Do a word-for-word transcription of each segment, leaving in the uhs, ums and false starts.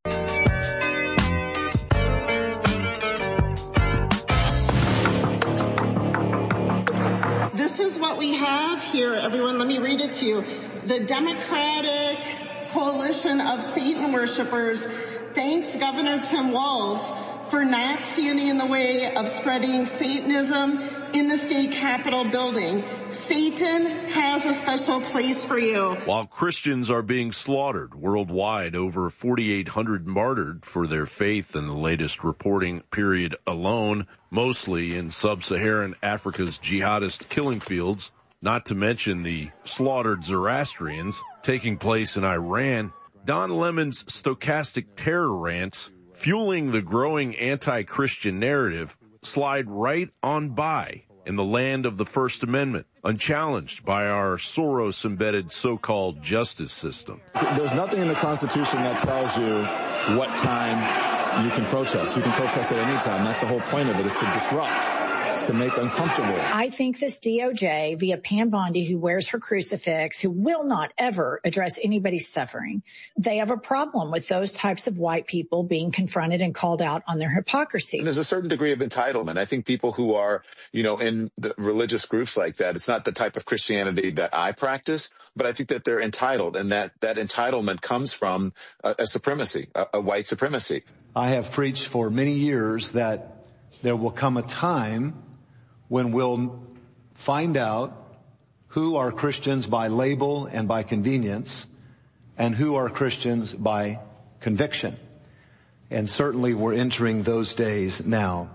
This is what we have here, everyone. Let me read it to you. The Democratic Coalition of Satan Worshipers thanks Governor Tim Walz for not standing in the way of spreading Satanism in the state capitol building. Satan has a special place for you. While Christians are being slaughtered worldwide, over forty-eight hundred martyred for their faith in the latest reporting period alone, mostly in sub-Saharan Africa's jihadist killing fields, not to mention the slaughtered Zoroastrians taking place in Iran. Don Lemon's stochastic terror rants, fueling the growing anti-Christian narrative, slide right on by in the land of the First Amendment, unchallenged by our Soros-embedded so-called justice system. There's nothing in the Constitution that tells you what time you can protest. You can protest at any time. That's the whole point of it, is to disrupt, to make uncomfortable. I think this D O J, via Pam Bondi, who wears her crucifix, who will not ever address anybody's suffering, they have a problem with those types of white people being confronted and called out on their hypocrisy. And there's a certain degree of entitlement. I think people who are, you know, in the religious groups like that, it's not the type of Christianity that I practice, but I think that they're entitled, and that, that entitlement comes from a, a supremacy, a, a white supremacy. I have preached for many years that there will come a time when we'll find out who are Christians by label and by convenience, and who are Christians by conviction. And certainly we're entering those days now.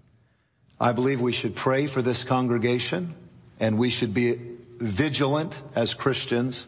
I believe we should pray for this congregation, and we should be vigilant as Christians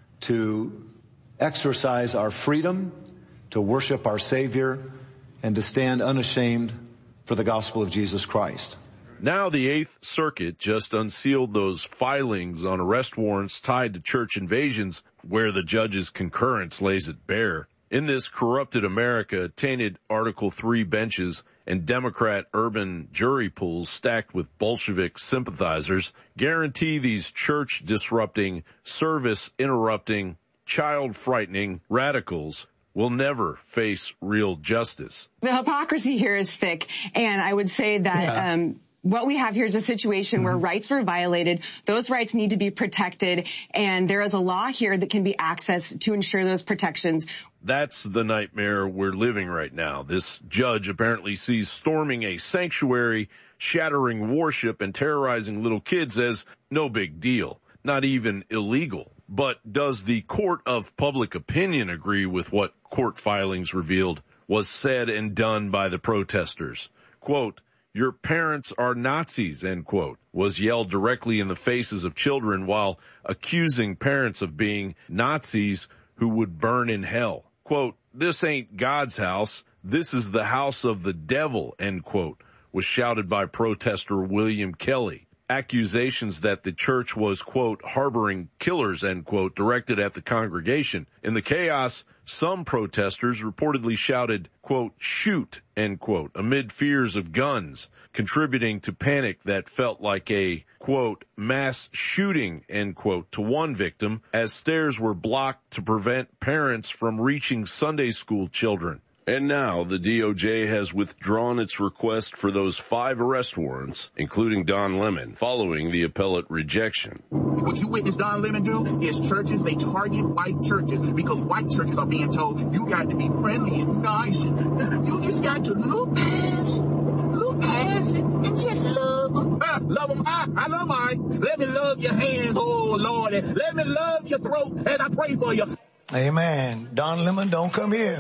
to exercise our freedom, to worship our Savior, and to stand unashamed for the gospel of Jesus Christ. Now the Eighth Circuit just unsealed those filings on arrest warrants tied to church invasions, where the judge's concurrence lays it bare. In this corrupted America, tainted Article three benches and Democrat urban jury pools stacked with Bolshevik sympathizers guarantee these church-disrupting, service-interrupting, child-frightening radicals will never face real justice. The hypocrisy here is thick, and I would say that yeah. um what we have here is a situation where rights were violated. Those rights need to be protected, and there is a law here that can be accessed to ensure those protections. That's the nightmare we're living right now. This judge apparently sees storming a sanctuary, shattering worship, and terrorizing little kids as no big deal, not even illegal. But does the court of public opinion agree with what court filings revealed was said and done by the protesters? Quote, "Your parents are Nazis," end quote, was yelled directly in the faces of children while accusing parents of being Nazis who would burn in hell. Quote, "This ain't God's house. This is the house of the devil," end quote, was shouted by protester William Kelly. Accusations that the church was, quote, "harboring killers," end quote, directed at the congregation. In the chaos, some protesters reportedly shouted, quote, "shoot," end quote, amid fears of guns, contributing to panic that felt like a, quote, "mass shooting," end quote, to one victim, as stairs were blocked to prevent parents from reaching Sunday school children. And now the D O J has withdrawn its request for those five arrest warrants, including Don Lemon, following the appellate rejection. What you witnessed Don Lemon do is churches, they target white churches because white churches are being told you got to be friendly and nice. And you just got to look past, look past it and just love them. Uh, love them. I, I love mine. Let me love your hands, oh Lord, and let me love your throat as I pray for you. Amen. Don Lemon, don't come here.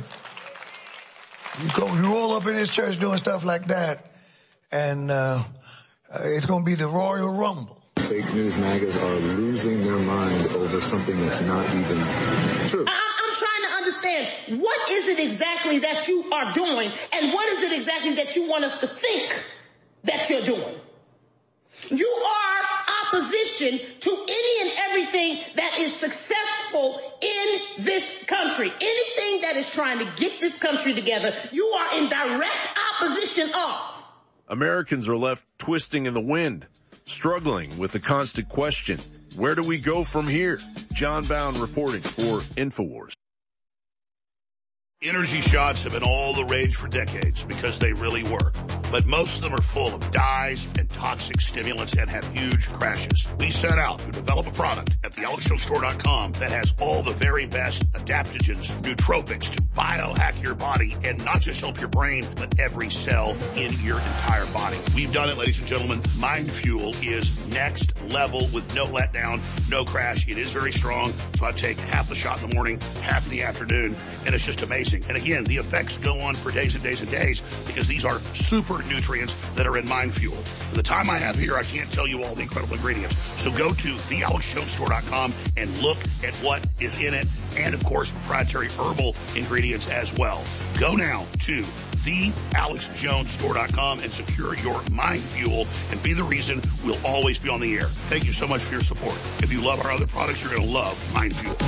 You go, you roll up in this church doing stuff like that, and uh, uh it's going to be the Royal Rumble. Fake news magas are losing their mind over something that's not even true. I- I'm trying to understand, what is it exactly that you are doing, and what is it exactly that you want us to think that you're doing? You are opposition to any and everything that is successful in this country. Anything that is trying to get this country together, you are in direct opposition of. Americans are left twisting in the wind, struggling with the constant question, where do we go from here? John Bound reporting for InfoWars. Energy shots have been all the rage for decades because they really work. But most of them are full of dyes and toxic stimulants and have huge crashes. We set out to develop a product at the alex jones store dot com that has all the very best adaptogens, nootropics to biohack your body and not just help your brain, but every cell in your entire body. We've done it, ladies and gentlemen. Mind Fuel is next level with no letdown, no crash. It is very strong, so I take half the shot in the morning, half in the afternoon, and it's just amazing. And again, the effects go on for days and days and days because these are super nutrients that are in Mind Fuel. For the time I have here, I can't tell you all the incredible ingredients. So go to the alex jones store dot com and look at what is in it. And of course, proprietary herbal ingredients as well. Go now to the alex jones store dot com and secure your Mind Fuel and be the reason we'll always be on the air. Thank you so much for your support. If you love our other products, you're going to love Mind Fuel.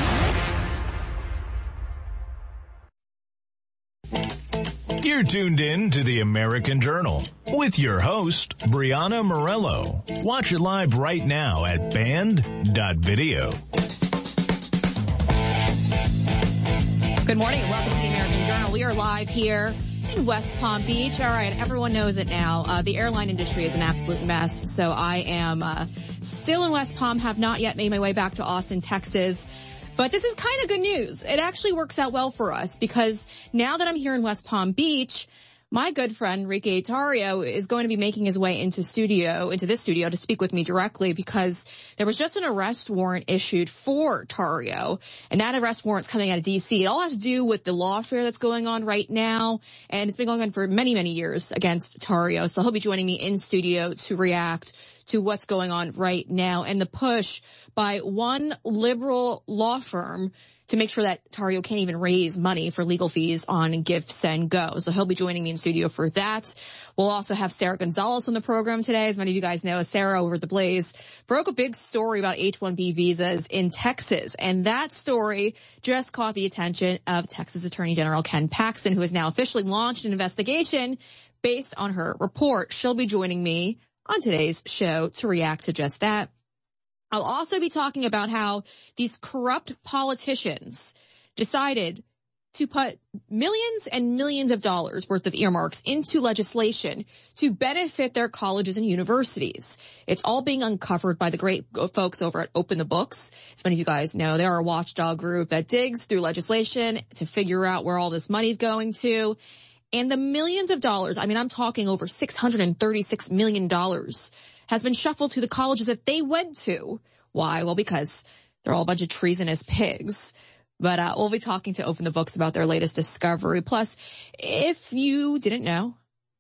You're tuned in to the American Journal with your host, Brianna Morello. Watch it live right now at band dot video. Good morning and welcome to the American Journal. We are live here in West Palm Beach. All right, everyone knows it now. Uh, the airline industry is an absolute mess. So I am uh, still in West Palm, have not yet made my way back to Austin, Texas. But this is kind of good news. It actually works out well for us because now that I'm here in West Palm Beach, my good friend Enrique Tarrio is going to be making his way into studio, into this studio to speak with me directly because there was just an arrest warrant issued for Tarrio, and that arrest warrant's coming out of D C. It all has to do with the lawfare that's going on right now, and it's been going on for many, many years against Tarrio. So he'll be joining me in studio to react to what's going on right now and the push by one liberal law firm to make sure that Tarrio can't even raise money for legal fees on Give, Send, Go. So he'll be joining me in studio for that. We'll also have Sarah Gonzalez on the program today. As many of you guys know, Sarah over at The Blaze broke a big story about H one B visas in Texas. And that story just caught the attention of Texas Attorney General Ken Paxton, who has now officially launched an investigation based on her report. She'll be joining me on today's show to react to just that. I'll also be talking about how these corrupt politicians decided to put millions and millions of dollars worth of earmarks into legislation to benefit their colleges and universities. It's all being uncovered by the great folks over at Open the Books. As many of you guys know, they're a watchdog group that digs through legislation to figure out where all this money's going to. And the millions of dollars, I mean, I'm talking over six hundred thirty-six million dollars, has been shuffled to the colleges that they went to. Why? Well, because they're all a bunch of treasonous pigs. But uh, we'll be talking to Open the Books about their latest discovery. Plus, if you didn't know,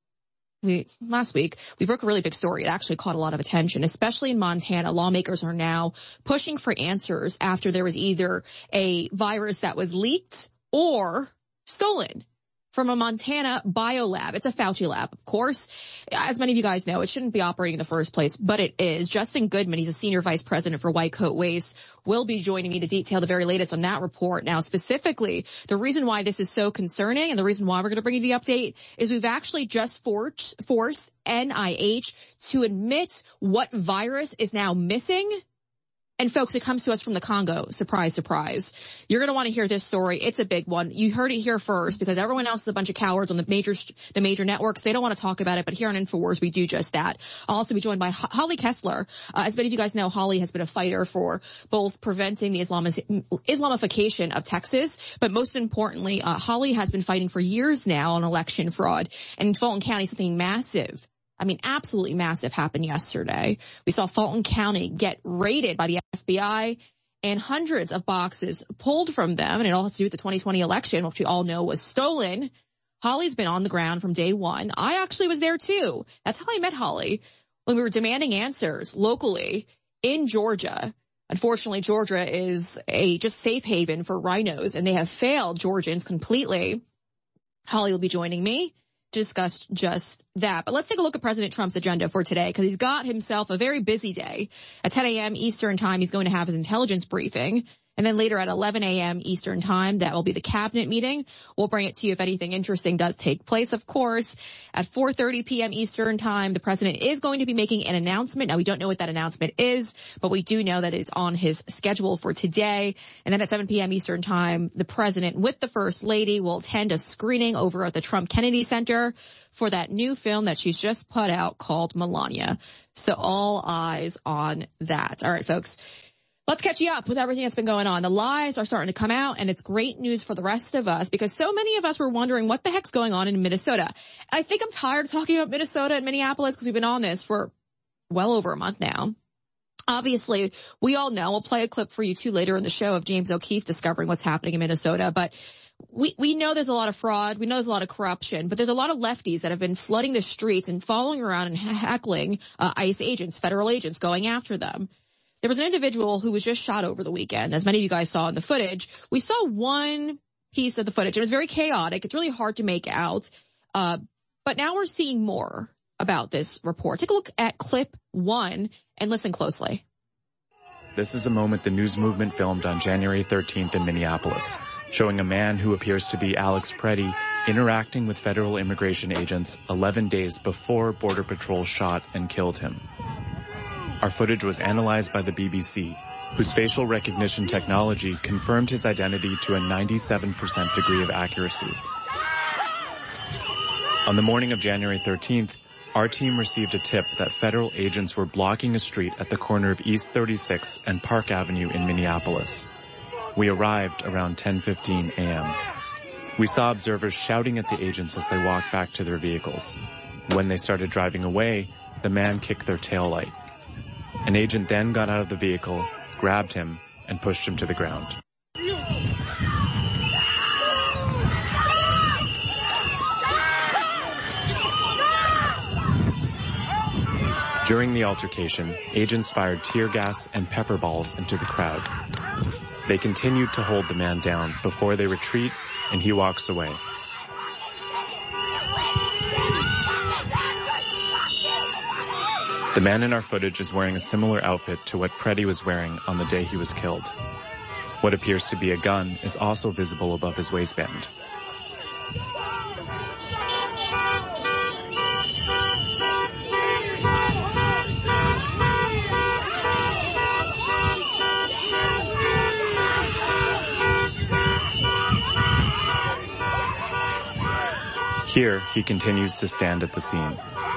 we last week, we broke a really big story. It actually caught a lot of attention, especially in Montana. Lawmakers are now pushing for answers after there was either a virus that was leaked or stolen from a Montana biolab. It's a Fauci lab, of course. As many of you guys know, it shouldn't be operating in the first place, but it is. Justin Goodman, he's a senior vice president for White Coat Waste, will be joining me to detail the very latest on that report. Now, specifically, the reason why this is so concerning and the reason why we're going to bring you the update is we've actually just forced, forced N I H to admit what virus is now missing. And folks, it comes to us from the Congo. Surprise, surprise. You're going to want to hear this story. It's a big one. You heard it here first because everyone else is a bunch of cowards on the major, the major networks. They don't want to talk about it, but here on InfoWars, we do just that. I'll also be joined by Holly Kessler. Uh, as many of you guys know, Holly has been a fighter for both preventing the Islamiz- Islamification of Texas, but most importantly, uh, Holly has been fighting for years now on election fraud. And in Fulton County, something massive, I mean, absolutely massive happened yesterday. We saw Fulton County get raided by the F B I and hundreds of boxes pulled from them. And it all has to do with the twenty twenty election, which we all know was stolen. Holly's been on the ground from day one. I actually was there too. That's how I met Holly when we were demanding answers locally in Georgia. Unfortunately, Georgia is a just safe haven for rhinos, and they have failed Georgians completely. Holly will be joining me to discuss just that. But let's take a look at President Trump's agenda for today, because he's got himself a very busy day. At ten a.m. Eastern time, he's going to have his intelligence briefing. And then later at eleven a.m. Eastern time, that will be the cabinet meeting. We'll bring it to you if anything interesting does take place, of course. At four thirty p.m. Eastern time, the president is going to be making an announcement. Now, we don't know what that announcement is, but we do know that it's on his schedule for today. And then at seven p.m. Eastern time, the president with the first lady will attend a screening over at the Trump Kennedy Center for that new film that she's just put out called Melania. So all eyes on that. All right, folks. Let's catch you up with everything that's been going on. The lies are starting to come out, and it's great news for the rest of us because so many of us were wondering what the heck's going on in Minnesota. I think I'm tired of talking about Minnesota and Minneapolis because we've been on this for well over a month now. Obviously, we all know, we'll play a clip for you too later in the show of James O'Keefe discovering what's happening in Minnesota, but we, we know there's a lot of fraud. We know there's a lot of corruption, but there's a lot of lefties that have been flooding the streets and following around and heckling uh, ICE agents, federal agents, going after them. There was an individual who was just shot over the weekend. As many of you guys saw in the footage, we saw one piece of the footage. It was very chaotic. It's really hard to make out. Uh, but now we're seeing more about this report. Take a look at clip one and listen closely. This is a moment the news movement filmed on January thirteenth in Minneapolis, showing a man who appears to be Alex Preddy interacting with federal immigration agents eleven days before Border Patrol shot and killed him. Our footage was analyzed by the B B C, whose facial recognition technology confirmed his identity to a ninety-seven percent degree of accuracy. On the morning of January thirteenth, our team received a tip that federal agents were blocking a street at the corner of East thirty-sixth and Park Avenue in Minneapolis. We arrived around ten fifteen a.m. We saw observers shouting at the agents as they walked back to their vehicles. When they started driving away, the man kicked their taillight. An agent then got out of the vehicle, grabbed him, and pushed him to the ground. During the altercation, agents fired tear gas and pepper balls into the crowd. They continued to hold the man down before they retreat, and he walks away. The man in our footage is wearing a similar outfit to what Preddy was wearing on the day he was killed. What appears to be a gun is also visible above his waistband. Here, he continues to stand at the scene.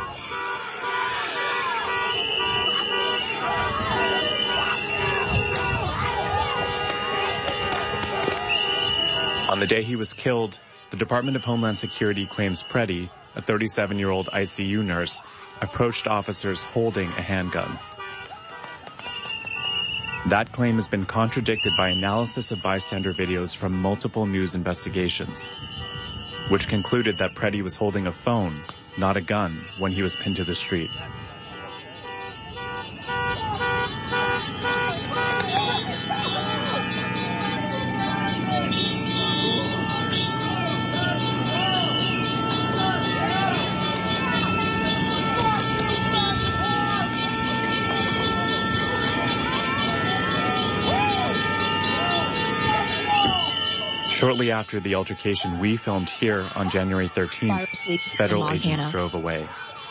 On the day he was killed, the Department of Homeland Security claims Preddy, a thirty-seven-year-old I C U nurse, approached officers holding a handgun. That claim has been contradicted by analysis of bystander videos from multiple news investigations, which concluded that Preddy was holding a phone, not a gun, when he was pinned to the street. Shortly after the altercation we filmed here on January thirteenth, federal agents drove away.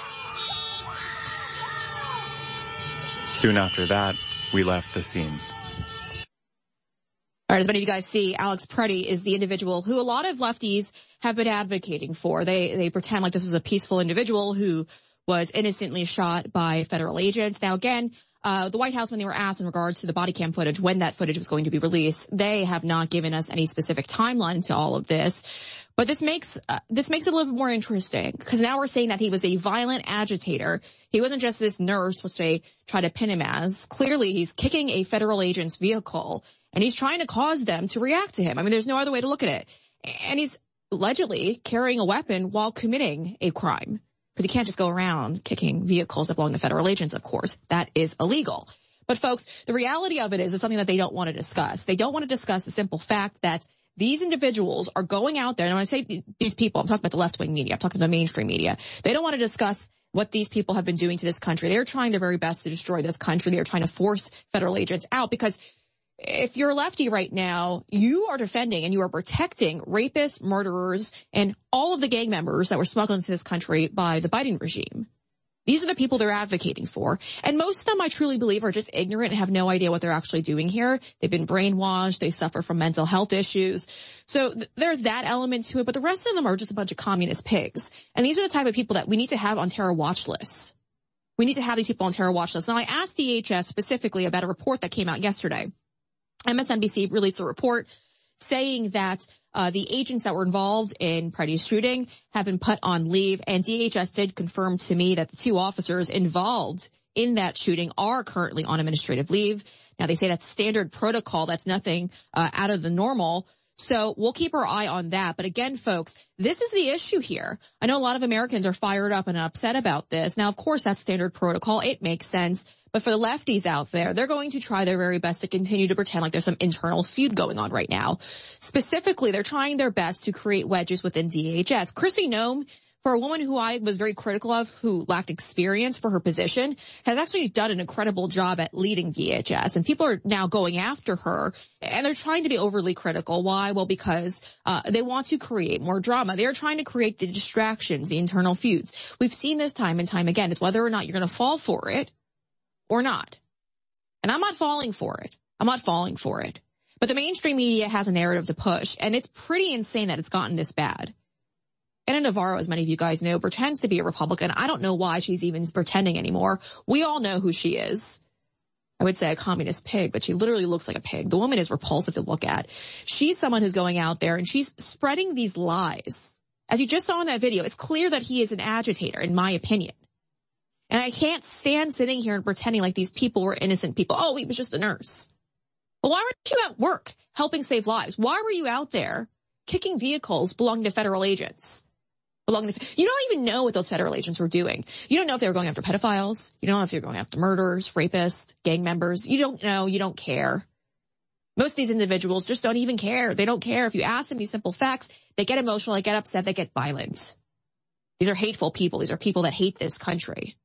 Soon after that, we left the scene. All right, as many of you guys see, Alex Preddy is the individual who a lot of lefties have been advocating for. They they pretend like this was a peaceful individual who was innocently shot by federal agents. Now, again, Uh, the White House, when they were asked in regards to the body cam footage, when that footage was going to be released, they have not given us any specific timeline to all of this. But this makes, uh, this makes it a little bit more interesting because now we're saying that he was a violent agitator. He wasn't just this nurse, which they try to pin him as. Clearly, he's kicking a federal agent's vehicle and he's trying to cause them to react to him. I mean, there's no other way to look at it. And he's allegedly carrying a weapon while committing a crime. Because you can't just go around kicking vehicles that belong to federal agents, of course. That is illegal. But folks, the reality of it is it's something that they don't want to discuss. They don't want to discuss the simple fact that these individuals are going out there, and when I say these people, I'm talking about the left-wing media, I'm talking about the mainstream media. They don't want to discuss what these people have been doing to this country. They're trying their very best to destroy this country. They're trying to force federal agents out because if you're a lefty right now, you are defending and you are protecting rapists, murderers, and all of the gang members that were smuggled into this country by the Biden regime. These are the people they're advocating for. And most of them, I truly believe, are just ignorant and have no idea what they're actually doing here. They've been brainwashed. They suffer from mental health issues. So th- there's that element to it. But the rest of them are just a bunch of communist pigs. And these are the type of people that we need to have on terror watch lists. We need to have these people on terror watch lists. Now, I asked D H S specifically about a report that came out yesterday. M S N B C released a report saying that uh the agents that were involved in Freddy's shooting have been put on leave, and D H S did confirm to me that the two officers involved in that shooting are currently on administrative leave. Now, they say that's standard protocol. That's nothing uh, out of the normal. So we'll keep our eye on that. But again, folks, this is the issue here. I know a lot of Americans are fired up and upset about this. Now, of course, that's standard protocol. It makes sense. But for the lefties out there, they're going to try their very best to continue to pretend like there's some internal feud going on right now. Specifically, they're trying their best to create wedges within D H S. Kristi Noem, for a woman who I was very critical of, who lacked experience for her position, has actually done an incredible job at leading D H S. And people are now going after her, and they're trying to be overly critical. Why? Well, because uh they want to create more drama. They're trying to create the distractions, the internal feuds. We've seen this time and time again. It's whether or not you're going to fall for it or not. And I'm not falling for it. I'm not falling for it. But the mainstream media has a narrative to push, and it's pretty insane that it's gotten this bad. Ana Navarro, as many of you guys know, pretends to be a Republican. I don't know why she's even pretending anymore. We all know who she is. I would say a communist pig, but she literally looks like a pig. The woman is repulsive to look at. She's someone who's going out there and she's spreading these lies. As you just saw in that video, it's clear that he is an agitator, in my opinion. And I can't stand sitting here and pretending like these people were innocent people. Oh, he was just a nurse. Well, why weren't you at work helping save lives? Why were you out there kicking vehicles belonging to federal agents? Belonging to, you don't even know what those federal agents were doing. You don't know if they were going after pedophiles. You don't know if they're going after murderers, rapists, gang members. You don't know. You don't care. Most of these individuals just don't even care. They don't care. If you ask them these simple facts, they get emotional, they get upset, they get violent. These are hateful people. These are people that hate this country.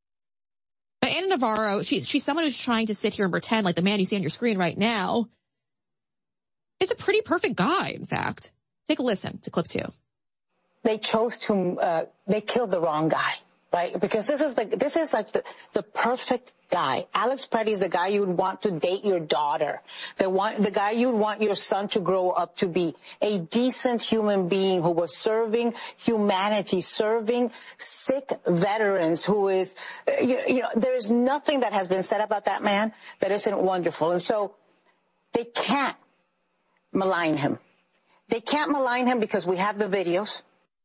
But Ana Navarro, she, she's someone who's trying to sit here and pretend like the man you see on your screen right now is a pretty perfect guy, in fact. Take a listen to clip two. They chose to, uh, they killed the wrong guy, right? Because this is like, this is like the, the perfect guy. Alex Preddy is the guy you would want to date your daughter. The one, the guy you would want your son to grow up to be. A decent human being who was serving humanity, serving sick veterans, who is, you, you know, there is nothing that has been said about that man that isn't wonderful. And so they can't malign him. They can't malign him because we have the videos.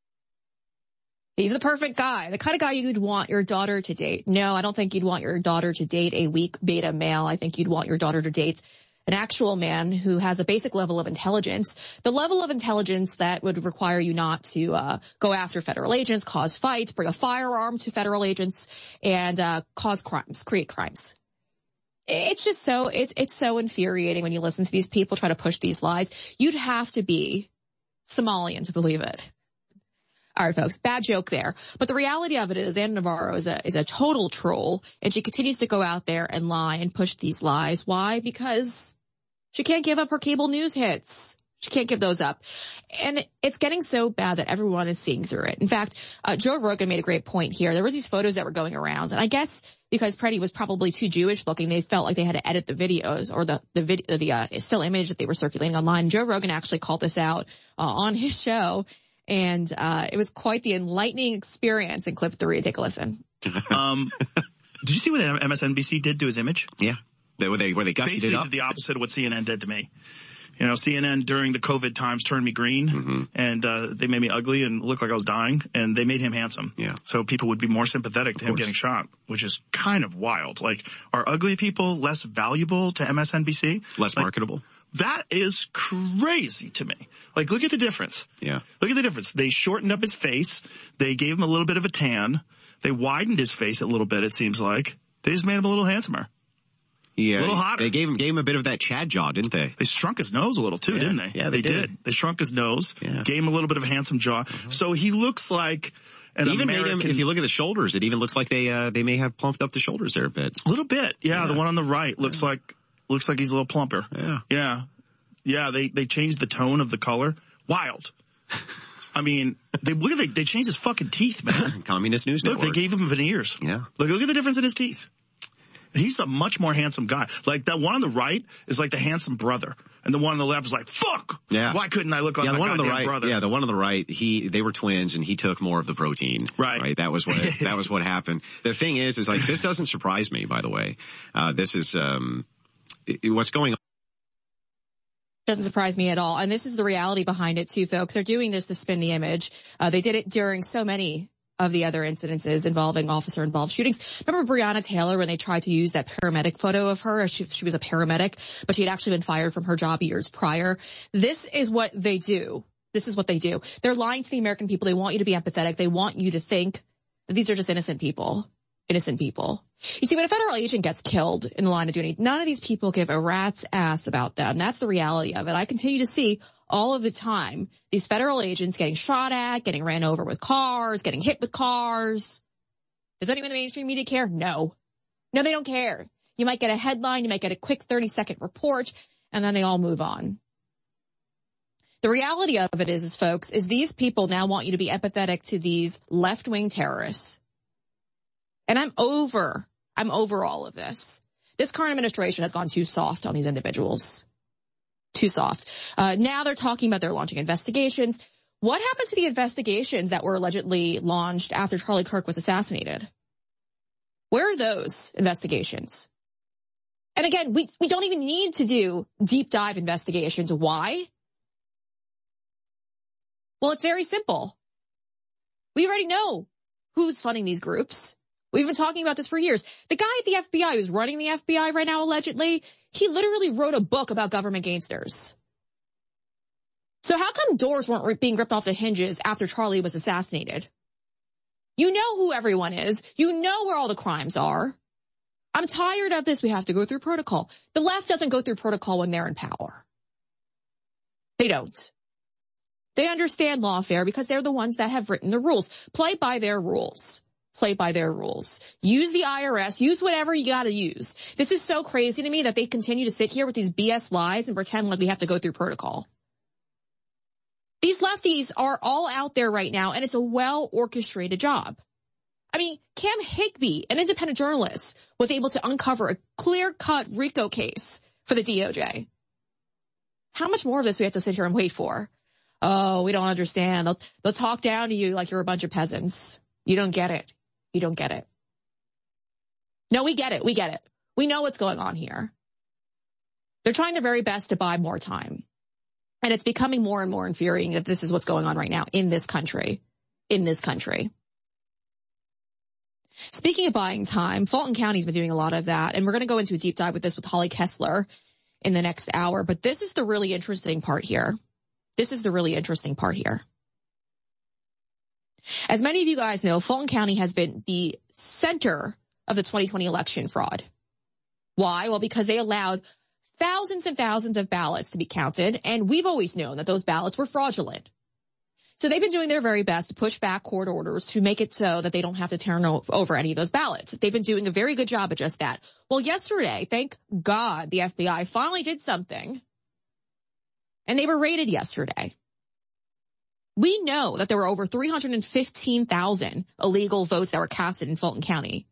He's the perfect guy, the kind of guy you'd want your daughter to date. No, I don't think you'd want your daughter to date a weak beta male. I think you'd want your daughter to date an actual man who has a basic level of intelligence, the level of intelligence that would require you not to uh go after federal agents, cause fights, bring a firearm to federal agents, and uh cause crimes, create crimes. It's just so, it's, it's so infuriating when you listen to these people try to push these lies. You'd have to be Somalian to believe it. All right, folks, bad joke there. But the reality of it is Ana Navarro is a, is a total troll, and she continues to go out there and lie and push these lies. Why? Because she can't give up her cable news hits. She can't give those up. And it's getting so bad that everyone is seeing through it. In fact, uh, Joe Rogan made a great point here. There were these photos that were going around, and I guess because Preddy was probably too Jewish looking, they felt like they had to edit the videos or the, the video, the, uh, still image that they were circulating online. Joe Rogan actually called this out, uh, on his show. And, uh, it was quite the enlightening experience in clip three. Take a listen. Um, did you see what M S N B C did to his image? Yeah. They, were they, were they gussied Basically it up? did the opposite of what C N N did to me. You know, C N N during the COVID times turned me green, mm-hmm. and, uh, they made me ugly and looked like I was dying, and they made him handsome. Yeah. So people would be more sympathetic to him getting shot, which is kind of wild. Like, are ugly people less valuable to M S N B C? Less like, marketable? That is crazy to me. Like, look at the difference. Yeah. Look at the difference. They shortened up his face. They gave him a little bit of a tan. They widened his face a little bit, it seems like. They just made him a little handsomer. Yeah. A little hotter. They gave him, gave him a bit of that Chad jaw, didn't they? They shrunk his nose a little too, yeah. didn't they? Yeah, they, they did. did. They shrunk his nose. Yeah. Gave him a little bit of a handsome jaw. Mm-hmm. So he looks like an even American. Made him, if you look at the shoulders, it even looks like they, uh, they may have plumped up the shoulders there a bit. A little bit. Yeah. yeah. The one on the right looks yeah. like Looks like he's a little plumper. Yeah. Yeah. Yeah, they, they changed the tone of the color. Wild. I mean, they look at they, they changed his fucking teeth, man. Communist News Look, Network. they gave him veneers. Yeah. Look, look at the difference in his teeth. He's a much more handsome guy. Like, that one on the right is like the handsome brother. And the one on the left is like, fuck! Yeah. Why couldn't I look like yeah, my the one on the goddamn right, brother? Yeah, the one on the right, he, they were twins and he took more of the protein. Right. Right. That was what, that was what happened. The thing is, is like, this doesn't surprise me, by the way. Uh, this is, um, it, what's going on. Doesn't surprise me at all. And this is the reality behind it too, folks. They're doing this to spin the image. Uh, they did it during so many of the other incidences involving officer-involved shootings. Remember Breonna Taylor when they tried to use that paramedic photo of her? She, she was a paramedic, but she had actually been fired from her job years prior. This is what they do. This is what they do. They're lying to the American people. They want you to be empathetic. They want you to think that these are just innocent people. Innocent people. You see, when a federal agent gets killed in the line of duty, none of these people give a rat's ass about them. That's the reality of it. I continue to see all of the time these federal agents getting shot at, getting ran over with cars, getting hit with cars. Does anyone in the mainstream media care? No. No, they don't care. You might get a headline, you might get a quick thirty second report, and then they all move on. The reality of it is, is folks, is these people now want you to be empathetic to these left-wing terrorists. And I'm over, I'm over all of this. This current administration has gone too soft on these individuals. Too soft. Uh, now they're talking about they're launching investigations. What happened to the investigations that were allegedly launched after Charlie Kirk was assassinated? Where are those investigations? And again, we, we don't even need to do deep dive investigations. Why? Well, it's very simple. We already know who's funding these groups. We've been talking about this for years. The guy at the F B I who's running the F B I right now, allegedly, he literally wrote a book about government gangsters. So how come doors weren't being ripped off the hinges after Charlie was assassinated? You know who everyone is. You know where all the crimes are. I'm tired of this. We have to go through protocol. The left doesn't go through protocol when they're in power. They don't. They understand lawfare because they're the ones that have written the rules. Play by their rules. Play by their rules. Use the I R S. Use whatever you gotta use. This is so crazy to me that they continue to sit here with these B S lies and pretend like we have to go through protocol. These lefties are all out there right now, and it's a well-orchestrated job. I mean, Cam Higbee, an independent journalist, was able to uncover a clear-cut RICO case for the D O J. How much more of this do we have to sit here and wait for? Oh, we don't understand. They'll, they'll talk down to you like you're a bunch of peasants. You don't get it. You don't get it. No, we get it. We get it. We know what's going on here. They're trying their very best to buy more time. And it's becoming more and more infuriating that this is what's going on right now in this country. In this country. Speaking of buying time, Fulton County's been doing a lot of that. And we're going to go into a deep dive with this with Holly Kessler in the next hour. But this is the really interesting part here. This is the really interesting part here. As many of you guys know, Fulton County has been the center of the twenty twenty election fraud. Why? Well, because they allowed thousands and thousands of ballots to be counted, and we've always known that those ballots were fraudulent. So they've been doing their very best to push back court orders to make it so that they don't have to turn over any of those ballots. They've been doing a very good job at just that. Well, yesterday, thank God, the F B I finally did something, and they were raided yesterday. We know that there were over three hundred fifteen thousand illegal votes that were casted in Fulton County.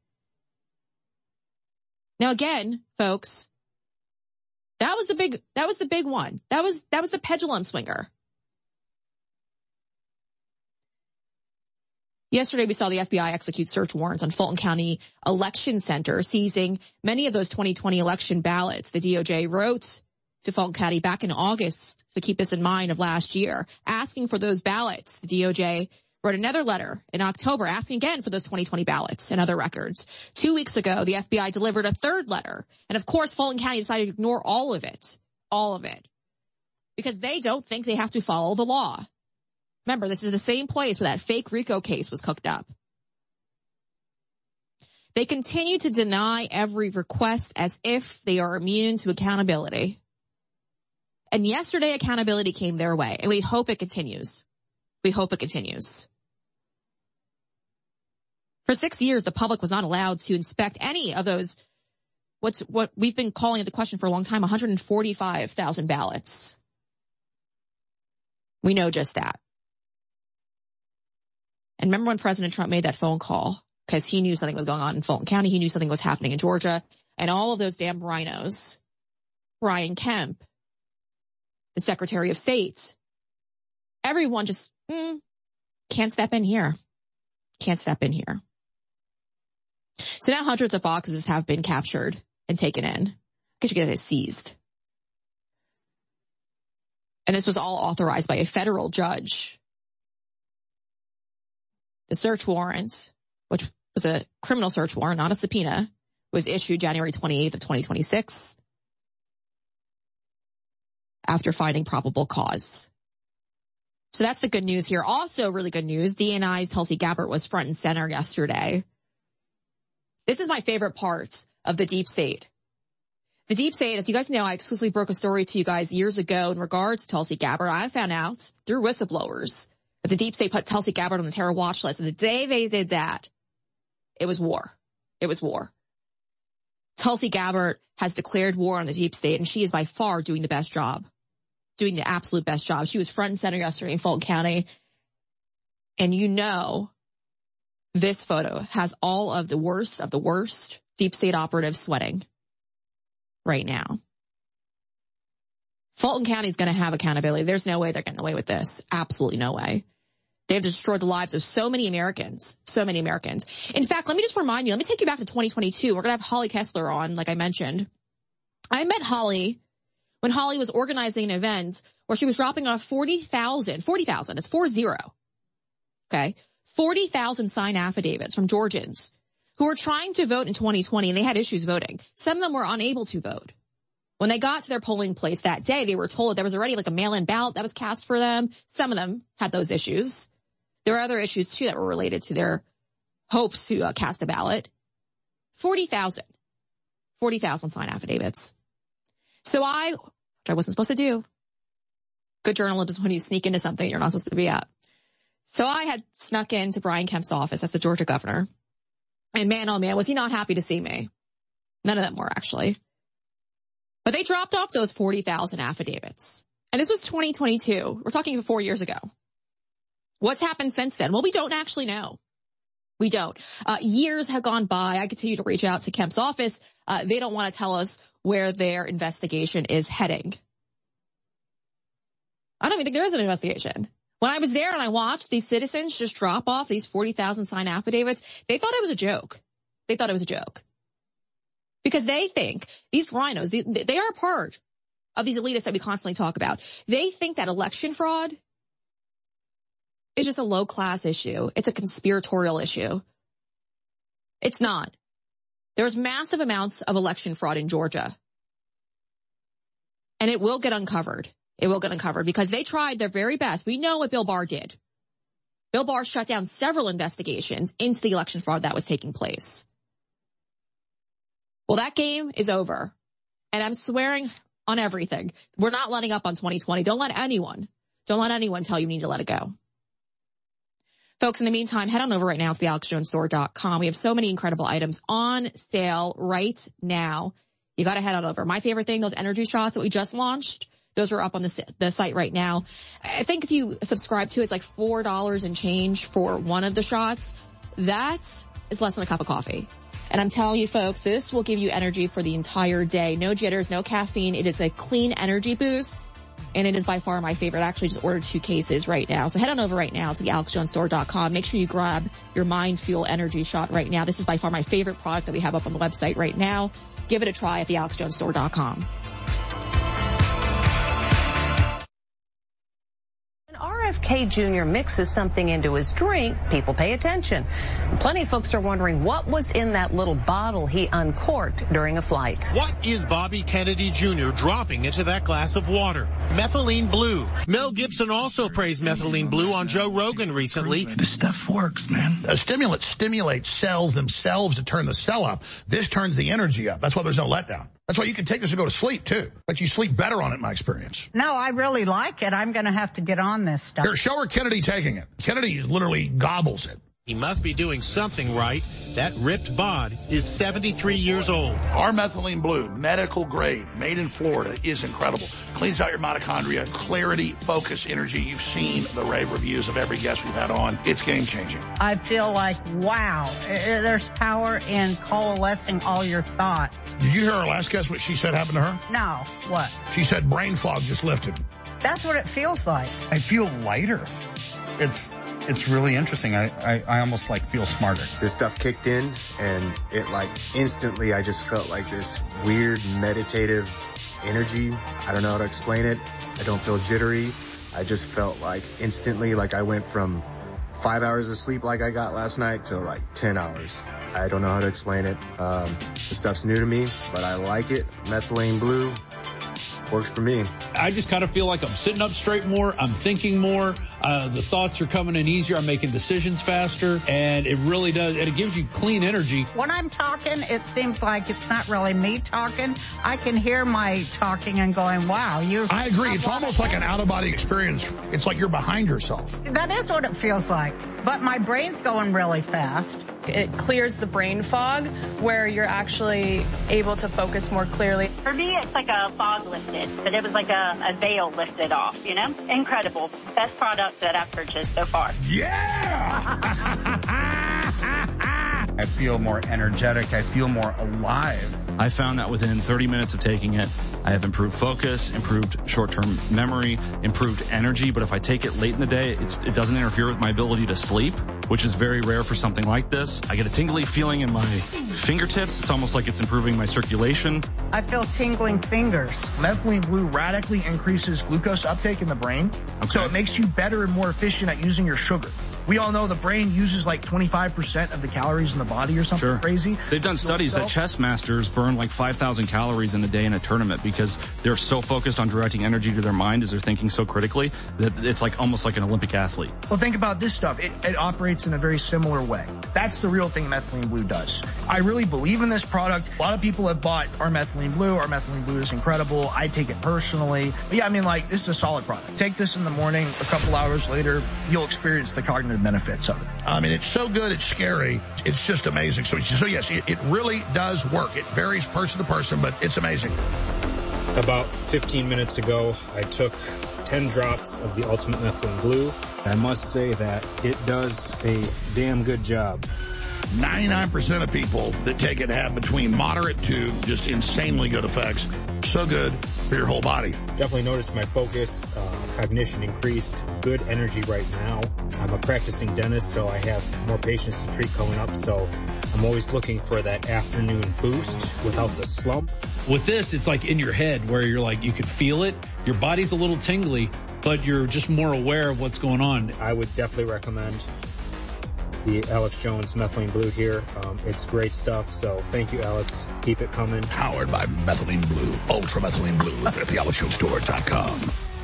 Now again, folks, that was the big, that was the big one. That was, that was the pendulum swinger. Yesterday, we saw the F B I execute search warrants on Fulton County Election Center, seizing many of those twenty twenty election ballots. The D O J wrote to Fulton County back in August, so keep this in mind, of last year, asking for those ballots. The D O J wrote another letter in October asking again for those twenty twenty ballots and other records. Two weeks ago, the F B I delivered a third letter. And of course, Fulton County decided to ignore all of it. All of it. Because they don't think they have to follow the law. Remember, this is the same place where that fake RICO case was cooked up. They continue to deny every request as if they are immune to accountability. And yesterday, accountability came their way, and we hope it continues. We hope it continues. For six years, the public was not allowed to inspect any of those what's what we've been calling into question for a long time, one hundred forty-five thousand ballots. We know just that. And remember when President Trump made that phone call because he knew something was going on in Fulton County. He knew something was happening in Georgia. And all of those damn rhinos, Brian Kemp, the Secretary of State, everyone just mm, can't step in here. Can't step in here. So now hundreds of boxes have been captured and taken in. I guess you could say seized. And this was all authorized by a federal judge. The search warrant, which was a criminal search warrant, not a subpoena, was issued January twenty-eighth of twenty twenty-six after finding probable cause. So that's the good news here. Also really good news, D N I's Tulsi Gabbard was front and center yesterday. This is my favorite part of the deep state. The deep state, as you guys know, I exclusively broke a story to you guys years ago in regards to Tulsi Gabbard. I found out through whistleblowers that the deep state put Tulsi Gabbard on the terror watch list. And the day they did that, it was war. It was war. Tulsi Gabbard has declared war on the deep state, and she is by far doing the best job, doing the absolute best job. She was front and center yesterday in Fulton County. And you know, this photo has all of the worst of the worst deep state operatives sweating right now. Fulton County is going to have accountability. There's no way they're getting away with this. Absolutely no way. They've destroyed the lives of so many Americans, so many Americans. In fact, let me just remind you, let me take you back to twenty twenty-two. We're going to have Holly Kessler on, like I mentioned. I met Holly when Holly was organizing an event where she was dropping off forty thousand, forty thousand, it's four zero. Okay. forty thousand signed affidavits from Georgians who were trying to vote in twenty twenty, and they had issues voting. Some of them were unable to vote. When they got to their polling place that day, they were told that there was already like a mail-in ballot that was cast for them. Some of them had those issues. There were other issues too that were related to their hopes to uh, cast a ballot. forty thousand. forty thousand signed affidavits. So I, which I wasn't supposed to do. Good journalism is when you sneak into something you're not supposed to be at. So I had snuck into Brian Kemp's office as the Georgia governor. And man, oh man, was he not happy to see me. None of them were actually. But they dropped off those forty thousand affidavits. And this was twenty twenty-two. We're talking four years ago. What's happened since then? Well, we don't actually know. We don't. Uh, years have gone by. I continue to reach out to Kemp's office. Uh, they don't want to tell us where their investigation is heading. I don't even think there is an investigation. When I was there and I watched these citizens just drop off these forty thousand signed affidavits, they thought it was a joke. They thought it was a joke. Because they think, these rhinos, they, they are a part of these elitists that we constantly talk about. They think that election fraud is just a low-class issue. It's a conspiratorial issue. It's not. There's massive amounts of election fraud in Georgia. And it will get uncovered. It will get uncovered because they tried their very best. We know what Bill Barr did. Bill Barr shut down several investigations into the election fraud that was taking place. Well, that game is over. And I'm swearing on everything. We're not letting up on twenty twenty. Don't let anyone, don't let anyone tell you you need to let it go. Folks, in the meantime, head on over right now to the alex jones store dot com. We have so many incredible items on sale right now. You got to head on over. My favorite thing, those energy shots that we just launched, those are up on the, the site right now. I think if you subscribe to it, it's like four dollars and change for one of the shots. That is less than a cup of coffee. And I'm telling you, folks, this will give you energy for the entire day. No jitters, no caffeine. It is a clean energy boost. And it is by far my favorite. I actually just ordered two cases right now. So head on over right now to the alex jones store dot com. Make sure you grab your Mind Fuel energy shot right now. This is by far my favorite product that we have up on the website right now. Give it a try at the alex jones store dot com. R F K Junior mixes something into his drink, people pay attention. Plenty of folks are wondering what was in that little bottle he uncorked during a flight. What is Bobby Kennedy Junior dropping into that glass of water? Methylene blue. Mel Gibson also praised methylene blue on Joe Rogan recently. This stuff works, man. A stimulant stimulates cells themselves to turn the cell up. This turns the energy up. That's why there's no letdown. That's why you can take this and go to sleep, too. But you sleep better on it, in my experience. No, I really like it. I'm going to have to get on this stuff. Here, show her Kennedy taking it. Kennedy literally gobbles it. He must be doing something right. That ripped bod is seventy-three years old. Our methylene blue, medical grade, made in Florida, is incredible. Cleans out your mitochondria, clarity, focus, energy. You've seen the rave reviews of every guest we've had on. It's game changing. I feel like, wow, there's power in coalescing all your thoughts. Did you hear our last guest, what she said happened to her? No, what? She said brain fog just lifted. That's what it feels like. I feel lighter. It's it's really interesting. I, I, I almost like feel smarter. This stuff kicked in and it like instantly I just felt like this weird meditative energy. I don't know how to explain it. I don't feel jittery. I just felt like instantly like I went from five hours of sleep like I got last night to like ten hours. I don't know how to explain it. Um, this stuff's new to me, but I like it. Methylene blue works for me. I just kind of feel like I'm sitting up straight more. I'm thinking more. Uh, the thoughts are coming in easier. I'm making decisions faster, and it really does. And it gives you clean energy. When I'm talking, it seems like it's not really me talking. I can hear my talking and going, wow, you. I agree. It's almost like an out-of-body experience. It's like you're behind yourself. That is what it feels like. But my brain's going really fast. It clears the brain fog where you're actually able to focus more clearly. For me, it's like a fog lifted, but it was like a, a veil lifted off, you know? Incredible. Best product that I've purchased so far. Yeah! I feel more energetic. I feel more alive. I found that within thirty minutes of taking it, I have improved focus, improved short-term memory, improved energy. But if I take it late in the day, it's, it doesn't interfere with my ability to sleep, which is very rare for something like this. I get a tingly feeling in my fingertips. It's almost like it's improving my circulation. I feel tingling fingers. Methylene blue radically increases glucose uptake in the brain. Okay. So it makes you better and more efficient at using your sugar. We all know the brain uses like twenty-five percent of the calories in the body or something sure. crazy. They've done studies that chess masters burn like five thousand calories in a day in a tournament because they're so focused on directing energy to their mind as they're thinking so critically that it's like almost like an Olympic athlete. Well, think about this stuff. It, it operates in a very similar way. That's the real thing Methylene Blue does. I really believe in this product. A lot of people have bought our Methylene Blue. Our Methylene Blue is incredible. I take it personally. But yeah, I mean, like, this is a solid product. Take this in the morning. A couple hours later, you'll experience the cognitive benefits of it. I mean, it's so good, it's scary. It's just amazing. So, so yes, it, it really does work. It varies person to person, but it's amazing. About fifteen minutes ago, I took ten drops of the Ultimate Methylene Blue. I must say that it does a damn good job. ninety-nine percent of people that take it have between moderate to just insanely good effects. So good for your whole body. Definitely noticed my focus, uh, cognition increased, good energy right now. I'm a practicing dentist, so I have more patients to treat coming up, so I'm always looking for that afternoon boost without the slump. With this, it's like in your head where you're like, you can feel it. Your body's a little tingly, but you're just more aware of what's going on. I would definitely recommend the Alex Jones Methylene Blue here. Um, it's great stuff, so thank you, Alex. Keep it coming. Powered by Methylene Blue, Ultra Methylene Blue at the alex joe store dot com.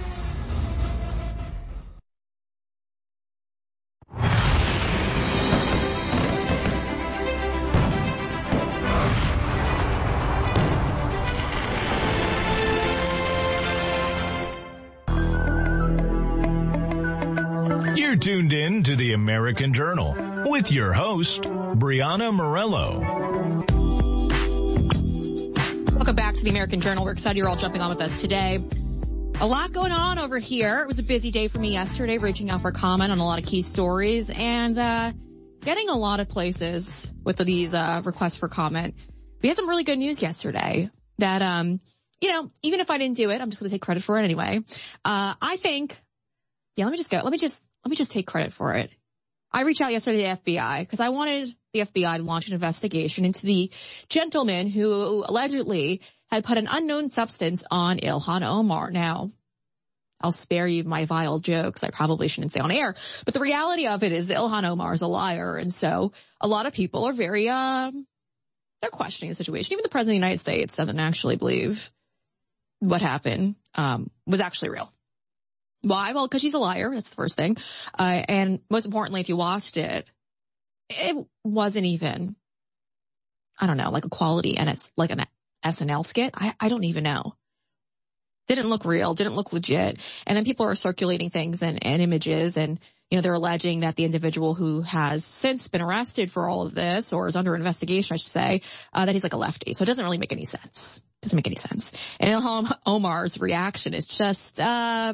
You're tuned in to the American Journal with your host, Brianna Morello. Welcome back to the American Journal. We're excited you're all jumping on with us today. A lot going on over here. It was a busy day for me yesterday, reaching out for comment on a lot of key stories and uh getting a lot of places with these uh requests for comment. We had some really good news yesterday that, um you know, even if I didn't do it, I'm just going to take credit for it anyway. Uh I think, yeah, let me just go. Let me just Let me just take credit for it. I reached out yesterday to the F B I because I wanted the F B I to launch an investigation into the gentleman who allegedly had put an unknown substance on Ilhan Omar. Now, I'll spare you my vile jokes. I probably shouldn't say on air, but the reality of it is that Ilhan Omar is a liar. And so a lot of people are very, um, they're questioning the situation. Even the president of the United States doesn't actually believe what happened, um, was actually real. Why? Well, because she's a liar. That's the first thing. Uh, and most importantly, if you watched it, it wasn't even, I don't know, like a quality and it's like an S N L skit. I, I don't even know. Didn't look real. Didn't look legit. And then people are circulating things and, and images and, You know, they're alleging that the individual who has since been arrested for all of this, or is under investigation, I should say, uh, that he's like a lefty. So it doesn't really make any sense. Doesn't make any sense. And Ilhan Omar's reaction is just, uh,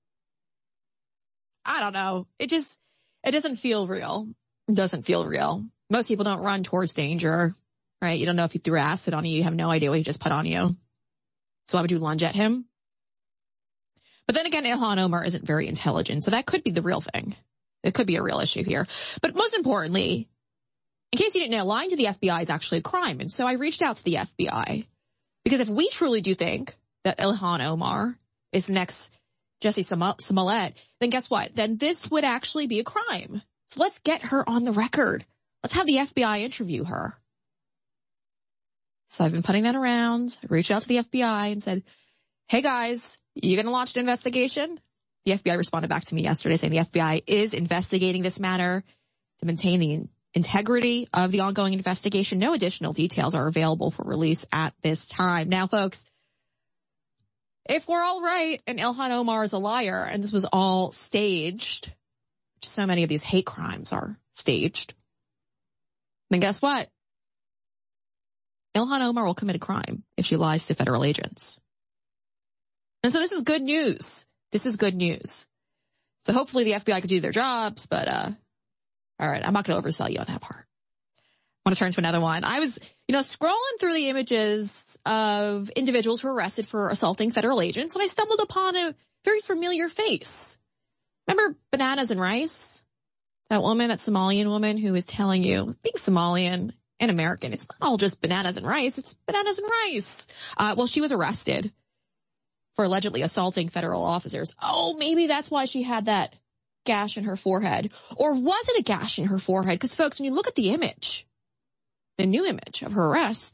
I don't know. It just, it doesn't feel real. It doesn't feel real. Most people don't run towards danger, right? You don't know if he threw acid on you. You have no idea what he just put on you. So why would you lunge at him? But then again, Ilhan Omar isn't very intelligent, so that could be the real thing. It could be a real issue here. But most importantly, in case you didn't know, lying to the F B I is actually a crime. And so I reached out to the F B I. Because if we truly do think that Ilhan Omar is the next Jussie Smollett, then guess what? Then this would actually be a crime. So let's get her on the record. Let's have the F B I interview her. So I've been putting that around. I reached out to the F B I and said, hey guys, you going to launch an investigation? The F B I responded back to me yesterday saying the F B I is investigating this matter to maintain the integrity of the ongoing investigation. No additional details are available for release at this time. Now, folks, if we're all right and Ilhan Omar is a liar and this was all staged, which so many of these hate crimes are staged, then guess what? Ilhan Omar will commit a crime if she lies to federal agents. And so this is good news. This is good news. So hopefully the F B I could do their jobs, but, uh, all right, I'm not going to oversell you on that part. I want to turn to another one. I was, you know, scrolling through the images of individuals who were arrested for assaulting federal agents, and I stumbled upon a very familiar face. Remember Bananas and Rice? That woman, that Somalian woman who was telling you, being Somalian and American, it's not all just bananas and rice, it's bananas and rice. Uh, well, she was arrested for allegedly assaulting federal officers. Oh, maybe that's why she had that gash in her forehead. Or was it a gash in her forehead? Because, folks, when you look at the image, the new image of her arrest,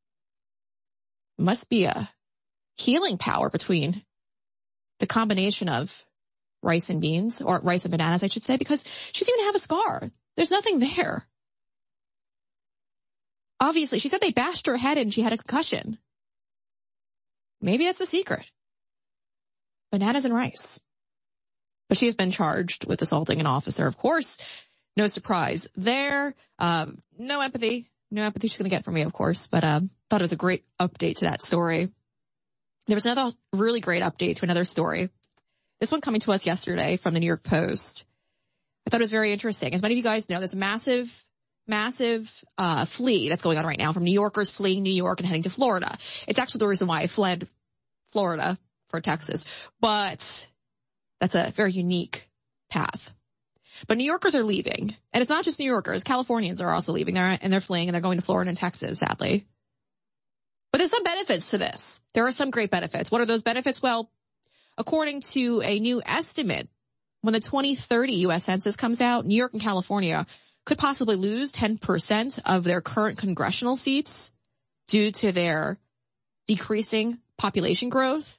must be a healing power between the combination of rice and beans, or rice and bananas, I should say, because she doesn't even have a scar. There's nothing there. Obviously, she said they bashed her head and she had a concussion. Maybe that's the secret. Bananas and rice. But she has been charged with assaulting an officer. Of course, no surprise there. Um, no empathy. No empathy she's going to get from me, of course. But uh, thought it was a great update to that story. There was another really great update to another story. This one coming to us yesterday from the New York Post. I thought it was very interesting. As many of you guys know, there's a massive, massive uh flee that's going on right now from New Yorkers fleeing New York and heading to Florida. It's actually the reason why I fled Florida for Texas. But that's a very unique path. But New Yorkers are leaving. And it's not just New Yorkers. Californians are also leaving there, and they're fleeing, and they're going to Florida and Texas, sadly. But there's some benefits to this. There are some great benefits. What are those benefits? Well, according to a new estimate, when the twenty thirty U S Census comes out, New York and California could possibly lose ten percent of their current congressional seats due to their decreasing population growth.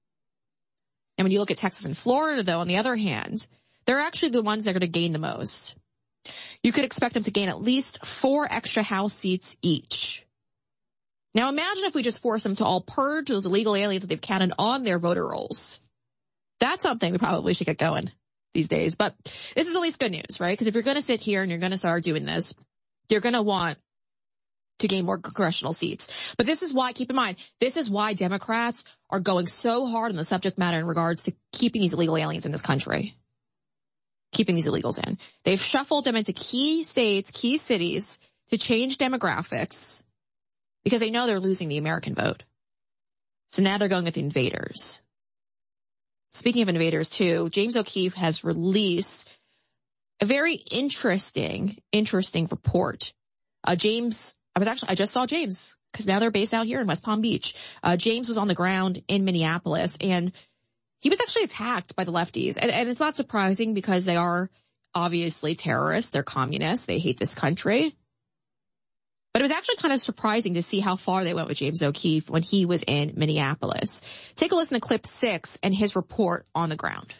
And when you look at Texas and Florida, though, on the other hand, they're actually the ones that are going to gain the most. You could expect them to gain at least four extra House seats each. Now imagine if we just force them to all purge those illegal aliens that they've counted on their voter rolls. That's something we probably should get going these days. But this is at least good news, right? Because if you're going to sit here and you're going to start doing this, you're going to want to gain more congressional seats. But this is why, keep in mind, this is why Democrats are going so hard on the subject matter in regards to keeping these illegal aliens in this country. Keeping these illegals in. They've shuffled them into key states, key cities to change demographics because they know they're losing the American vote. So now they're going with the invaders. Speaking of invaders, too, James O'Keefe has released a very interesting, interesting report. Uh, James, I was actually, I just saw James because now they're based out here in West Palm Beach. Uh, James was on the ground in Minneapolis, and he was actually attacked by the lefties. And, and it's not surprising because they are obviously terrorists. They're communists. They hate this country. But it was actually kind of surprising to see how far they went with James O'Keefe when he was in Minneapolis. Take a listen to clip six and his report on the ground.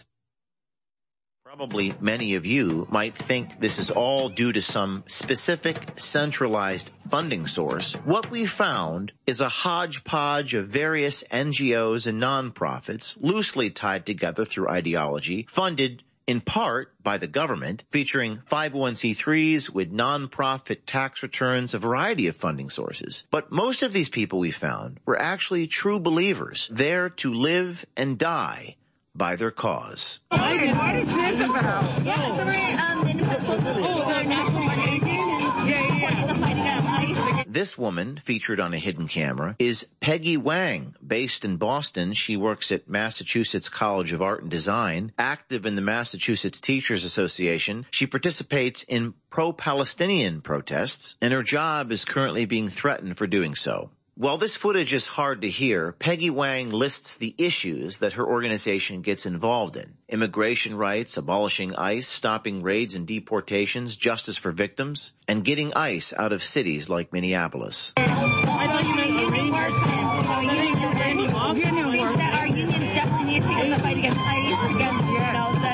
Probably many of you might think this is all due to some specific centralized funding source. What we found is a hodgepodge of various N G Os and nonprofits loosely tied together through ideology, funded in part by the government, featuring five oh one c threes with nonprofit tax returns, a variety of funding sources. But most of these people we found were actually true believers, there to live and die by their cause. What is this about? Yeah, so we're um, the national organization and yeah, yeah. fighting out ice. This woman, featured on a hidden camera, is Peggy Wang. Based in Boston, she works at Massachusetts College of Art and Design. Active in the Massachusetts Teachers Association, she participates in pro-Palestinian protests, and her job is currently being threatened for doing so. While this footage is hard to hear, Peggy Wang lists the issues that her organization gets involved in. Immigration rights, abolishing ICE, stopping raids and deportations, justice for victims, and getting ICE out of cities like Minneapolis. I thought you meant union workers. Union workers. That our unions definitely need to take the fight against ICE, against, you know, the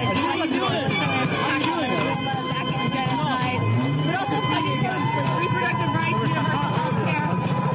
genocide, but also fighting for reproductive rights, universal health care.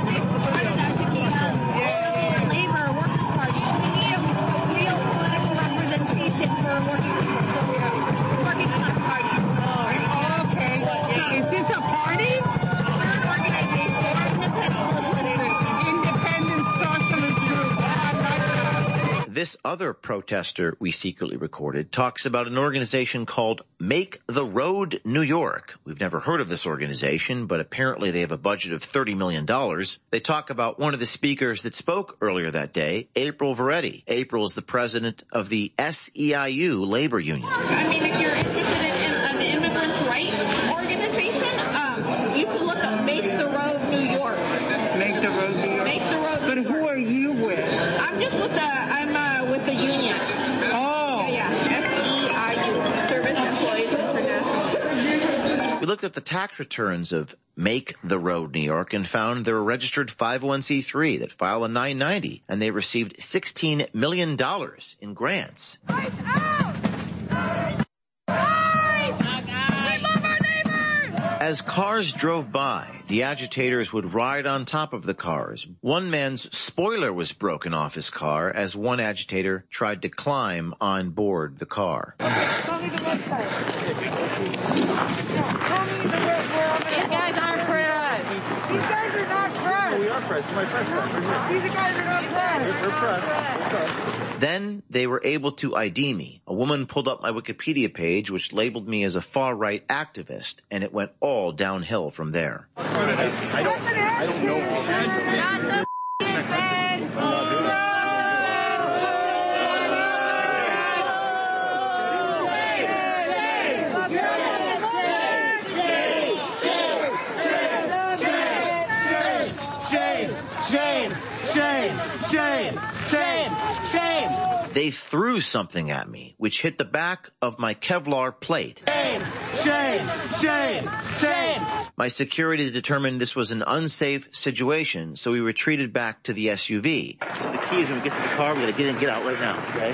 For working, working class party. Oh, okay. So is this a party? We're an organization. Independent socialist group. Independent socialist group. This other protester we secretly recorded talks about an organization called Make the Road New York. We've never heard of this organization, but apparently they have a budget of thirty million dollars. They talk about one of the speakers that spoke earlier that day, April Veretti. April is the president of the S E I U labor union. I mean, if you're interested in an immigrants' rights organization, um, you should look up Make the Road New York. Make the Road New York? Make the Road New But York. who are you with? I'm just with the, I'm uh, with the union. Oh. Yeah, yeah. S E I U, Service Employees International. We looked at the tax returns of Make the Road New York and found they're a registered five oh one c three that file a nine ninety, and they received sixteen million dollars in grants. Ice out! Ice! Ice! We love our neighbors! As cars drove by, the agitators would ride on top of the cars. One man's spoiler was broken off his car as one agitator tried to climb on board the car. Show me the website. Show me the website. These guys aren't press. These guys are not press. We are press. My press guy. These guys are not press. We're press. Then they were able to I D me. A woman pulled up my Wikipedia page, which labeled me as a far-right activist, and it went all downhill from there. I don't, I don't know. Not the bed. Shame, shame, shame, shame, shame, shame. They threw something at me, which hit the back of my Kevlar plate. Shame, shame, shame, shame. My security determined this was an unsafe situation, so we retreated back to the S U V. So the key is when we get to the car, we gotta get in and get out right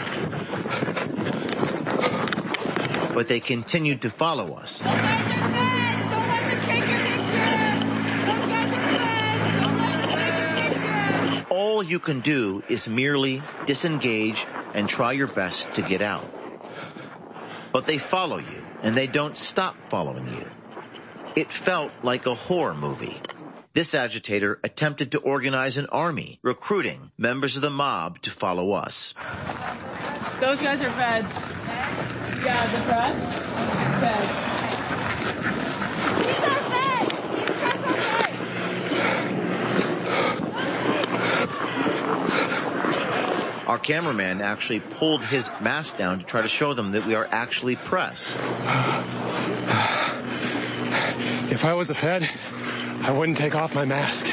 now, okay? But they continued to follow us. Those guys are fed. Don't let them take your picture. Those guys are fed. Don't let them take your picture. All you can do is merely disengage and try your best to get out. But they follow you, and they don't stop following you. It felt like a horror movie. This agitator attempted to organize an army, recruiting members of the mob to follow us. Those guys are feds. Yeah, the press? Feds. These are feds! These guys are feds! Our cameraman actually pulled his mask down to try to show them that we are actually press. If I was a Fed, I wouldn't take off my mask.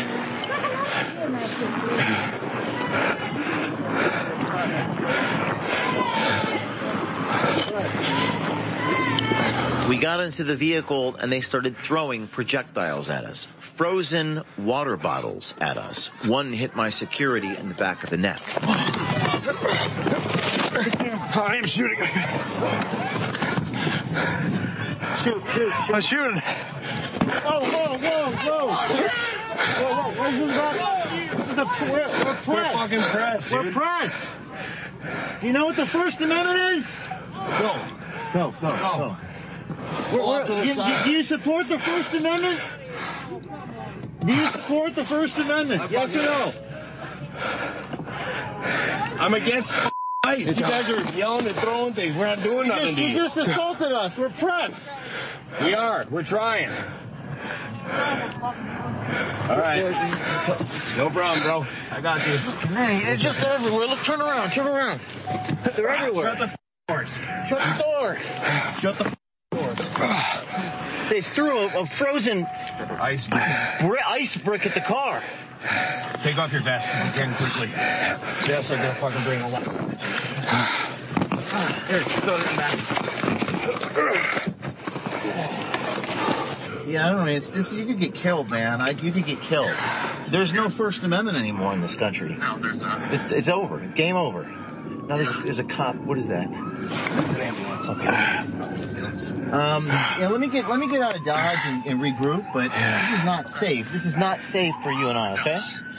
We got into the vehicle and they started throwing projectiles at us. Frozen water bottles at us. One hit my security in the back of the neck. I am shooting. Shoot, shoot, shoot. I'm shooting. Whoa, whoa, whoa, whoa. Whoa, whoa, where's this about? The, we're, we're press. We're fucking press, We're dude. press. Do you know what the First Amendment is? No. Go, go, go. We're, we're, do, you, do you support the First Amendment? Do you support the First Amendment? Yes or no? I'm against ICE. You guys are yelling and throwing things. We're not doing nothing You just, to you you. just assaulted us. We're press. We are. We're trying. All right. No problem, bro. I got you. Man, it's just everywhere. Look, turn around. Turn around. They're everywhere. Shut the doors. Shut the door. Shut the doors. They threw a, a frozen ice brick. ice brick at the car. Take off your vest again quickly. Yes, I'm gonna fucking bring a lot. Here, throw it back. Yeah, I don't know. It's this. You could get killed, man. I, you could get killed. There's no First Amendment anymore in this country. No, there's not. It's it's over. Game over. Now there's, there's a cop. What is that? It's an ambulance. Okay. Um. Yeah. Let me get let me get out of Dodge and, and regroup. But this is not safe. This is not safe for you and I. Okay.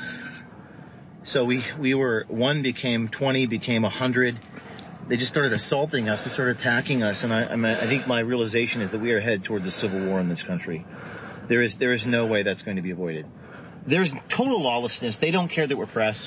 So we we were one became twenty became a hundred. They just started assaulting us. They started attacking us, and I, I, mean, I think my realization is that we are headed towards a civil war in this country. There is there is no way that's going to be avoided. There's total lawlessness. They don't care that we're press.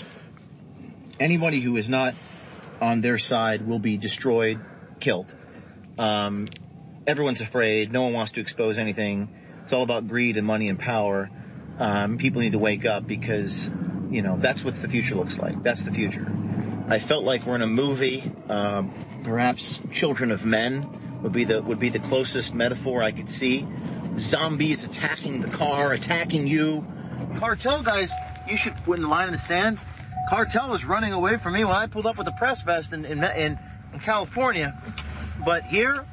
Anybody who is not on their side will be destroyed, killed. Um, everyone's afraid. No one wants to expose anything. It's all about greed and money and power. Um, people need to wake up because, you know, that's what the future looks like. That's the future. I felt like we're in a movie. Um, perhaps Children of Men would be the would be the closest metaphor I could see. Zombies attacking the car, attacking you. Cartel guys, you should put in the line in the sand. Cartel was running away from me when I pulled up with a press vest in in, in, in California, but here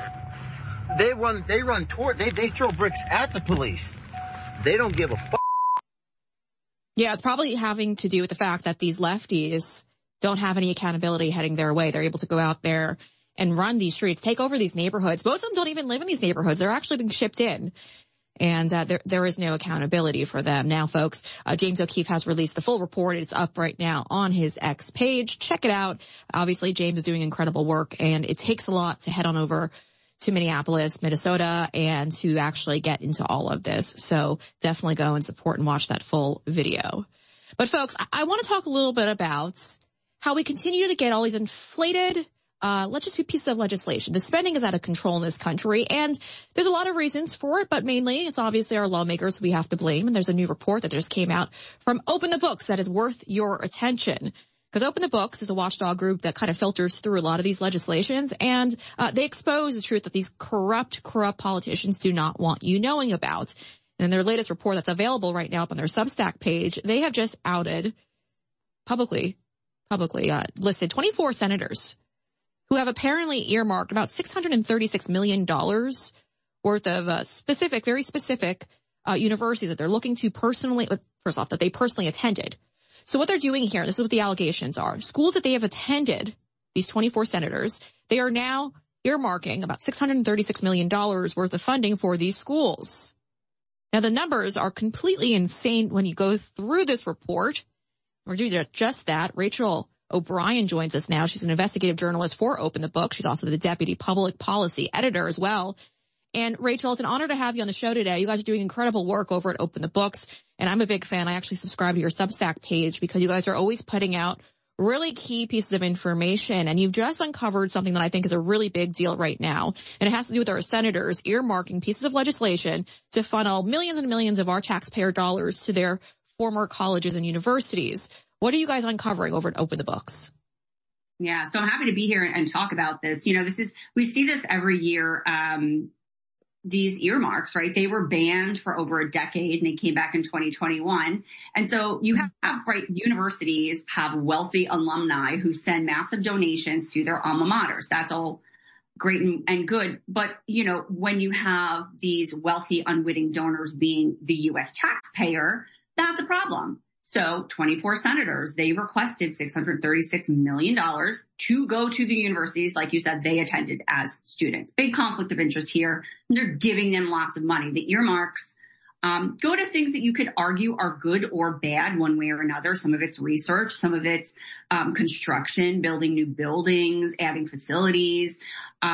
they run they run toward they they throw bricks at the police. They don't give a fuck. Yeah, it's probably having to do with the fact that these lefties don't have any accountability heading their way. They're able to go out there and run these streets, take over these neighborhoods. Most of them don't even live in these neighborhoods. They're actually being shipped in. And uh, there there is no accountability for them. Now, folks, uh, James O'Keefe has released the full report. It's up right now on his X page. Check it out. Obviously, James is doing incredible work, and it takes a lot to head on over to Minneapolis, Minnesota, and to actually get into all of this. So definitely go and support and watch that full video. But, folks, I, I want to talk a little bit about how we continue to get all these inflated Uh, legislative pieces of legislation. The spending is out of control in this country, and there's a lot of reasons for it, but mainly it's obviously our lawmakers we have to blame. And there's a new report that just came out from Open the Books that is worth your attention. Because Open the Books is a watchdog group that kind of filters through a lot of these legislations, and uh, they expose the truth that these corrupt, corrupt politicians do not want you knowing about. And in their latest report that's available right now up on their Substack page, they have just outed publicly, publicly uh, listed twenty-four senators who have apparently earmarked about six hundred thirty-six million dollars worth of uh, specific, very specific uh, universities that they're looking to personally, first off, that they personally attended. So what they're doing here, this is what the allegations are, schools that they have attended, these twenty-four senators, they are now earmarking about six hundred thirty-six million dollars worth of funding for these schools. Now, the numbers are completely insane when you go through this report. We're doing just that. Rachel O'Brien joins us now. She's an investigative journalist for Open the Book. She's also the deputy public policy editor as well. And Rachel, it's an honor to have you on the show today. You guys are doing incredible work over at Open the Books, and I'm a big fan. I actually subscribe to your Substack page because you guys are always putting out really key pieces of information, and you've just uncovered something that I think is a really big deal right now, and it has to do with our senators earmarking pieces of legislation to funnel millions and millions of our taxpayer dollars to their former colleges and universities. What are you guys uncovering over at Open the Books? Yeah, so I'm happy to be here and talk about this. You know, this is, we see this every year, um, these earmarks, right? They were banned for over a decade and they came back in twenty twenty-one. And so you have, right, universities have wealthy alumni who send massive donations to their alma maters. That's all great and, and good. But, you know, when you have these wealthy, unwitting donors being the U S taxpayer, that's a problem. So twenty-four senators, they requested six hundred thirty-six million dollars to go to the universities, like you said, they attended as students. Big conflict of interest here. They're giving them lots of money. The earmarks um, go to things that you could argue are good or bad one way or another. Some of it's research, some of it's um, construction, building new buildings, adding facilities. Uh,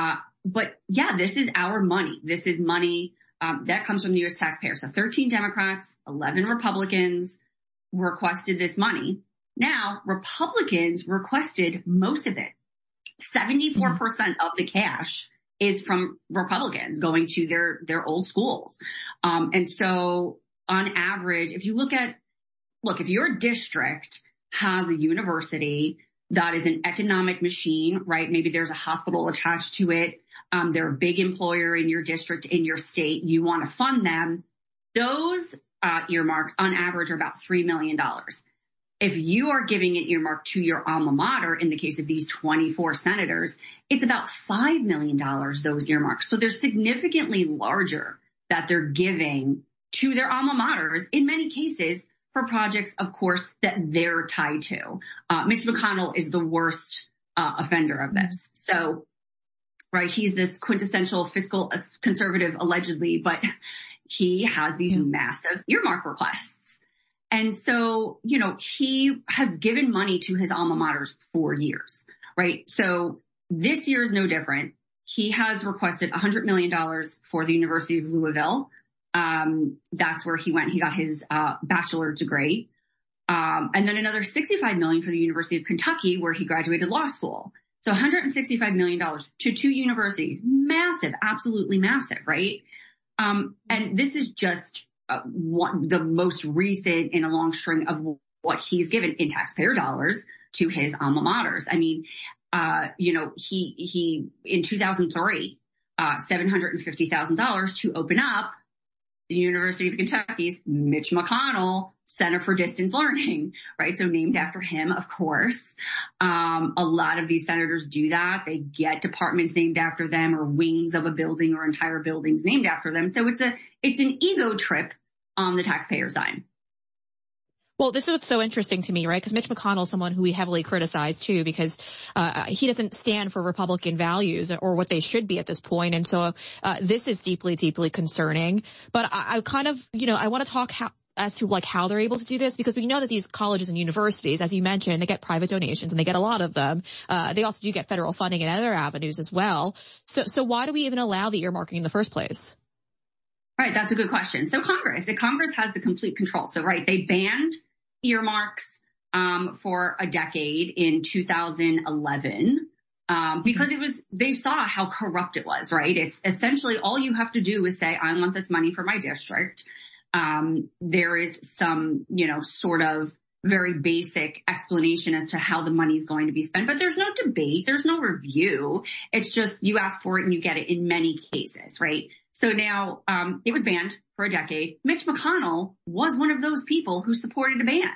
but yeah, this is our money. This is money um, that comes from the U S taxpayer. So thirteen Democrats, eleven Republicans requested this money. Now, Republicans requested most of it. seventy-four percent of the cash is from Republicans going to their, their old schools. Um, and so on average, if you look at, look, if your district has a university that is an economic machine, right? Maybe there's a hospital attached to it. Um, they're a big employer in your district, in your state. You want to fund them. Those uh, earmarks on average are about three million dollars. If you are giving an earmark to your alma mater, in the case of these twenty-four senators, it's about five million dollars, those earmarks. So they're significantly larger that they're giving to their alma maters in many cases for projects, of course, that they're tied to. Uh, Mitch McConnell is the worst uh, offender of this. So, right, he's this quintessential fiscal conservative, allegedly, but he has these yeah. massive earmark requests. And so, you know, he has given money to his alma maters for years, right? So this year is no different. He has requested one hundred million dollars for the University of Louisville. Um, that's where he went. He got his uh, bachelor's degree. Um, and then another sixty-five million dollars for the University of Kentucky, where he graduated law school. So one hundred sixty-five million dollars to two universities. Massive, absolutely massive, right? Um, and this is just Uh, one, the most recent in a long string of what he's given in taxpayer dollars to his alma maters. I mean, uh, you know, he, he, in two thousand three, uh, seven hundred fifty thousand dollars to open up the University of Kentucky's Mitch McConnell Center for Distance Learning, right? So named after him, of course. Um, a lot of these senators do that. They get departments named after them or wings of a building or entire buildings named after them. So it's a, it's an ego trip on the taxpayer's dime. Well, this is what's so interesting to me, right? Because Mitch McConnell is someone who we heavily criticize too, because uh he doesn't stand for Republican values or what they should be at this point. And so uh this is deeply, deeply concerning. But I, I kind of, you know, I want to talk how as to like how they're able to do this, because we know that these colleges and universities, as you mentioned, they get private donations and they get a lot of them. Uh they also do get federal funding in other avenues as well. So so why do we even allow the earmarking in the first place? Right, that's a good question. So Congress, the Congress has the complete control. So right, they banned earmarks um for a decade in two thousand eleven um because it was, they saw how corrupt it was, right? It's essentially all you have to do is say, I want this money for my district. Um there is some, you know, sort of very basic explanation as to how the money is going to be spent, but there's no debate, there's no review. It's just you ask for it and you get it in many cases, right? So now um it was banned for a decade. Mitch McConnell was one of those people who supported a ban.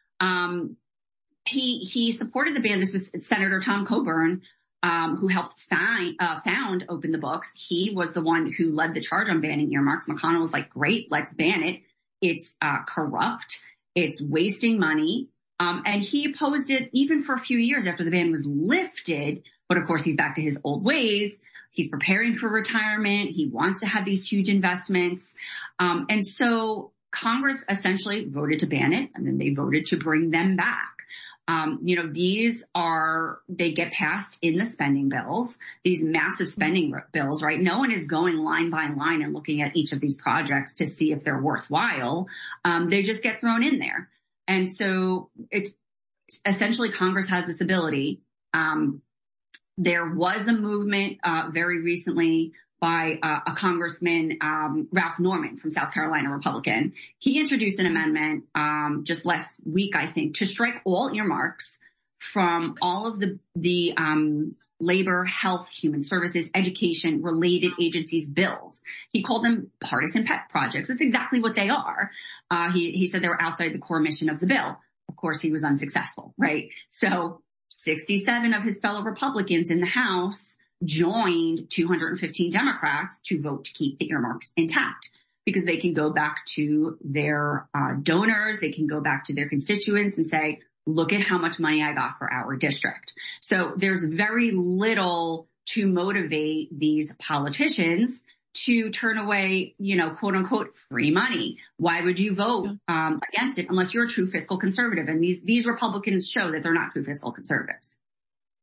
Um he he supported the ban. This was Senator Tom Coburn, um who helped find, uh, found Open the Books. He was the one who led the charge on banning earmarks. McConnell was like, great, let's ban it. It's uh corrupt. It's wasting money. Um and he opposed it even for a few years after the ban was lifted. But of course, he's back to his old ways. He's preparing for retirement. He wants to have these huge investments. Um, and so Congress essentially voted to ban it, and then they voted to bring them back. Um, you know, these are, they get passed in the spending bills, these massive spending bills, right? No one is going line by line and looking at each of these projects to see if they're worthwhile. Um, they just get thrown in there. And so it's essentially Congress has this ability. Um, There was a movement uh very recently by uh, a congressman, um Ralph Norman from South Carolina, Republican. He introduced an amendment um just last week, I think, to strike all earmarks from all of the the um labor, health, human services, education related agencies' bills. He called them partisan pet projects. That's exactly what they are. Uh he he said they were outside the core mission of the bill. Of course, he was unsuccessful, right? So sixty-seven of his fellow Republicans in the House joined two hundred fifteen Democrats to vote to keep the earmarks intact, because they can go back to their uh, donors, they can go back to their constituents and say, look at how much money I got for our district. So there's very little to motivate these politicians to turn away, you know, quote unquote, free money. Why would you vote um, against it unless you're a true fiscal conservative? And these, these Republicans show that they're not true fiscal conservatives.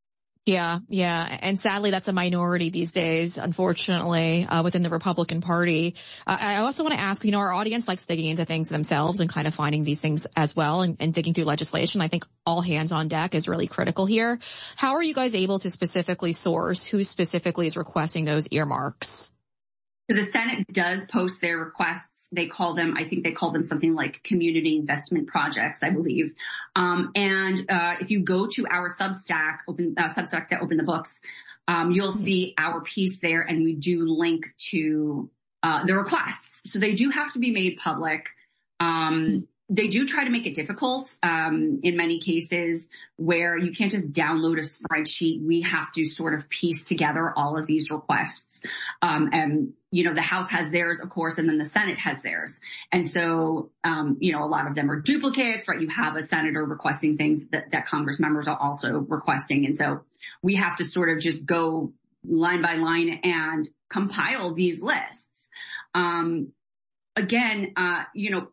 Yeah, yeah. And sadly, that's a minority these days, unfortunately, uh, within the Republican Party. Uh, I also want to ask, you know, our audience likes digging into things themselves and kind of finding these things as well and, and digging through legislation. I think all hands on deck is really critical here. How are you guys able to specifically source who specifically is requesting those earmarks? So the Senate does post their requests. They call them, I think they call them something like community investment projects, I believe. Um, and uh, if you go to our Substack, open uh, Substack that open the books, um, you'll see our piece there, and we do link to uh, the requests. So they do have to be made public. Um, They do try to make it difficult um, in many cases where you can't just download a spreadsheet. We have to sort of piece together all of these requests. Um, and, you know, the House has theirs, of course, and then the Senate has theirs. And so, um, you know, a lot of them are duplicates, right? You have a senator requesting things that, that Congress members are also requesting. And so we have to sort of just go line by line and compile these lists. Um, again, uh, you know,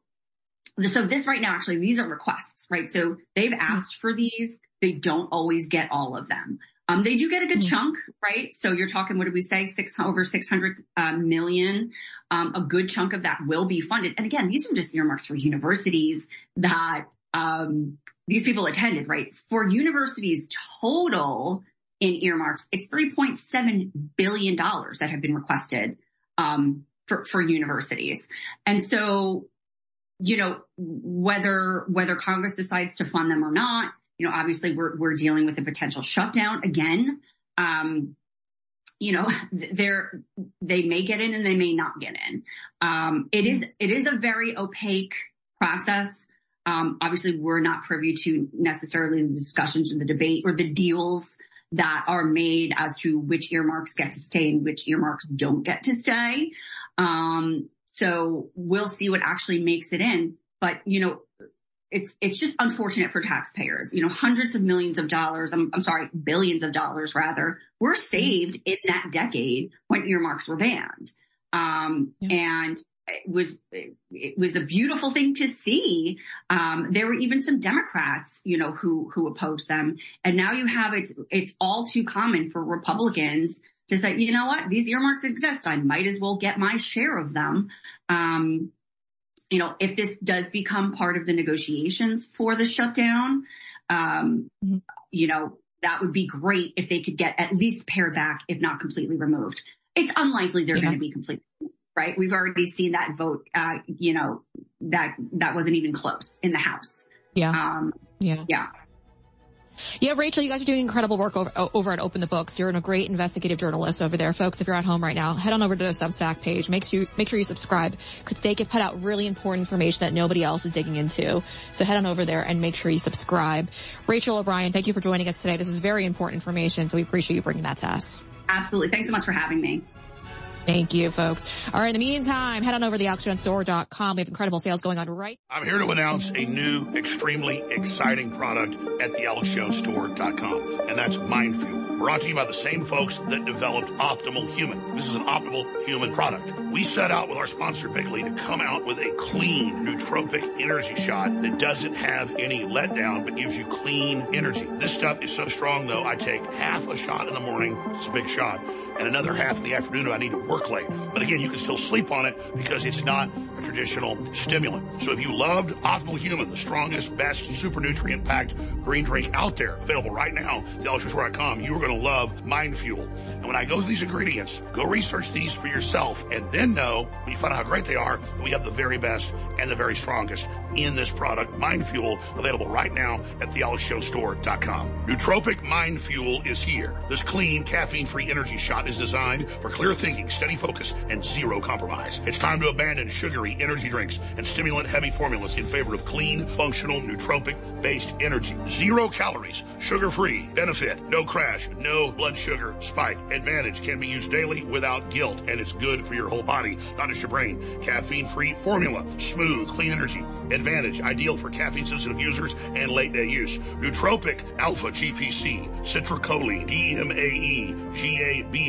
So this right now, actually, these are requests, right? So they've asked for these. They don't always get all of them. Um, they do get a good mm-hmm. chunk, right? So you're talking, what did we say? Six, over six hundred uh, million. Um, a good chunk of that will be funded. And again, these are just earmarks for universities that, um, these people attended, right? For universities total in earmarks, it's three point seven billion dollars that have been requested, um, for, for universities. And so, you know, whether, whether Congress decides to fund them or not, you know, obviously we're, we're dealing with a potential shutdown again. Um, you know, they're, they may get in and they may not get in. Um, it is, it is a very opaque process. Um, obviously we're not privy to necessarily the discussions or the debate or the deals that are made as to which earmarks get to stay and which earmarks don't get to stay. Um, So we'll see what actually makes it in. But, you know, it's, it's just unfortunate for taxpayers. You know, hundreds of millions of dollars, I'm, I'm sorry, billions of dollars rather, were saved in that decade when earmarks were banned. Um, yeah. and it was, it was a beautiful thing to see. Um, there were even some Democrats, you know, who, who opposed them. And now you have it, it's all too common for Republicans to say, you know what, these earmarks exist. I might as well get my share of them. Um, you know, if this does become part of the negotiations for the shutdown, um, you know, that would be great if they could get at least pared back, if not completely removed. It's unlikely they're yeah. going to be completely removed, right? We've already seen that vote, uh, you know, that, that wasn't even close in the House. Yeah. Um, yeah. Yeah. Yeah, Rachel, you guys are doing incredible work over, over at Open the Books. You're a great investigative journalist over there. Folks, if you're at home right now, head on over to the Substack page. Make sure you, make sure you subscribe because they can put out really important information that nobody else is digging into. So head on over there and make sure you subscribe. Rachel O'Brien, thank you for joining us today. This is very important information, so we appreciate you bringing that to us. Absolutely. Thanks so much for having me. Thank you, folks. All right, in the meantime, head on over to the alex jones store dot com. We have incredible sales going on right. I'm here to announce a new, extremely exciting product at the alex jones store dot com, and that's Mind Fuel. Brought to you by the same folks that developed Optimal Human. This is an Optimal Human product. We set out with our sponsor, Bigley, to come out with a clean, nootropic energy shot that doesn't have any letdown but gives you clean energy. This stuff is so strong, though, I take half a shot in the morning. It's a big shot. And another half in the afternoon if I need to work late. But again, you can still sleep on it because it's not a traditional stimulant. So if you loved Optimal Human, the strongest, best, super nutrient-packed green drink out there, available right now at the alex jones store dot com, you are going to love Mind Fuel. And when I go through these ingredients, go research these for yourself and then know, when you find out how great they are, that we have the very best and the very strongest in this product, Mind Fuel, available right now at the alex jones store dot com. Nootropic Mind Fuel is here. This clean, caffeine-free energy shot is designed for clear thinking, steady focus, and zero compromise. It's time to abandon sugary energy drinks and stimulant-heavy formulas in favor of clean, functional, nootropic-based energy. Zero calories, sugar-free, benefit, no crash, no blood sugar spike. Advantage can be used daily without guilt, and it's good for your whole body, not just your brain. Caffeine-free formula, smooth, clean energy. Advantage, ideal for caffeine-sensitive users and late-day use. Nootropic Alpha G P C, Citrulline, D M A E, G A B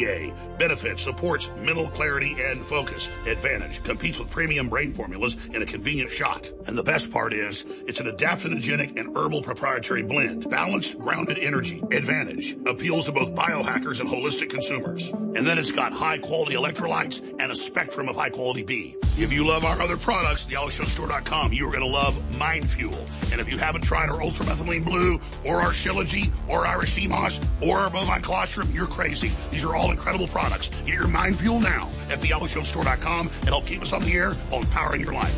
D A. Benefits, supports mental clarity and focus. Advantage, competes with premium brain formulas in a convenient shot. And the best part is, it's an adaptogenic and herbal proprietary blend. Balanced, grounded energy. Advantage, appeals to both biohackers and holistic consumers. And then it's got high-quality electrolytes and a spectrum of high-quality B. If you love our other products, the alex jones store dot com, you are going to love Mind Fuel. And if you haven't tried our Ultramethylene Blue or our Shilajit or our C M O S or our Bovine Colostrum, you're crazy. These are all incredible products. Get your Mind Fuel now at the alex jones store dot com and help keep us on the air while empowering your life.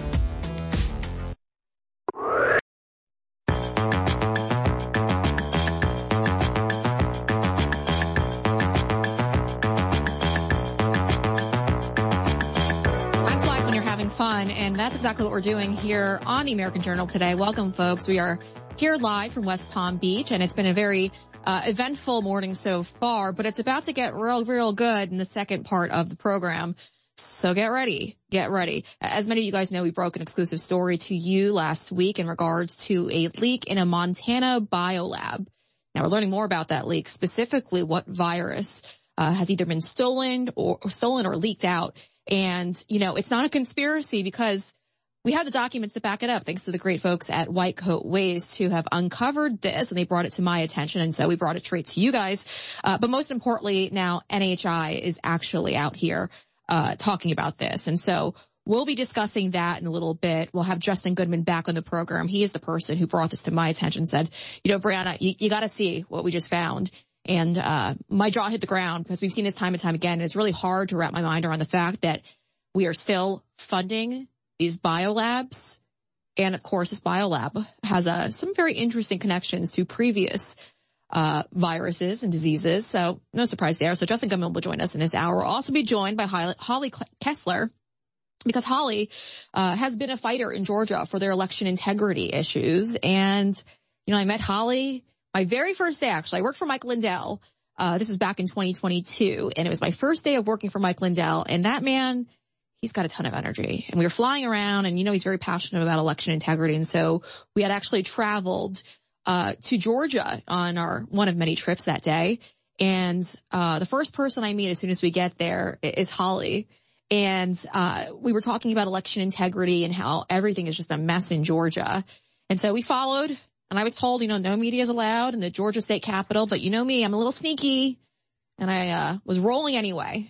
Fun, and that's exactly what we're doing here on the American Journal today. Welcome, folks. We are here live from West Palm Beach, and it's been a very uh, eventful morning so far, but it's about to get real, real good in the second part of the program. So get ready. Get ready. As many of you guys know, we broke an exclusive story to you last week in regards to a leak in a Montana biolab. Now, we're learning more about that leak, specifically what virus uh, has either been stolen or, or stolen or leaked out. And, you know, it's not a conspiracy because we have the documents to back it up, thanks to the great folks at White Coat Waste who have uncovered this, and they brought it to my attention, and so we brought it straight to you guys. Uh, but most importantly, now N H I is actually out here uh talking about this. And so we'll be discussing that in a little bit. We'll have Justin Goodman back on the program. He is the person who brought this to my attention, said, you know, Brianna, you, you got to see what we just found. And, uh, my jaw hit the ground because we've seen this time and time again. And it's really hard to wrap my mind around the fact that we are still funding these biolabs. And of course, this biolab has, uh, some very interesting connections to previous, uh, viruses and diseases. So no surprise there. So Justin Goodman will join us in this hour. We'll also be joined by Holly Kessler, because Holly, uh, has been a fighter in Georgia for their election integrity issues. And, you know, I met Holly my very first day, actually. I worked for Mike Lindell. Uh, this was back in twenty twenty-two, and it was my first day of working for Mike Lindell. And that man, he's got a ton of energy. And we were flying around, and you know, he's very passionate about election integrity. And so we had actually traveled, uh, to Georgia on our, one of many trips that day. And, uh, the first person I meet as soon as we get there is Holly. And, uh, we were talking about election integrity and how everything is just a mess in Georgia. And so we followed. And I was told, you know, no media is allowed in the Georgia state capitol, but you know me, I'm a little sneaky. And I, uh, was rolling anyway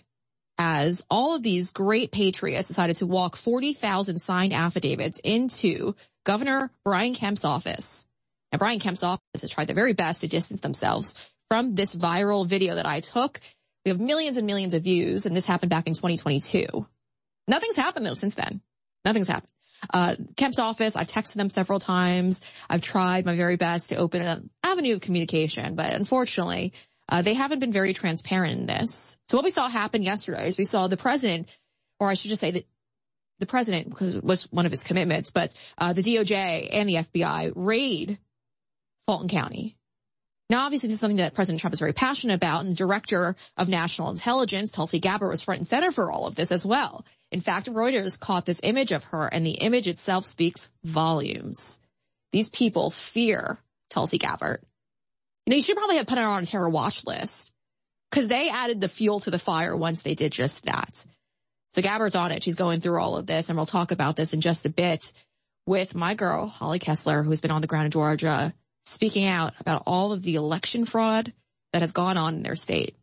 as all of these great patriots decided to walk forty thousand signed affidavits into Governor Brian Kemp's office. And Brian Kemp's office has tried their very best to distance themselves from this viral video that I took. We have millions and millions of views, and this happened back in twenty twenty-two. Nothing's happened though since then. Nothing's happened. Uh, Kemp's office, I've texted them several times. I've tried my very best to open an avenue of communication, but unfortunately, uh, they haven't been very transparent in this. So what we saw happen yesterday is we saw the president, or I should just say that the president, because it was one of his commitments, but, uh, the D O J and the F B I raid Fulton County. Now, obviously, this is something that President Trump is very passionate about, and the Director of National Intelligence, Tulsi Gabbard, was front and center for all of this as well. In fact, Reuters caught this image of her, and the image itself speaks volumes. These people fear Tulsi Gabbard. You know, you should probably have put her on a terror watch list, because they added the fuel to the fire once they did just that. So Gabbard's on it. She's going through all of this, and we'll talk about this in just a bit with my girl, Holly Kessler, who's been on the ground in Georgia, speaking out about all of the election fraud that has gone on in their state.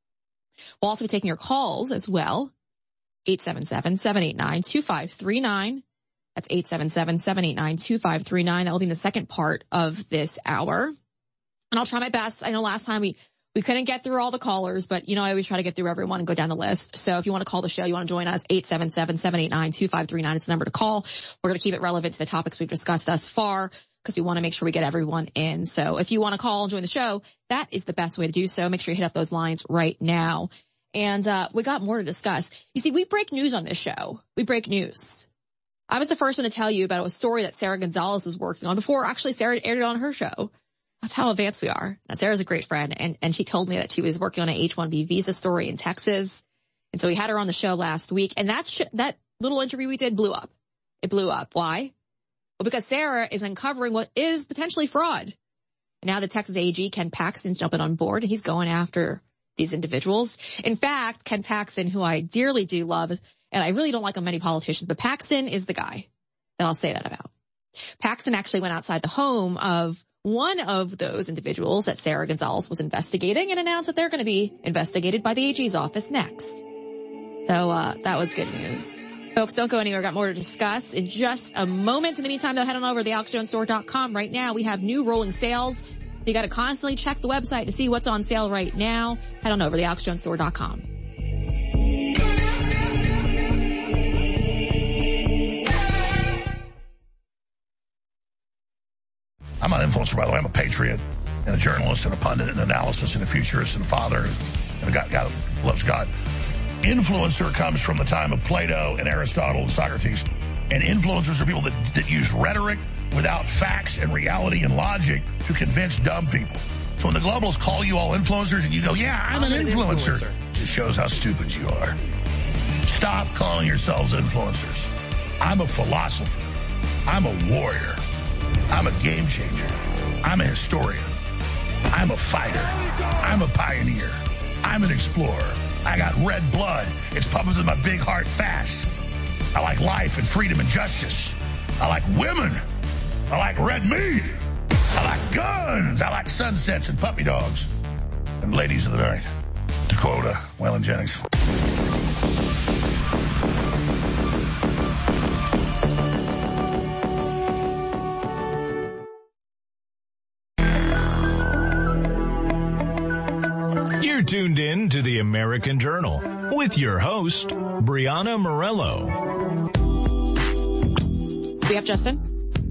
We'll also be taking your calls as well. eight seven seven, seven eight nine, two five three nine. That's eight seven seven, seven eight nine, two five three nine. That will be in the second part of this hour. And I'll try my best. I know last time we, we couldn't get through all the callers, but you know, I always try to get through everyone and go down the list. So if you want to call the show, you want to join us, eight seven seven, seven eight nine, two five three nine. It's the number to call. We're going to keep it relevant to the topics we've discussed thus far, because we want to make sure we get everyone in. So if you want to call and join the show, that is the best way to do so. Make sure you hit up those lines right now. And, uh, we got more to discuss. You see, we break news on this show. We break news. I was the first one to tell you about a story that Sarah Gonzalez was working on before actually Sarah aired it on her show. That's how advanced we are. Now, Sarah's a great friend, and, and she told me that she was working on an H one B visa story in Texas. And so we had her on the show last week, and that sh- that little interview we did blew up. It blew up. Why? Well, because Sarah is uncovering what is potentially fraud. And now the Texas A G, Ken Paxton's jumping on board, and he's going after these individuals. In fact, Ken Paxton, who I dearly do love, and I really don't like on many politicians, but Paxton is the guy that I'll say that about. Paxton actually went outside the home of one of those individuals that Sarah Gonzalez was investigating and announced that they're going to be investigated by the A G's office next. So uh that was good news. Folks, don't go anywhere. We've got more to discuss in just a moment. In the meantime, though, head on over to the alex jones store dot com. Right now, we have new rolling sales. So you got to constantly check the website to see what's on sale right now. Head on over to the alex jones store dot com. I'm not an influencer, by the way. I'm a patriot and a journalist and a pundit and an analyst and a futurist and a father and a guy, guy who loves God. Influencer comes from the time of Plato and Aristotle and Socrates. And influencers are people that, that use rhetoric without facts and reality and logic to convince dumb people. So when the globalists call you all influencers and you go, yeah, I'm, I'm an, an influencer, influencer, it just shows how stupid you are. Stop calling yourselves influencers. I'm a philosopher. I'm a warrior. I'm a game changer. I'm a historian. I'm a fighter. I'm a pioneer. I'm an explorer. I got red blood. It's pumping through my big heart fast. I like life and freedom and justice. I like women. I like red meat. I like guns. I like sunsets and puppy dogs. And ladies of the night. To quote uh, Waylon Jennings. You're tuned in to the American Journal with your host, Brianna Morello. We have Justin.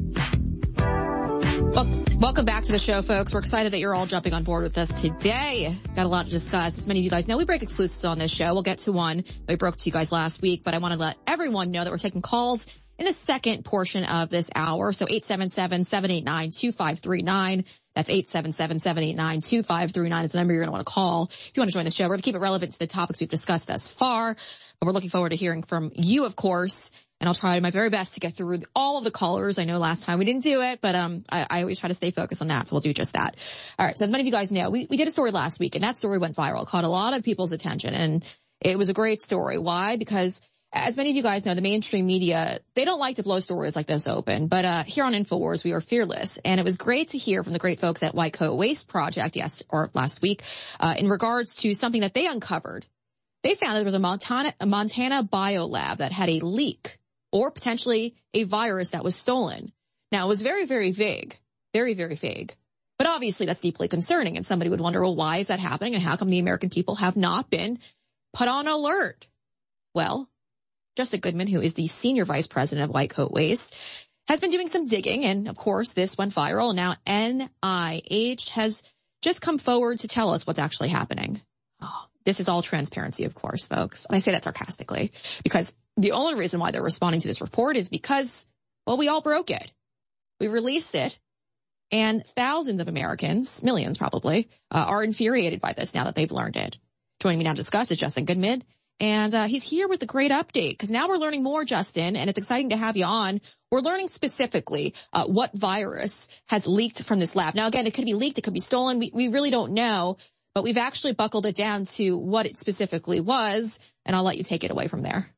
Well, welcome back to the show, folks. We're excited that you're all jumping on board with us today. Got a lot to discuss. As many of you guys know, we break exclusives on this show. We'll get to one that we broke to you guys last week, but I want to let everyone know that we're taking calls in the second portion of this hour. So eight seven seven, seven eight nine, two five three nine. That's eight seven seven, seven eight nine, two five three nine. It's the number you're going to want to call if you want to join the show. We're going to keep it relevant to the topics we've discussed thus far, but we're looking forward to hearing from you, of course. And I'll try my very best to get through all of the callers. I know last time we didn't do it, but um, I, I always try to stay focused on that, so we'll do just that. All right, so as many of you guys know, we, we did a story last week, and that story went viral. It caught a lot of people's attention, and it was a great story. Why? Because as many of you guys know, the mainstream media, they don't like to blow stories like this open. But uh here on InfoWars, we are fearless. And it was great to hear from the great folks at White Coat Waste Project yes, or last week uh in regards to something that they uncovered. They found that there was a Montana, a Montana biolab that had a leak or potentially a virus that was stolen. Now, it was very, very vague, very, very vague. But obviously, that's deeply concerning. And somebody would wonder, well, why is that happening? And how come the American people have not been put on alert? Well, Justin Goodman, who is the senior vice president of White Coat Waste, has been doing some digging. And of course, this went viral. And now N I H has just come forward to tell us what's actually happening. Oh, this is all transparency, of course, folks. And I say that sarcastically because the only reason why they're responding to this report is because, well, we all broke it. We released it. And thousands of Americans, millions probably, uh, are infuriated by this now that they've learned it. Joining me now to discuss is Justin Goodman. And uh he's here with a great update because now we're learning more, Justin, and it's exciting to have you on. We're learning specifically uh what virus has leaked from this lab. Now, again, it could be leaked, it could be stolen. We, we really don't know, but we've actually buckled it down to what it specifically was, and I'll let you take it away from there.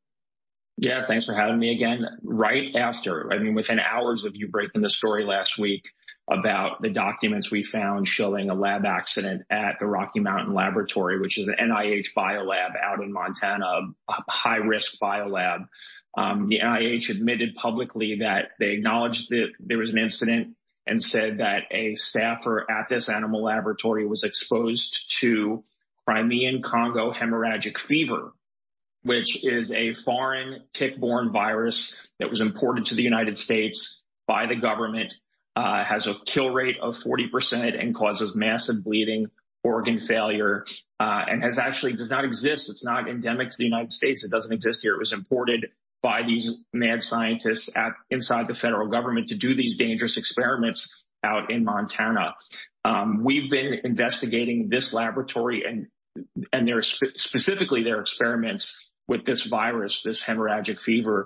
Yeah, thanks for having me again. Right after, I mean, within hours of you breaking the story last week about the documents we found showing a lab accident at the Rocky Mountain Laboratory, which is an N I H biolab out in Montana, a high-risk biolab. Um, the N I H admitted publicly that they acknowledged that there was an incident and said that a staffer at this animal laboratory was exposed to Crimean Congo hemorrhagic fever, which is a foreign tick-borne virus that was imported to the United States by the government. Uh, has a kill rate of forty percent and causes massive bleeding, organ failure, uh, and has actually does not exist. It's not endemic to the United States. It doesn't exist here. It was imported by these mad scientists at inside the federal government to do these dangerous experiments out in Montana. Um, we've been investigating this laboratory and and their spe- specifically their experiments with this virus, this hemorrhagic fever,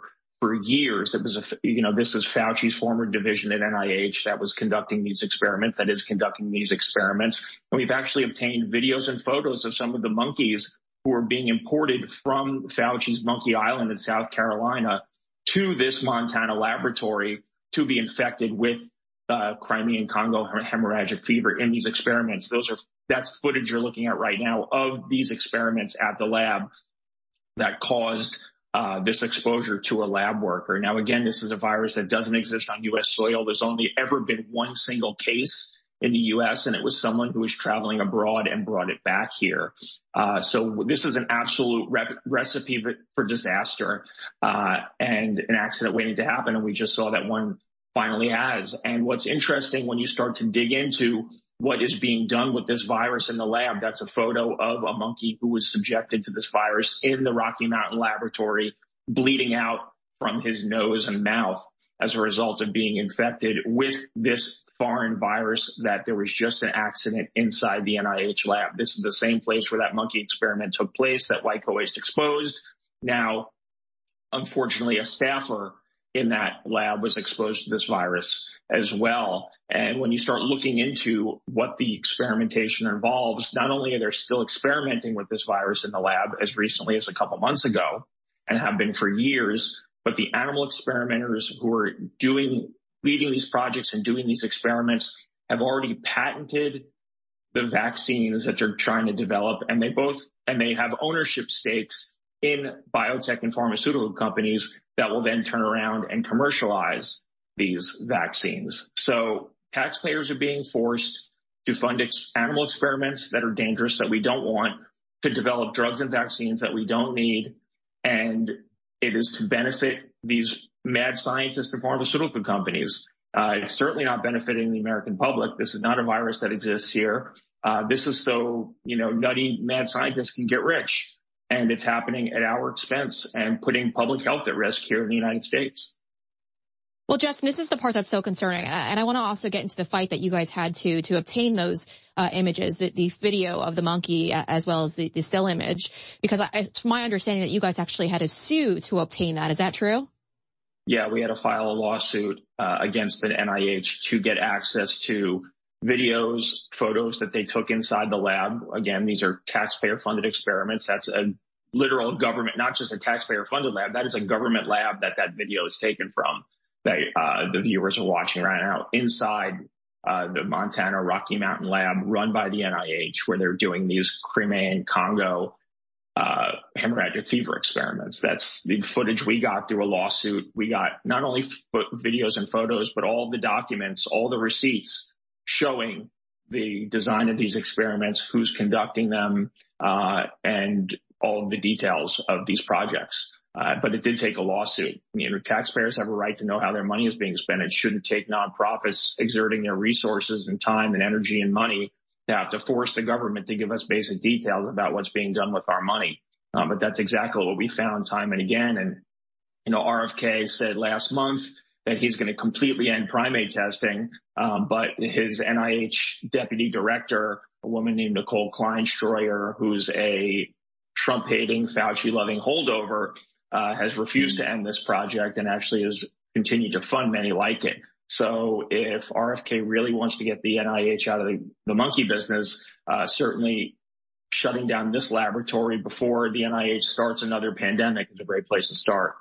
for years, it was, a, you know, this is Fauci's former division at N I H that was conducting these experiments, that is conducting these experiments. And we've actually obtained videos and photos of some of the monkeys who are being imported from Fauci's Monkey Island in South Carolina to this Montana laboratory to be infected with uh, Crimean Congo hemorrhagic fever in these experiments. Those are, that's footage you're looking at right now of these experiments at the lab that caused Uh, this exposure to a lab worker. Now, again, this is a virus that doesn't exist on U S soil. There's only ever been one single case in the U S, and it was someone who was traveling abroad and brought it back here. Uh, so this is an absolute rep- recipe for, for disaster uh, and an accident waiting to happen, and we just saw that one finally has. And what's interesting when you start to dig into what is being done with this virus in the lab, that's a photo of a monkey who was subjected to this virus in the Rocky Mountain laboratory, bleeding out from his nose and mouth as a result of being infected with this foreign virus, that there was just an accident inside the N I H lab. This is the same place where that monkey experiment took place that White Waste exposed. Now, unfortunately, a staffer in that lab was exposed to this virus as well. And when you start looking into what the experimentation involves, not only are they still experimenting with this virus in the lab as recently as a couple months ago and have been for years, but the animal experimenters who are doing, leading these projects and doing these experiments have already patented the vaccines that they're trying to develop. And they both, and they have ownership stakes in biotech and pharmaceutical companies that will then turn around and commercialize these vaccines. So taxpayers are being forced to fund ex- animal experiments that are dangerous, that we don't want, to develop drugs and vaccines that we don't need. And it is to benefit these mad scientists and pharmaceutical companies. Uh, it's certainly not benefiting the American public. This is not a virus that exists here. Uh, this is so, you know, nutty mad scientists can get rich. And it's happening at our expense and putting public health at risk here in the United States. Well, Justin, this is the part that's so concerning. And I want to also get into the fight that you guys had to to obtain those uh, images, the, the video of the monkey as well as the, the still image, because I, it's my understanding that you guys actually had to sue to obtain that. Is that true? Yeah, we had to file a lawsuit uh, against the N I H to get access to videos, photos that they took inside the lab. Again, these are taxpayer-funded experiments. That's a literal government, not just a taxpayer-funded lab. That is a government lab that that video is taken from, that uh, the viewers are watching right now inside uh, the Montana Rocky Mountain lab run by the N I H, where they're doing these Crimean Congo uh, hemorrhagic fever experiments. That's the footage we got through a lawsuit. We got not only f- videos and photos, but all the documents, all the receipts showing the design of these experiments, who's conducting them, uh, and all of the details of these projects. Uh, but it did take a lawsuit. You know, taxpayers have a right to know how their money is being spent. It shouldn't take nonprofits exerting their resources and time and energy and money to have to force the government to give us basic details about what's being done with our money. Um, but that's exactly what we found time and again. And, you know, R F K said last month that he's going to completely end primate testing. Um, but his N I H deputy director, a woman named Nicole Kleinstreuer, who's a Trump-hating, Fauci-loving holdover, uh, has refused to end this project and actually has continued to fund many like it. So if R F K really wants to get the N I H out of the, the monkey business, uh, certainly shutting down this laboratory before the N I H starts another pandemic is a great place to start.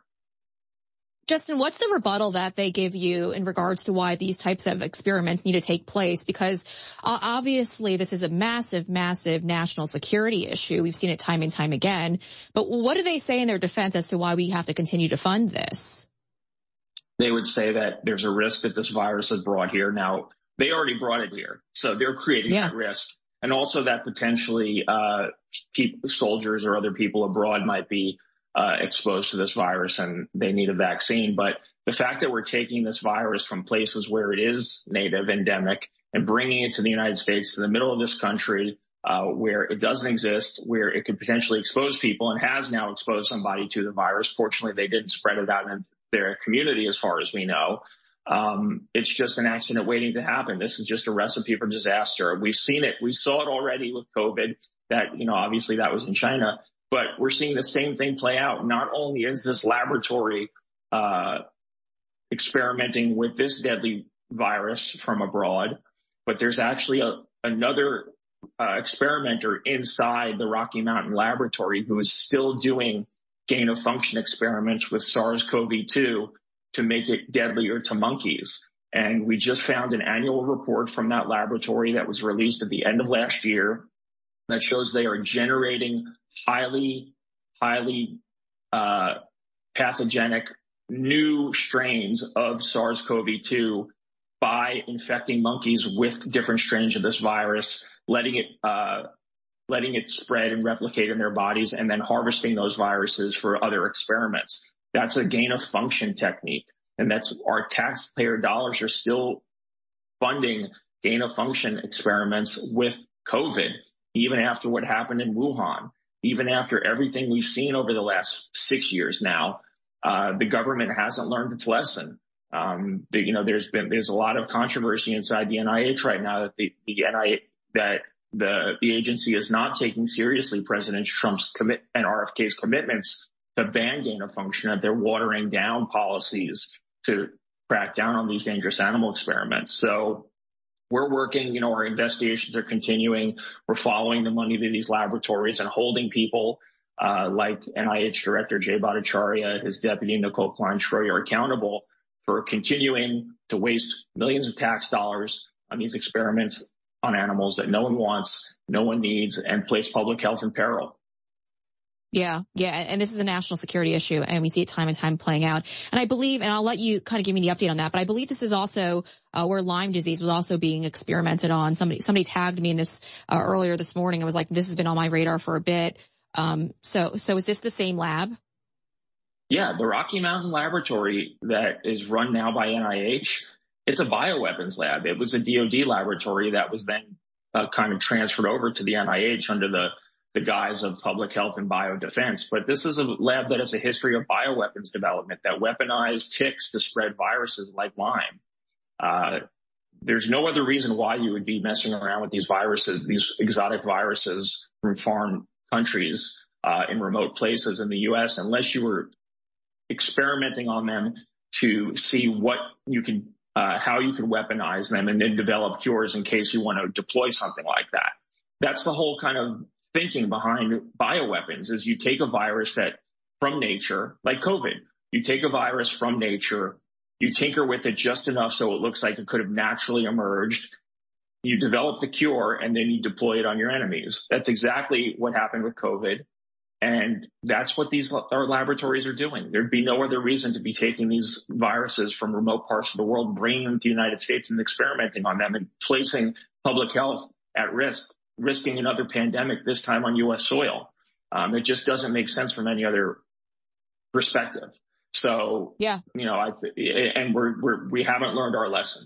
Justin, what's the rebuttal that they give you in regards to why these types of experiments need to take place? Because uh, obviously this is a massive, massive national security issue. We've seen it time and time again. But what do they say in their defense as to why we have to continue to fund this? They would say that there's a risk that this virus is brought here. Now, they already brought it here, so they're creating yeah. that risk. And also that potentially uh people, soldiers or other people abroad might be Uh, exposed to this virus and they need a vaccine. But the fact that we're taking this virus from places where it is native, endemic, and bringing it to the United States, to the middle of this country, uh, where it doesn't exist, where it could potentially expose people and has now exposed somebody to the virus. Fortunately, they didn't spread it out in their community as far as we know. Um, it's just an accident waiting to happen. This is just a recipe for disaster. We've seen it. We saw it already with COVID that, you know, obviously that was in China. But we're seeing the same thing play out. Not only is this laboratory uh, experimenting with this deadly virus from abroad, but there's actually a, another uh, experimenter inside the Rocky Mountain Laboratory who is still doing gain-of-function experiments with SARS-C o V two to make it deadlier to monkeys. And we just found an annual report from that laboratory that was released at the end of last year that shows they are generating highly, highly uh, pathogenic new strains of SARS-C o V two by infecting monkeys with different strains of this virus, letting it uh, letting it spread and replicate in their bodies, and then harvesting those viruses for other experiments. That's a gain-of-function technique, and that's our taxpayer dollars are still funding gain-of-function experiments with COVID, even after what happened in Wuhan, even after everything we've seen over the last six years now. Uh, the government hasn't learned its lesson. Um, the, you know, there's been, there's a lot of controversy inside the N I H right now that the, the N I H, that the, the agency is not taking seriously President Trump's commit and R F K's commitments to ban gain of function, that they're watering down policies to crack down on these dangerous animal experiments. So we're working, you know, our investigations are continuing. We're following the money to these laboratories and holding people Uh, like N I H Director Jay Bhattacharya, his deputy Nicole Klein-Schroyer, accountable for continuing to waste millions of tax dollars on these experiments on animals that no one wants, no one needs, and place public health in peril. Yeah, yeah, and this is a national security issue, and we see it time and time playing out. And I believe, and I'll let you kind of give me the update on that, but I believe this is also uh, where Lyme disease was also being experimented on. Somebody somebody tagged me in this uh, earlier this morning. I was like, this has been on my radar for a bit. Um, so, so is this the same lab? Yeah, the Rocky Mountain Laboratory that is run now by N I H, it's a bioweapons lab. It was a D O D laboratory that was then uh, kind of transferred over to the N I H under the, the guise of public health and biodefense. But this is a lab that has a history of bioweapons development that weaponized ticks to spread viruses like Lyme. Uh, there's no other reason why you would be messing around with these viruses, these exotic viruses from foreign countries uh, in remote places in the U S unless you were experimenting on them to see what you can, uh, how you could weaponize them and then develop cures in case you want to deploy something like that. That's the whole kind of thinking behind bioweapons is you take a virus that from nature, like COVID, you take a virus from nature, you tinker with it just enough so it looks like it could have naturally emerged. You develop the cure and then you deploy it on your enemies. That's exactly what happened with COVID. And that's what these our laboratories are doing. There'd be no other reason to be taking these viruses from remote parts of the world, bringing them to the United States and experimenting on them and placing public health at risk, risking another pandemic, this time on U S soil. Um, it just doesn't make sense from any other perspective. So, yeah, you know, I, and we're, we're, we haven't learned our lesson.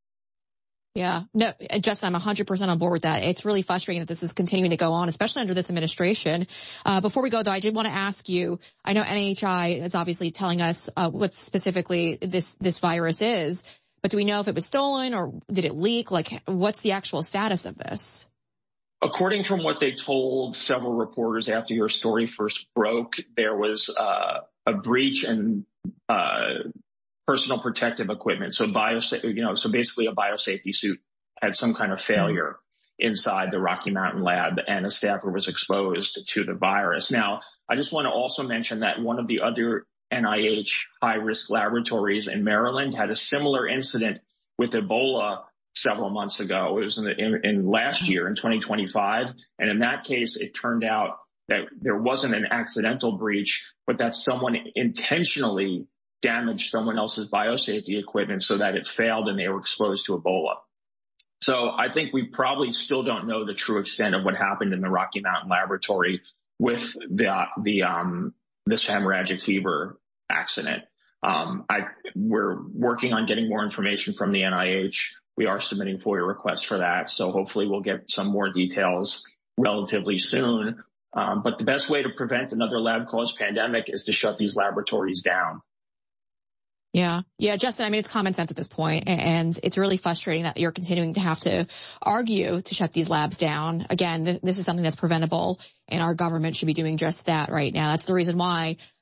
Yeah, no, Justin, I'm one hundred percent on board with that. It's really frustrating that this is continuing to go on, especially under this administration. Uh, before we go, though, I did want to ask you, I know N H I is obviously telling us uh, what specifically this, this virus is, but do we know if it was stolen or did it leak? Like, what's the actual status of this? According from what they told several reporters after your story first broke, there was uh, a breach in uh personal protective equipment. So bio, you know, so basically a biosafety suit had some kind of failure inside the Rocky Mountain lab and a staffer was exposed to the virus. Now, I just want to also mention that one of the other N I H high risk laboratories in Maryland had a similar incident with Ebola several months ago. It was in, the, in, in last year in twenty twenty-five. And in that case, it turned out that there wasn't an accidental breach, but that someone intentionally damaged someone else's biosafety equipment so that it failed and they were exposed to Ebola. So I think we probably still don't know the true extent of what happened in the Rocky Mountain Laboratory with the, the, um, this hemorrhagic fever accident. Um, I, we're working on getting more information from the N I H. We are submitting FOIA requests for that. So hopefully we'll get some more details relatively soon. Um, but the best way to prevent another lab-caused pandemic is to shut these laboratories down. Yeah. Yeah, Justin, I mean, it's common sense at this point, and it's really frustrating that you're continuing to have to argue to shut these labs down. Again, th- this is something that's preventable, and our government should be doing just that right now. That's the reason why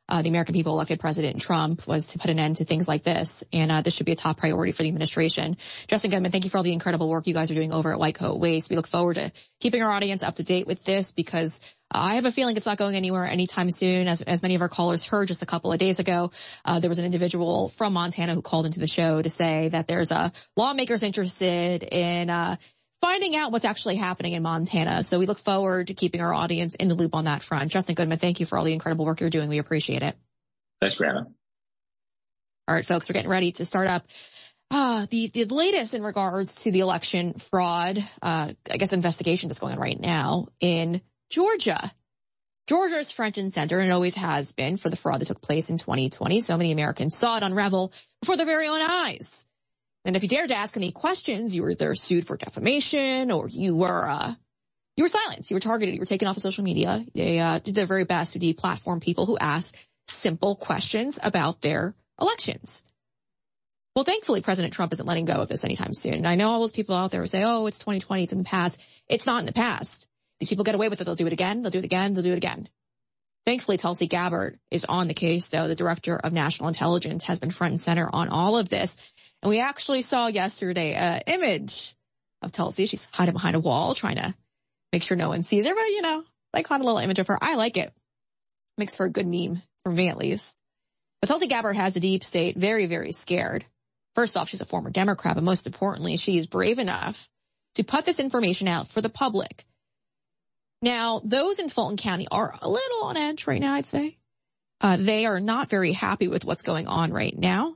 uh, the American people elected President Trump was to put an end to things like this. And uh, this should be a top priority for the administration. Justin Goodman, thank you for all the incredible work you guys are doing over at White Coat Waste. We look forward to keeping our audience up to date with this because I have a feeling it's not going anywhere anytime soon. As, as many of our callers heard just a couple of days ago, uh, there was an individual from Montana who called into the show to say that there's uh, lawmakers interested in uh, finding out what's actually happening in Montana. So we look forward to keeping our audience in the loop on that front. Justin Goodman, thank you for all the incredible work you're doing. We appreciate it. Thanks, Brianna. All right, folks, we're getting ready to start up uh, the, the latest in regards to the election fraud, uh, I guess, investigation that's going on right now in Georgia. Georgia is front and center and always has been for the fraud that took place in twenty twenty. So many Americans saw it unravel before their very own eyes. And if you dared to ask any questions, you were either sued for defamation or you were, uh, you were silenced. You were targeted. You were taken off of social media. They, uh, did their very best to deplatform people who ask simple questions about their elections. Well, thankfully, President Trump isn't letting go of this anytime soon. And I know all those people out there who say, oh, it's twenty twenty, it's in the past. It's not in the past. These people get away with it. They'll do it again. They'll do it again. They'll do it again. Thankfully, Tulsi Gabbard is on the case, though. The director of national intelligence has been front and center on all of this. And we actually saw yesterday an image of Tulsi. She's hiding behind a wall trying to make sure no one sees her. But, you know, I caught a little image of her. I like it. Makes for a good meme, for me at least. But Tulsi Gabbard has the deep state very, very scared. First off, she's a former Democrat, but most importantly, she is brave enough to put this information out for the public. Now, those in Fulton County are a little on edge right now, I'd say. Uh, they are not very happy with what's going on right now.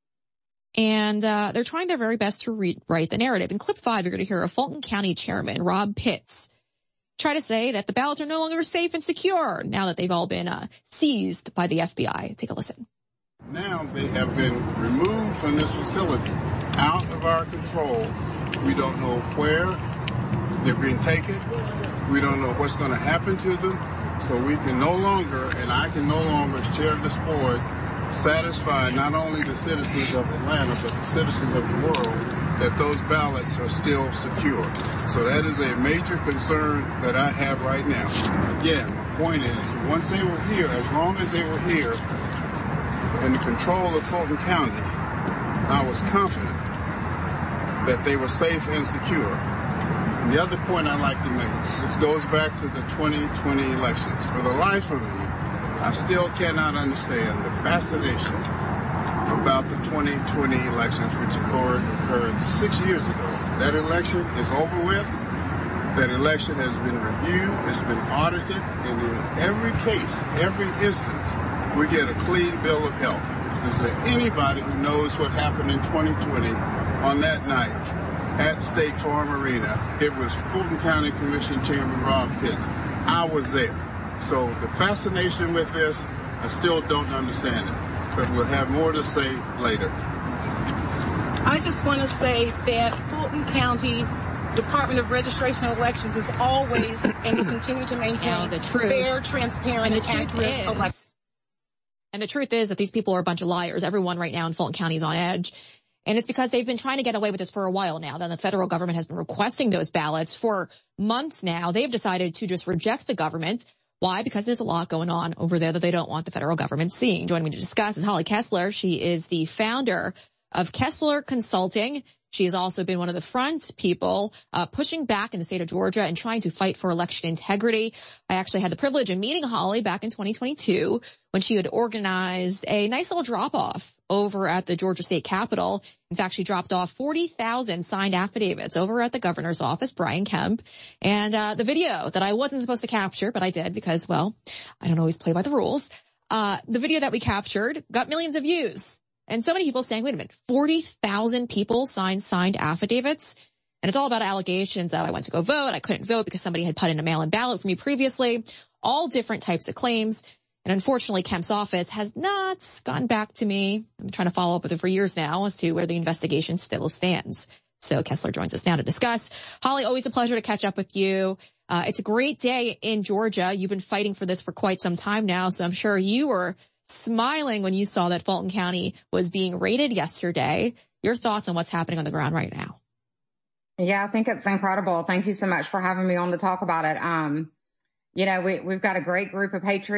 And uh they're trying their very best to rewrite the narrative. In clip five, you're going to hear a Fulton County chairman, Rob Pitts, try to say that the ballots are no longer safe and secure now that they've all been uh seized by the F B I. Take a listen. Now they have been removed from this facility, out of our control. We don't know where they're being taken. We don't know what's going to happen to them. So we can no longer, and I can no longer, as chair of this board, satisfy not only the citizens of Atlanta, but the citizens of the world that those ballots are still secure. So that is a major concern that I have right now. Again, my point is, once they were here, as long as they were here in the control of Fulton County, I was confident that they were safe and secure. And the other point I'd like to make, this goes back to the twenty twenty elections. For the life of me, I still cannot understand the fascination about the twenty twenty elections, which occurred, occurred six years ago. That election is over with. That election has been reviewed. It's been audited. And in every case, every instance, we get a clean bill of health. If there's anybody who knows what happened in twenty twenty on that night at State Farm Arena, it was Fulton County Commission Chairman Rob Pitts. I was there. So the fascination with this, I still don't understand it, but we'll have more to say later. I just want to say that Fulton County Department of Registration and Elections is always and will continue to maintain now, the truth, fair, transparent, and the and truth accurate is, elections. And the truth is that these people are a bunch of liars. Everyone right now in Fulton County is on edge. And it's because they've been trying to get away with this for a while now. Then the federal government has been requesting those ballots for months now. They've decided to just reject the government. Why? Because there's a lot going on over there that they don't want the federal government seeing. Joining me to discuss is Holly Kessler. She is the founder of Kessler Consulting. She has also been one of the front people uh, pushing back in the state of Georgia and trying to fight for election integrity. I actually had the privilege of meeting Holly back in twenty twenty-two when she had organized a nice little drop-off over at the Georgia State Capitol. In fact, she dropped off forty thousand signed affidavits over at the governor's office, Brian Kemp. And uh the video that I wasn't supposed to capture, but I did because, well, I don't always play by the rules. Uh the video that we captured got millions of views. And so many people saying, wait a minute, forty thousand people signed signed affidavits. And it's all about allegations of I went to go vote. I couldn't vote because somebody had put in a mail-in ballot for me previously. All different types of claims. And unfortunately, Kemp's office has not gotten back to me. I'm trying to follow up with it for years now as to where the investigation still stands. So Kessler joins us now to discuss. Holly, always a pleasure to catch up with you. Uh, it's a great day in Georgia. You've been fighting for this for quite some time now. So I'm sure you were smiling when you saw that Fulton County was being raided yesterday. Your thoughts on what's happening on the ground right now? Yeah, I think it's incredible. Thank you so much for having me on to talk about it. Um, you know, we, we've got a great group of patriots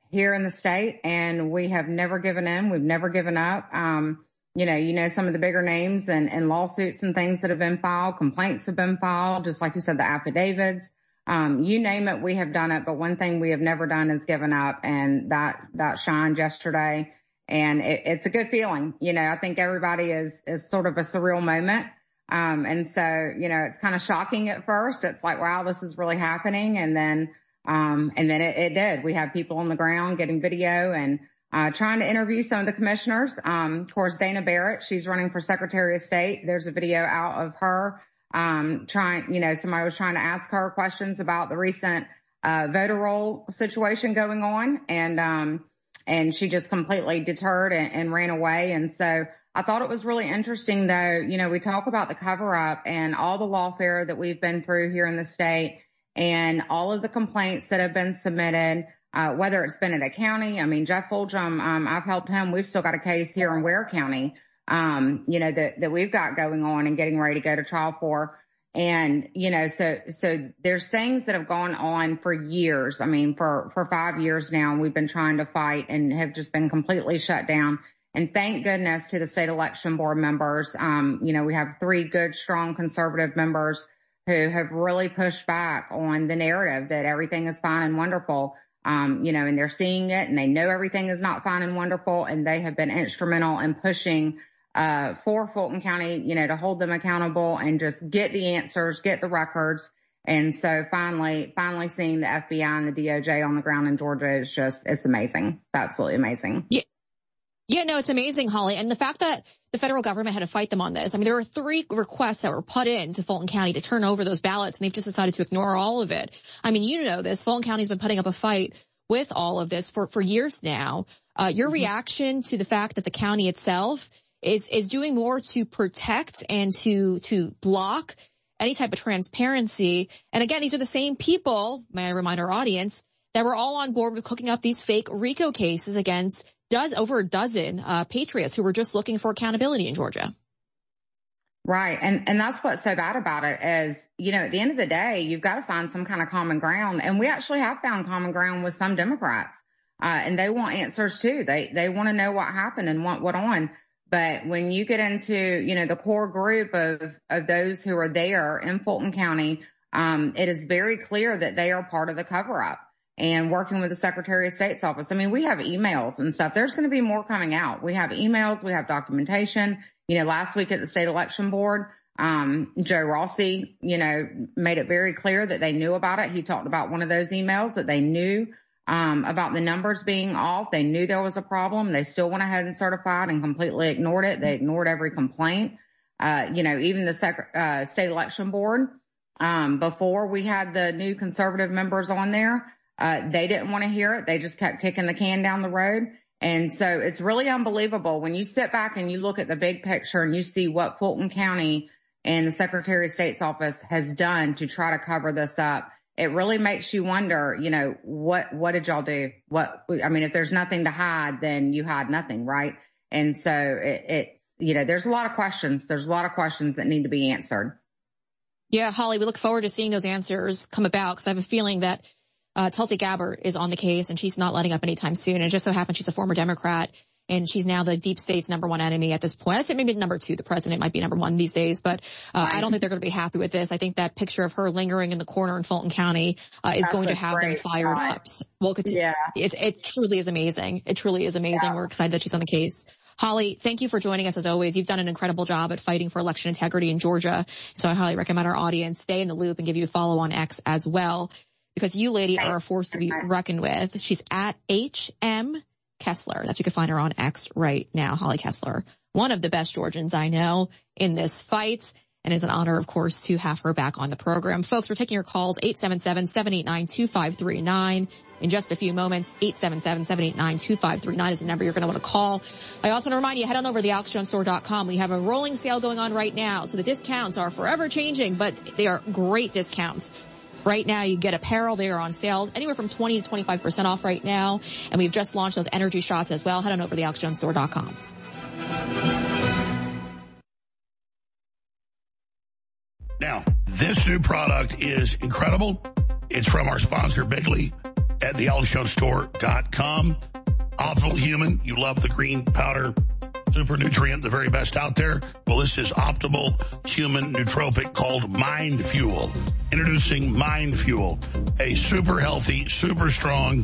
here in the state, and we have never given in. We've never given up. Um, you know, you know, some of the bigger names and, and lawsuits and things that have been filed, complaints have been filed, just like you said, the affidavits. Um, you name it, we have done it. But one thing we have never done is given up, and that, that shined yesterday. And it, it's a good feeling. You know, I think everybody is, is sort of a surreal moment. Um, and so, you know, it's kind of shocking at first. It's like, wow, this is really happening. And then, um, and then it, it did. We had people on the ground getting video and, uh, trying to interview some of the commissioners. Um, of course, Dana Barrett, she's running for Secretary of State. There's a video out of her, um, trying, you know, somebody was trying to ask her questions about the recent, uh, voter roll situation going on. And, um, and she just completely deterred and, and ran away. And so I thought it was really interesting, though. You know, we talk about the cover up and all the lawfare that we've been through here in the state and all of the complaints that have been submitted, uh, whether it's been at a county. I mean, Jeff Fulgham, um, I've helped him. We've still got a case here in Ware County, um, you know, that, that we've got going on and getting ready to go to trial for. And, you know, so, so there's things that have gone on for years. I mean, for, for five years now, we've been trying to fight and have just been completely shut down. And thank goodness to the state election board members. Um, you know, we have three good, strong conservative members who have really pushed back on the narrative that everything is fine and wonderful. Um, you know, and they're seeing it and they know everything is not fine and wonderful. And they have been instrumental in pushing Uh, for Fulton County, you know, to hold them accountable and just get the answers, get the records. And so finally, finally seeing the F B I and the D O J on the ground in Georgia is just, it's amazing. It's absolutely amazing. Yeah. Yeah, no, it's amazing, Holly. And the fact that the federal government had to fight them on this. I mean, there were three requests that were put in to Fulton County to turn over those ballots, and they've just decided to ignore all of it. I mean, you know this. Fulton County's been putting up a fight with all of this for, for years now. Uh, your mm-hmm. reaction to the fact that the county itself is, is doing more to protect and to, to block any type of transparency. And again, these are the same people, may I remind our audience, that were all on board with cooking up these fake RICO cases against does over a dozen, uh, patriots who were just looking for accountability in Georgia. Right. And, and that's what's so bad about it is, you know, at the end of the day, you've got to find some kind of common ground. And we actually have found common ground with some Democrats. Uh, and they want answers too. They, they want to know what happened and what went on. But when you get into, you know, the core group of, of those who are there in Fulton County, um, it is very clear that they are part of the cover up and working with the Secretary of State's office. I mean, we have emails and stuff. There's going to be more coming out. We have emails. We have documentation. You know, last week at the state election board, um, Joe Rossi, you know, made it very clear that they knew about it. He talked about one of those emails that they knew Um, about the numbers being off. They knew there was a problem. They still went ahead and certified and completely ignored it. They ignored every complaint. Uh, you know, even the sec- uh, state election board, um, before we had the new conservative members on there, uh, they didn't want to hear it. They just kept kicking the can down the road. And so it's really unbelievable when you sit back and you look at the big picture and you see what Fulton County and the Secretary of State's office has done to try to cover this up. It really makes you wonder, you know, what, what did y'all do? What, I mean, if there's nothing to hide, then you hide nothing, right? And so it, it, you know, there's a lot of questions. There's a lot of questions that need to be answered. Yeah, Holly, we look forward to seeing those answers come about because I have a feeling that, uh, Tulsi Gabbard is on the case and she's not letting up anytime soon. And it just so happens she's a former Democrat. And she's now the deep state's number one enemy at this point. I'd say maybe number two. The president might be number one these days, but uh, right. I don't think they're going to be happy with this. I think that picture of her lingering in the corner in Fulton County uh, is That's going to have them fired shot. up. So we'll continue. Yeah. It, it truly is amazing. It truly is amazing. Yeah. We're excited that she's on the case. Holly, thank you for joining us as always. You've done an incredible job at fighting for election integrity in Georgia. So I highly recommend our audience stay in the loop and give you a follow on X as well, because you, lady, are a force to be reckoned with. She's at H M Kessler. That you can find her on X right now. Holly Kessler, one of the best Georgians I know in this fight. And it's an honor, of course, to have her back on the program. Folks, we're taking your calls, eight seven seven, seven eight nine, two five three nine. In just a few moments, eight seven seven, seven eight nine, two five three nine is the number you're going to want to call. I also want to remind you, head on over to the alex jones store dot com. We have a rolling sale going on right now. So the discounts are forever changing, but they are great discounts. Right now, you get apparel. They are on sale anywhere from twenty to twenty-five percent off right now. And we've just launched those energy shots as well. Head on over to the alex jones store dot com. Now, this new product is incredible. It's from our sponsor, Bigley. at the alex jones store dot com. Optimal Human, you love the green powder super nutrient, the very best out there. Well, this is Optimal Human Nootropic called Mind Fuel. Introducing Mind Fuel, a super healthy, super strong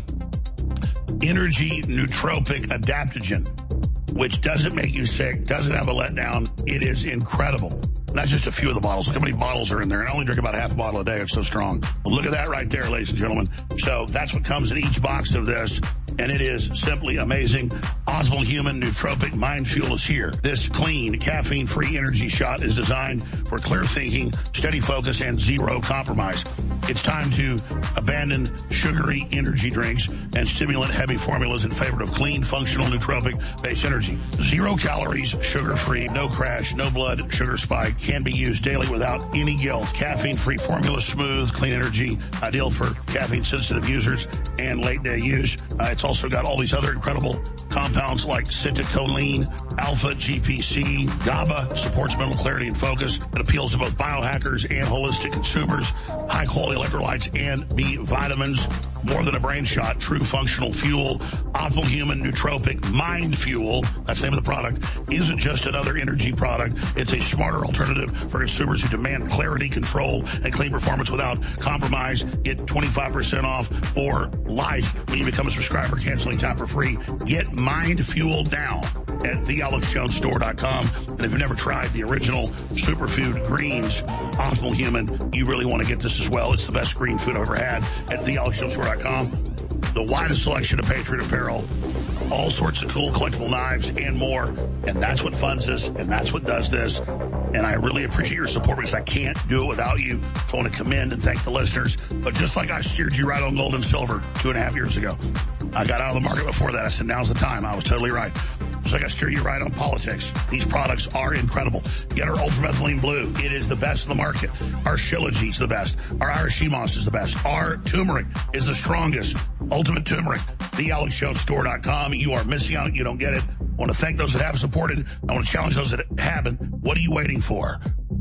energy nootropic adaptogen, which doesn't make you sick, doesn't have a letdown. It is incredible. Not just a few of the bottles. Look how many bottles are in there. And I only drink about half a bottle a day. It's so strong. Well, look at that right there, ladies and gentlemen. So that's what comes in each box of this. And it is simply amazing. Optimal Human Nootropic Mind Fuel is here. This clean, caffeine-free energy shot is designed for clear thinking, steady focus, and zero compromise. It's time to abandon sugary energy drinks and stimulant-heavy formulas in favor of clean, functional, nootropic-based energy. Zero calories, sugar-free, no crash, no blood sugar spike. Can be used daily without any guilt. Caffeine-free formula, smooth, clean energy, ideal for caffeine-sensitive users and late-day use. Uh, it's also got all these other incredible compounds like citicoline, alpha G P C, GABA, supports mental clarity and focus. It appeals to both biohackers and holistic consumers. High-quality electrolytes and B vitamins. More than a brain shot, true functional fuel. Optimal Human Nootropic Mind Fuel, that's the name of the product, isn't just another energy product. It's a smarter alternative for consumers who demand clarity, control, and clean performance without compromise. Get twenty-five percent off for life when you become a subscriber. Canceling time for free. Get Mind Fuel now at the alex jones store dot com. And if you've never tried the original Superfood Greens Optimal Human, you really want to get this as well. It's the best green food I've ever had at the alex jones store dot com. The widest selection of Patriot apparel, all sorts of cool collectible knives and more. And that's what funds us, and that's what does this. And I really appreciate your support because I can't do it without you. So I want to commend and thank the listeners. But just like I steered you right on gold and silver two and a half years ago, I got out of the market before that. I said, now's the time. I was totally right. So I got to steer you right on politics. These products are incredible. Get our Ultramethylene Blue. It is the best in the market. Our Shilajit is the best. Our Irish Sea Moss is the best. Our turmeric is the strongest. Ultimate Turmeric. the alex jones store dot com. You are missing out. You don't get it. I want to thank those that have supported. I want to challenge those that haven't. What are you waiting for?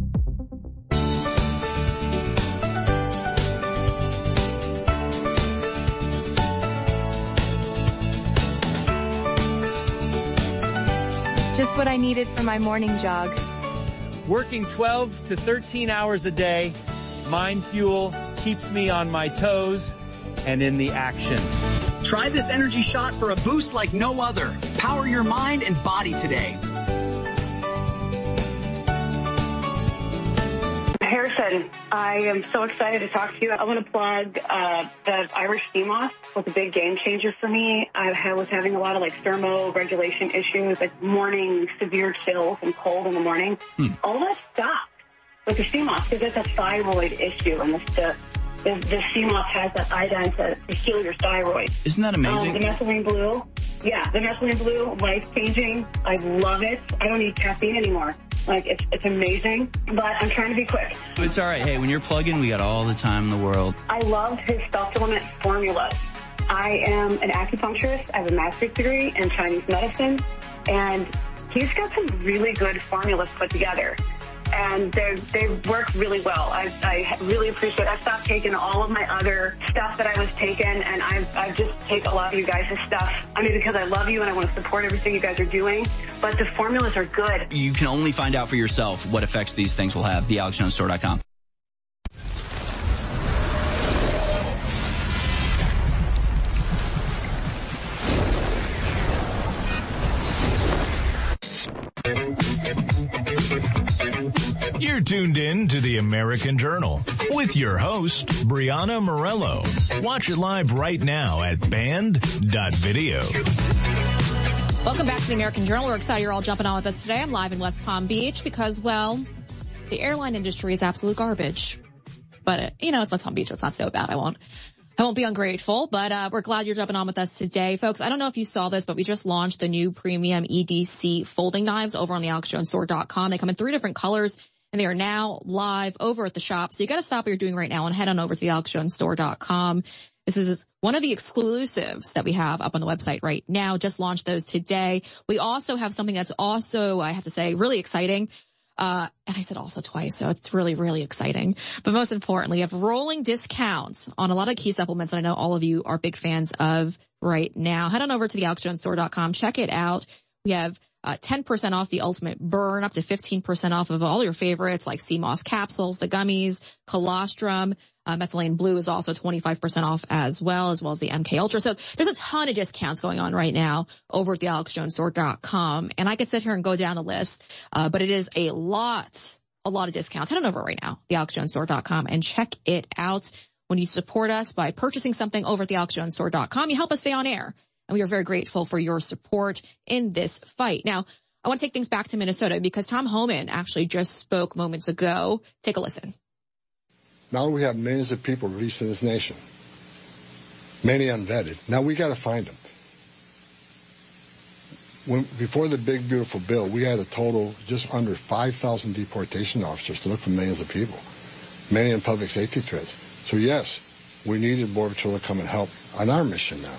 Just what I needed for my morning jog. Working twelve to thirteen hours a day, Mind Fuel keeps me on my toes and in the action. Try this energy shot for a boost like no other. Power your mind and body today. Harrison, I am so excited to talk to you. I want to plug uh, the Irish Sea Moss was a big game changer for me. I was having a lot of like thermo-regulation issues, like morning severe chills and cold in the morning. Hmm. All that stopped with the Sea Moss because it's a thyroid issue, and the the, the Sea Moss has that iodine to, to heal your thyroid. Isn't that amazing? Um, the methylene blue, yeah, the methylene blue, life-changing. I love it. I don't need caffeine anymore. Like, it's it's amazing, but I'm trying to be quick. It's all right. Hey, when you're plugging, we got all the time in the world. I love his supplement formulas. I am an acupuncturist. I have a master's degree in Chinese medicine, and he's got some really good formulas put together. And they they work really well. I, I really appreciate it. I stopped taking all of my other stuff that I was taking, and I've, I've just take a lot of you guys' stuff. I mean, because I love you and I want to support everything you guys are doing, but the formulas are good. You can only find out for yourself what effects these things will have. the alex jones store dot com. You're tuned in to the American Journal with your host, Brianna Morello. Watch it live right now at band dot video. Welcome back to the American Journal. We're excited you're all jumping on with us today. I'm live in West Palm Beach because, well, the airline industry is absolute garbage. But, uh, you know, it's West Palm Beach, so it's not so bad. I won't. I won't be ungrateful, but uh we're glad you're jumping on with us today. Folks, I don't know if you saw this, but we just launched the new premium E D C folding knives over on the alex jones store dot com. They come in three different colors, and they are now live over at the shop. So you got to stop what you're doing right now and head on over to the alex jones store dot com. This is one of the exclusives that we have up on the website right now. Just launched those today. We also have something that's also, I have to say, really exciting. Uh, and I said also twice, so it's really, really exciting. But most importantly, you have rolling discounts on a lot of key supplements that I know all of you are big fans of right now. Head on over to the alex jones store dot com. Check it out. We have uh, ten percent off the Ultimate Burn, up to fifteen percent off of all your favorites like C M O S capsules, the gummies, colostrum. Uh, methylene blue is also twenty-five percent off as well, as well as the M K Ultra. So there's a ton of discounts going on right now over at the alex jones store dot com. And I could sit here and go down the list, uh, but it is a lot, a lot of discounts. Head on over right now, the alex jones store dot com, and check it out. When you support us by purchasing something over at the alex jones store dot com, you help us stay on air. And we are very grateful for your support in this fight. Now, I want to take things back to Minnesota because Tom Homan actually just spoke moments ago. Take a listen. Now we have millions of people released in this nation, many unvetted. Now we got to find them. When, before the big, beautiful bill, we had a total just under five thousand deportation officers to look for millions of people, many in public safety threats. So yes, we needed Border Patrol to come and help on our mission now.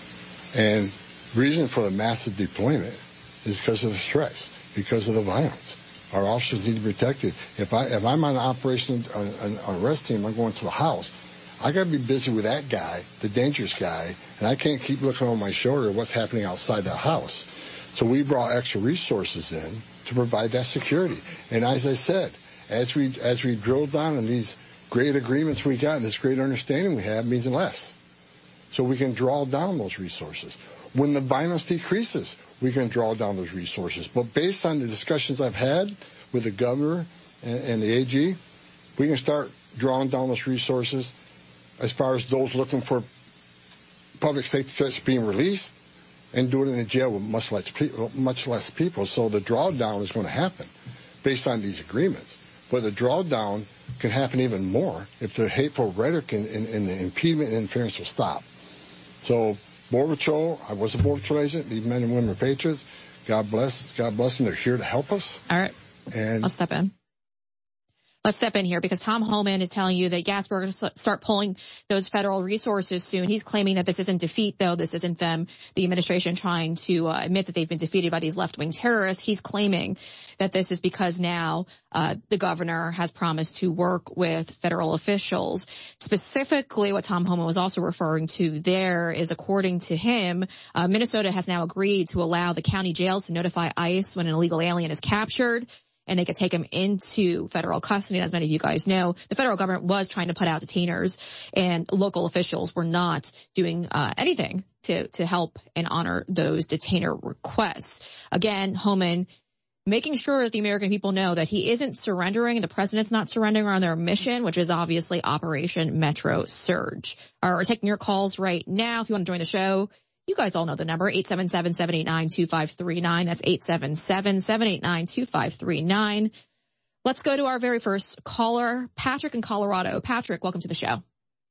And the reason for the massive deployment is because of the stress, because of the violence. Our officers need to be protected. If I if I'm on an operation, an, an arrest team, I'm going to a house. I got to be busy with that guy, the dangerous guy, and I can't keep looking over my shoulder at what's happening outside that house. So we brought extra resources in to provide that security. And as I said, as we as we drill down on these great agreements we got and this great understanding we have, means less. So we can draw down those resources. When the violence decreases, we can draw down those resources. But based on the discussions I've had with the governor and, and the A G, we can start drawing down those resources as far as those looking for public safety threats being released and do it in the jail with much less, much less people. So the drawdown is going to happen based on these agreements. But the drawdown can happen even more if the hateful rhetoric and, and, and the impediment and interference will stop. So Border Patrol, I was a Border Patrol agent. These men and women are patriots. God bless. God bless them. They're here to help us. All right. And I'll step in. Let's step in here because Tom Homan is telling you that, yes, we're going to start pulling those federal resources soon. He's claiming that this isn't defeat, though. This isn't them, the administration, trying to uh, admit that they've been defeated by these left-wing terrorists. He's claiming that this is because now uh the governor has promised to work with federal officials. Specifically, what Tom Homan was also referring to there is, according to him, uh, Minnesota has now agreed to allow the county jails to notify ICE when an illegal alien is captured, and they could take him into federal custody. And as many of you guys know, the federal government was trying to put out detainers, and local officials were not doing uh, anything to to help and honor those detainer requests. Again, Homan making sure that the American people know that he isn't surrendering, the president's not surrendering on their mission, which is obviously Operation Metro Surge. All right, we're taking your calls right now. If you want to join the show, you guys all know the number, eight seven seven, seven eight nine, two five three nine. That's eight seven seven, seven eight nine, two five three nine. Let's go to our very first caller, Patrick in Colorado. Patrick, welcome to the show.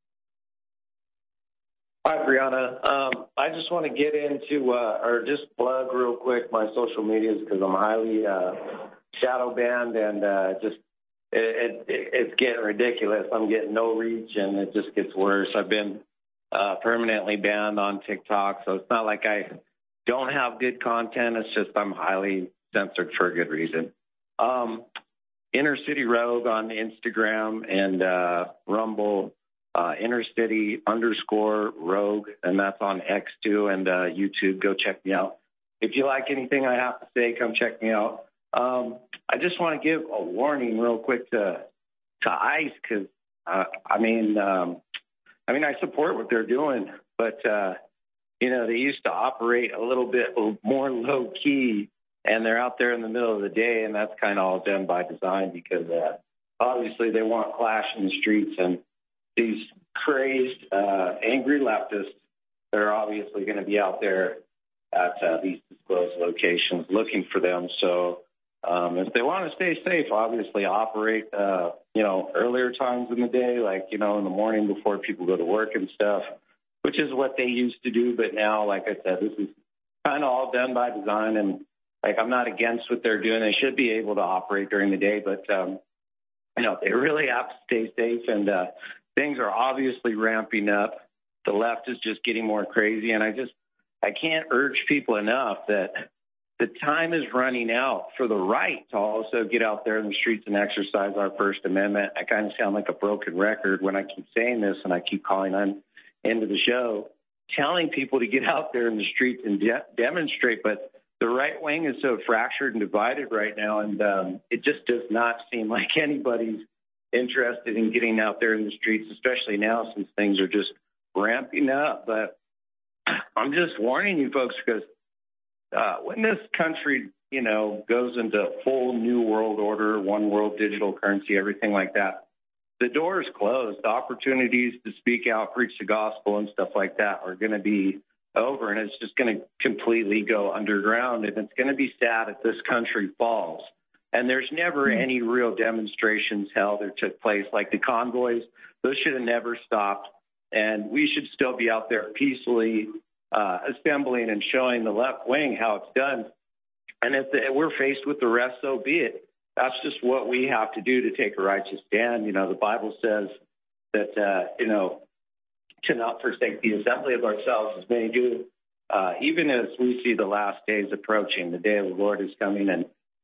Hi, Brianna. Um, I just want to get into, uh, or just plug real quick my social medias because I'm highly uh, shadow banned, and uh, just it, it, it's getting ridiculous. I'm getting no reach, and it just gets worse. I've been uh, permanently banned on TikTok, so it's not like I don't have good content. It's just I'm highly censored for a good reason. Um, Inner City Rogue on Instagram and uh, Rumble. Uh, Inner City underscore Rogue, and that's on X too, and uh, YouTube. Go check me out. If you like anything I have to say, come check me out. Um, I just want to give a warning real quick to to ICE because uh, I mean, um, I mean, I support what they're doing, but uh, you know, they used to operate a little bit more low key, and they're out there in the middle of the day, and that's kind of all done by design because uh, obviously they want clash in the streets, and these crazed, uh, angry leftists that are obviously going to be out there at uh, these disclosed locations looking for them. So um, if they want to stay safe, obviously operate, uh, you know, earlier times in the day, like, you know, in the morning before people go to work and stuff, which is what they used to do. But now, like I said, this is kind of all done by design. And, like, I'm not against what they're doing. They should be able to operate during the day. But, um, you know, they really have to stay safe. And, uh, things are obviously ramping up. The left is just getting more crazy. And I just, I can't urge people enough that the time is running out for the right to also get out there in the streets and exercise our First Amendment. I kind of sound like a broken record when I keep saying this and I keep calling on into the show, telling people to get out there in the streets and de- demonstrate. But the right wing is so fractured and divided right now, and um, it just does not seem like anybody's interested in getting out there in the streets, especially now since things are just ramping up. But I'm just warning you folks, because uh, when this country, you know, goes into full new world order, one world digital currency, everything like that, the door is closed. The opportunities to speak out, preach the gospel and stuff like that are going to be over, and it's just going to completely go underground, and it's going to be sad if this country falls. And there's never mm-hmm. any real demonstrations held or took place, like the convoys. Those should have never stopped, and we should still be out there peacefully uh, assembling and showing the left wing how it's done. And if, the, if we're faced with the rest, so be it. That's just what we have to do to take a righteous stand. You know, the Bible says that, uh, you know, to not forsake the assembly of ourselves as many do, uh, even as we see the last days approaching. The day of the Lord is coming, and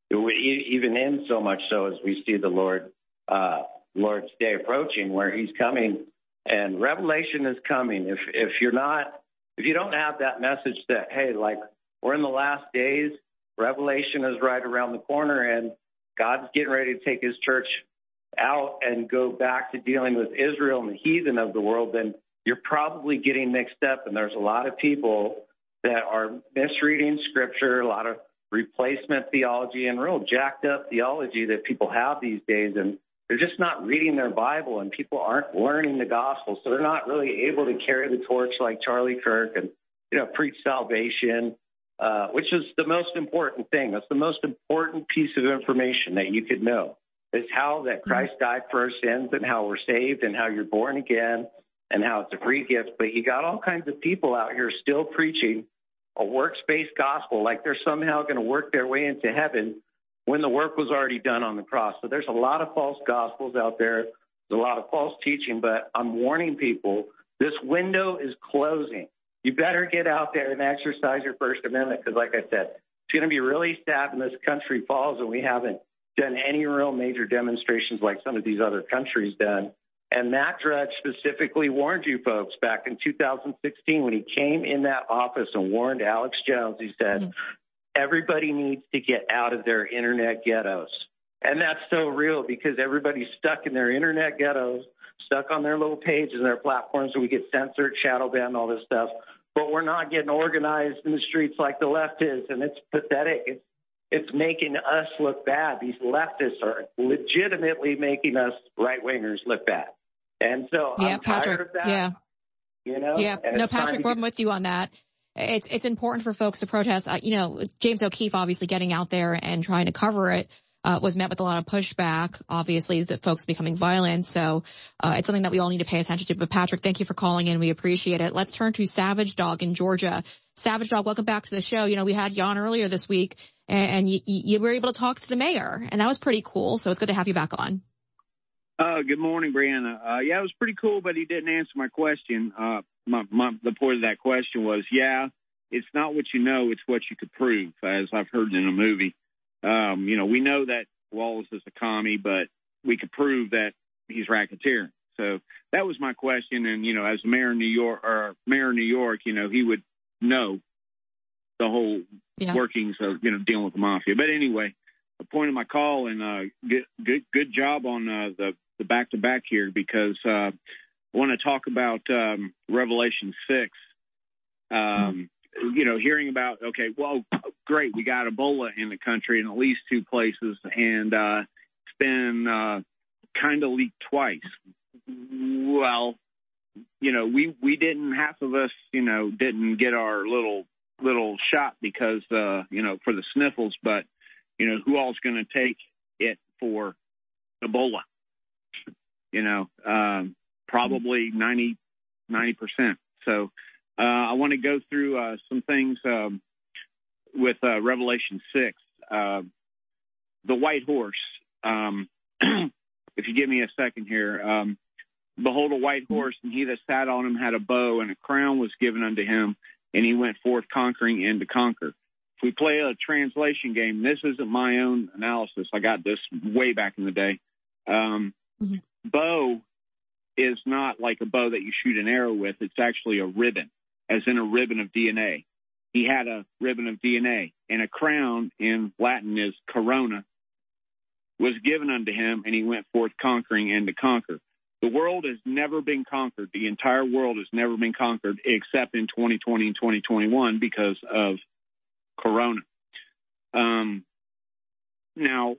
we, even in so much so as we see the Lord, uh, Lord's day approaching, where he's coming, and revelation is coming. If if you're not, if you don't have that message that, hey, like, we're in the last days, revelation is right around the corner, and God's getting ready to take his church out and go back to dealing with Israel and the heathen of the world, then you're probably getting mixed up. And there's a lot of people that are misreading scripture, a lot of replacement theology and real jacked up theology that people have these days. And they're just not reading their Bible, and people aren't learning the gospel. So they're not really able to carry the torch like Charlie Kirk and, you know, preach salvation, uh, which is the most important thing. That's the most important piece of information that you could know, is how that Christ died for our sins and how we're saved and how you're born again and how it's a free gift. But you got all kinds of people out here still preaching a works-based gospel, like they're somehow going to work their way into heaven when the work was already done on the cross. So there's a lot of false gospels out there. There's a lot of false teaching, but I'm warning people, this window is closing. You better get out there and exercise your First Amendment, because like I said, it's going to be really sad when this country falls and we haven't done any real major demonstrations like some of these other countries done. And Matt Drudge specifically warned you folks back in two thousand sixteen when he came in that office and warned Alex Jones. He said, mm-hmm. everybody needs to get out of their internet ghettos. And that's so real, because everybody's stuck in their internet ghettos, stuck on their little pages and their platforms, so we get censored, shadow banned, all this stuff. But we're not getting organized in the streets like the left is, and it's pathetic. It's, it's making us look bad. These leftists are legitimately making us right-wingers look bad. And so yeah, I'm Patrick, tired of that. Yeah. You know? Yeah. No, Patrick, we're with you on that. It's it's important for folks to protest. Uh, you know, James O'Keefe obviously getting out there and trying to cover it uh, was met with a lot of pushback, obviously, that folks becoming violent. So uh, it's something that we all need to pay attention to. But Patrick, thank you for calling in. We appreciate it. Let's turn to Savage Dog in Georgia. Savage Dog, welcome back to the show. You know, we had you on earlier this week, and, and you, you were able to talk to the mayor, and that was pretty cool. So it's good to have you back on. Uh, good morning, Brianna. Uh, yeah, it was pretty cool, but he didn't answer my question. Uh, my, my, the point of that question was, yeah, it's not what you know, it's what you could prove, as I've heard in a movie. Um, you know, we know that Wallace is a commie, but we could prove that he's racketeering. So that was my question. And, you know, as mayor of New York, or mayor of New York, you know, he would know the whole yeah. workings of, you know, dealing with the mafia. But anyway, the point of my call, and uh, good, good, good job on uh, the, the back-to-back here, because uh, I want to talk about um, Revelation six. Um, mm-hmm. You know, hearing about, okay, well, great, we got Ebola in the country in at least two places, and uh, it's been uh, kind of leaked twice. Well, you know, we, we didn't, half of us, you know, didn't get our little little shot because, uh, you know, for the sniffles, but, you know, who all's going to take it for Ebola? You know, um, probably ninety, ninety percent. So uh, I want to go through uh, some things um, with uh, Revelation six. Uh, the white horse, um, if you give me a second here, um, behold a white horse, and he that sat on him had a bow, and a crown was given unto him, and he went forth conquering and to conquer. if we play a translation game, this isn't my own analysis. I got this way back in the day. Um, mm-hmm. Bow is not like a bow that you shoot an arrow with. It's actually a ribbon, as in a ribbon of D N A. He had a ribbon of D N A, and a crown in Latin is corona, was given unto him, and he went forth conquering and to conquer. The world has never been conquered. The entire world has never been conquered except in twenty twenty and twenty twenty-one because of corona. Um, now,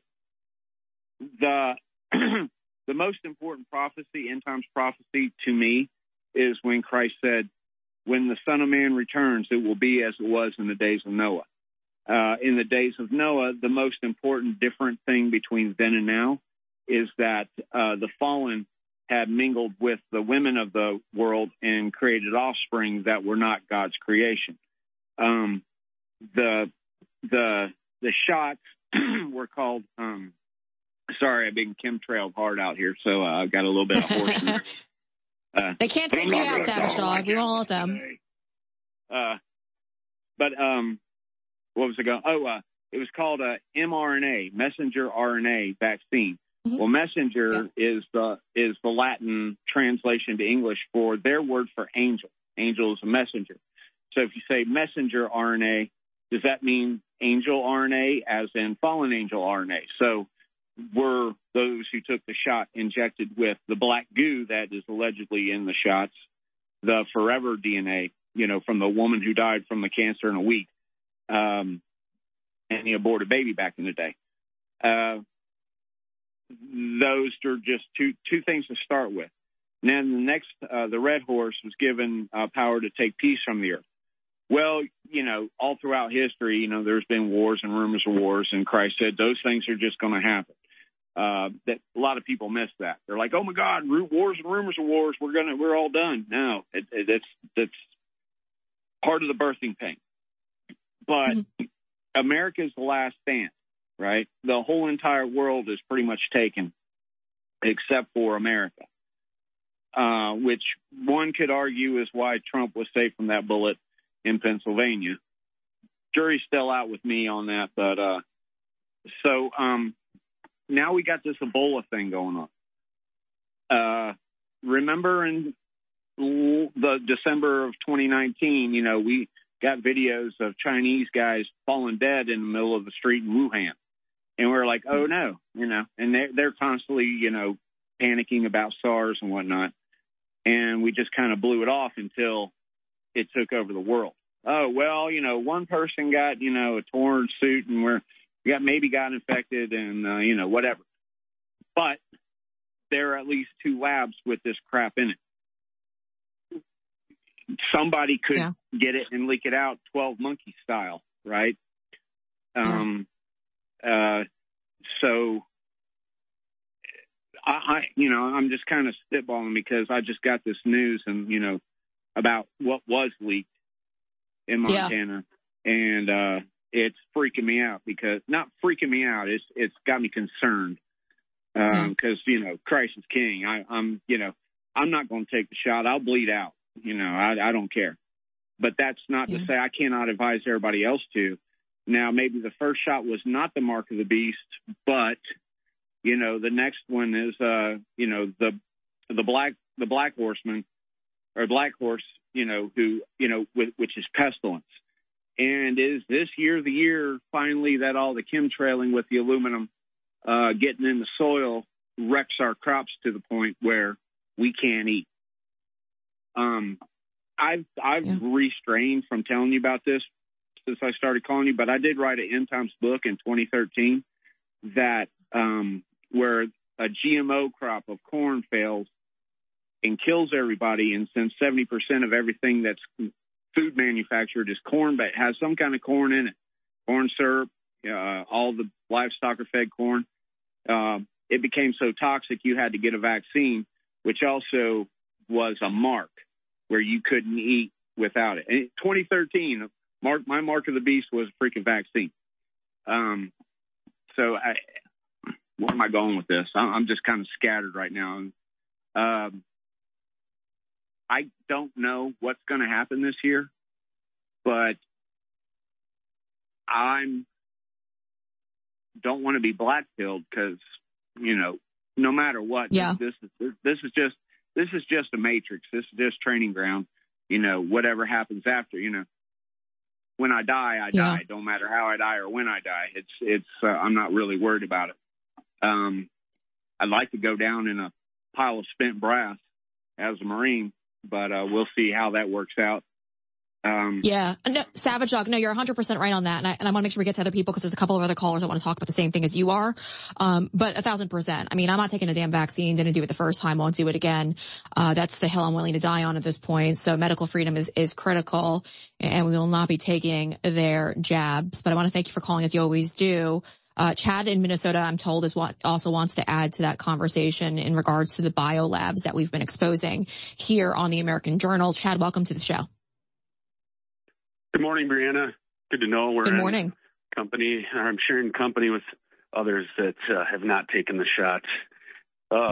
the the most important prophecy, end times prophecy to me, is when Christ said, when the Son of Man returns, it will be as it was in the days of Noah. Uh, in the days of Noah, the most important different thing between then and now is that uh, the fallen had mingled with the women of the world and created offspring that were not God's creation. Um, the the the shots were called. Um, sorry, I've been chemtrailed hard out here, so uh, I've got a little bit of hoarseness. uh, they can't take you out, Savage Dog. We won't let them. Uh, but um, what was it going? Oh, uh, it was called a mRNA, messenger R N A vaccine. Mm-hmm. Well, messenger yeah. is the is the Latin translation to English for their word for angel. Angel is a messenger. So if you say messenger R N A, does that mean angel R N A, as in fallen angel R N A? So were those who took the shot injected with the black goo that is allegedly in the shots, the forever D N A, you know, from the woman who died from the cancer in a week, um, and he aborted baby back in the day. Uh, those are just two two things to start with. And then the next, uh, the red horse was given uh, power to take peace from the earth. Well, you know, all throughout history, you know, there's been wars and rumors of wars, and Christ said those things are just going to happen. Uh, that a lot of people miss that. They're like, "Oh my God, wars and rumors of wars. We're gonna, we're all done." No, it, it, it's that's part of the birthing pain. But mm-hmm. America is the last stand, right? The whole entire world is pretty much taken, except for America, uh, which one could argue is why Trump was safe from that bullet in Pennsylvania. Jury's still out with me on that, but uh, so. Um, Now we got this Ebola thing going on. Uh, remember in the December of twenty nineteen, you know, we got videos of Chinese guys falling dead in the middle of the street in Wuhan. And we're like, oh, no, you know, and they're, they're constantly, you know, panicking about SARS and whatnot. And we just kind of blew it off until it took over the world. Oh, well, you know, one person got, you know, a torn suit and we're, got maybe got infected and, uh, you know, whatever. But there are at least two labs with this crap in it. Somebody could yeah. get it and leak it out twelve monkey style, right? Um, yeah. uh, so I, I, you know, I'm just kind of spitballing because I just got this news and, you know, about what was leaked in Montana. Yeah. And, uh, it's freaking me out because not freaking me out. It's, it's got me concerned. Um, cause you know, Christ is king. I, I'm, you know, I'm not going to take the shot. I'll bleed out. You know, I, I don't care, but that's not yeah. to say I cannot advise everybody else to. Now, maybe the first shot was not the mark of the beast, but you know, the next one is, uh, you know, the, the black, the black horseman or black horse, you know, who, you know, with, which is pestilence. And is this year the year finally that all the chemtrailing with the aluminum uh, getting in the soil wrecks our crops to the point where we can't eat? Um, I've I've yeah. restrained from telling you about this since I started calling you, but I did write an End Times book in twenty thirteen that um, where a G M O crop of corn fails and kills everybody, and since seventy percent of everything that's food manufactured is corn, but has some kind of corn in it, corn syrup, uh, all the livestock are fed corn. Uh, it became so toxic you had to get a vaccine, which also was a mark where you couldn't eat without it. In twenty thirteen, mark, my mark of the beast was a freaking vaccine. Um, so I, where am I going with this? I'm just kind of scattered right now. Um, I don't know what's going to happen this year, but I'm don't want to be black-pilled because, you know, no matter what, yeah. this, this is this is just this is just a matrix. This is just training ground. You know, whatever happens after, you know, when I die, I yeah. die. Don't matter how I die or when I die. It's it's uh, I'm not really worried about it. Um, I'd like to go down in a pile of spent brass as a Marine, but uh, we'll see how that works out. Um, yeah. No, Savage Dog, no, you're one hundred percent right on that. And I, and I want to make sure we get to other people because there's a couple of other callers that want to talk about the same thing as you are. Um, but a thousand percent. I mean, I'm not taking a damn vaccine. Didn't do it the first time. Won't do it again. Uh, that's the hill I'm willing to die on at this point. So medical freedom is, is critical, and we will not be taking their jabs. But I want to thank you for calling, as you always do. Uh, Chad in Minnesota, I'm told, is what also wants to add to that conversation in regards to the biolabs that we've been exposing here on the American Journal. Chad, welcome to the show. Good morning, Brianna. Good to know we're Good morning. in company. I'm sharing company with others that uh, have not taken the shot. Uh,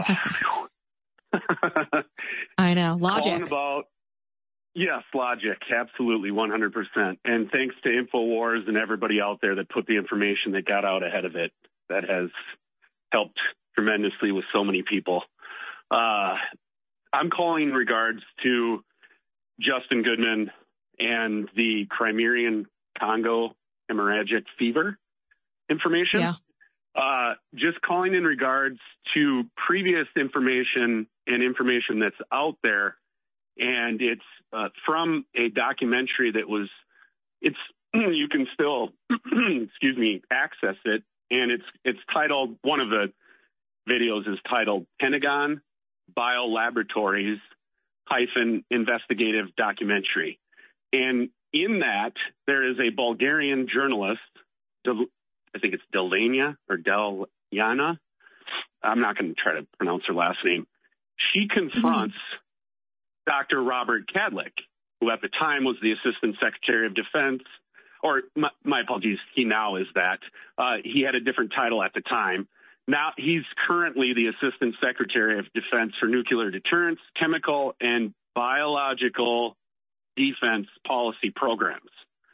I know. Logic. Calling about, yes, logic. Absolutely, one hundred percent. And thanks to InfoWars and everybody out there that put the information that got out ahead of it. That has helped tremendously with so many people. Uh, I'm calling in regards to Justin Goodman and the Crimean Congo hemorrhagic fever information. Yeah. Uh, just calling in regards to previous information and information that's out there. And it's uh, from a documentary that was, it's, you can still, excuse me, access it. And it's, it's titled, one of the videos is titled Pentagon Biolaboratories hyphen investigative documentary. And in that, there is a Bulgarian journalist, I think it's Delania or Delyana. I'm not going to try to pronounce her last name. She confronts mm-hmm. Doctor Robert Kadlec, who at the time was the Assistant Secretary of Defense, or my, my apologies, he now is that. Uh, he had a different title at the time. Now he's currently the Assistant Secretary of Defense for Nuclear Deterrence, Chemical, and Biological Defense Policy Programs.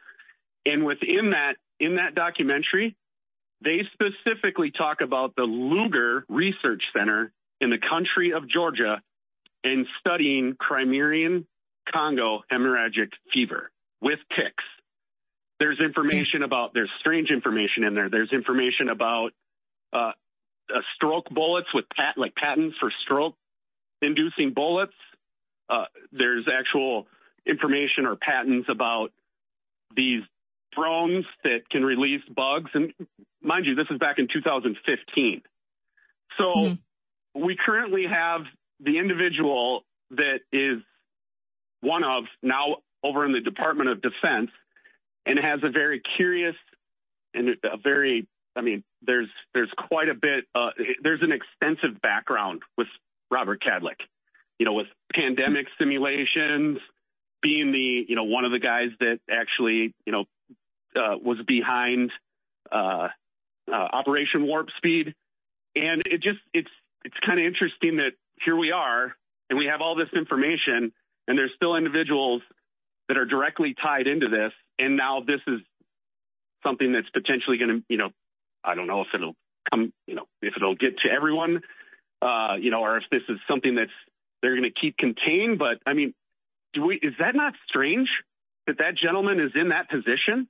And within that, in that documentary, they specifically talk about the Luger Research Center in the country of Georgia and studying Crimean Congo hemorrhagic fever with ticks. There's information about, there's strange information in there. There's information about uh, uh, stroke bullets with pat, like patents for stroke inducing bullets. Uh, there's actual information or patents about these drones that can release bugs. And mind you, this is back in two thousand fifteen. So mm-hmm. we currently have the individual that is one of now over in the Department of Defense and has a very curious and a very, I mean, there's, there's quite a bit, uh, there's an extensive background with Robert Kadlec, you know, with pandemic simulations, being the, you know, one of the guys that actually, you know, uh, was behind uh, uh, Operation Warp Speed. And it just, it's, it's kind of interesting that here we are and we have all this information and there's still individuals that are directly tied into this. And now this is something that's potentially going to, you know, I don't know if it'll come, you know, if it'll get to everyone, uh, you know, or if this is something that's, they're going to keep contained. But I mean, do we, is that not strange that that gentleman is in that position?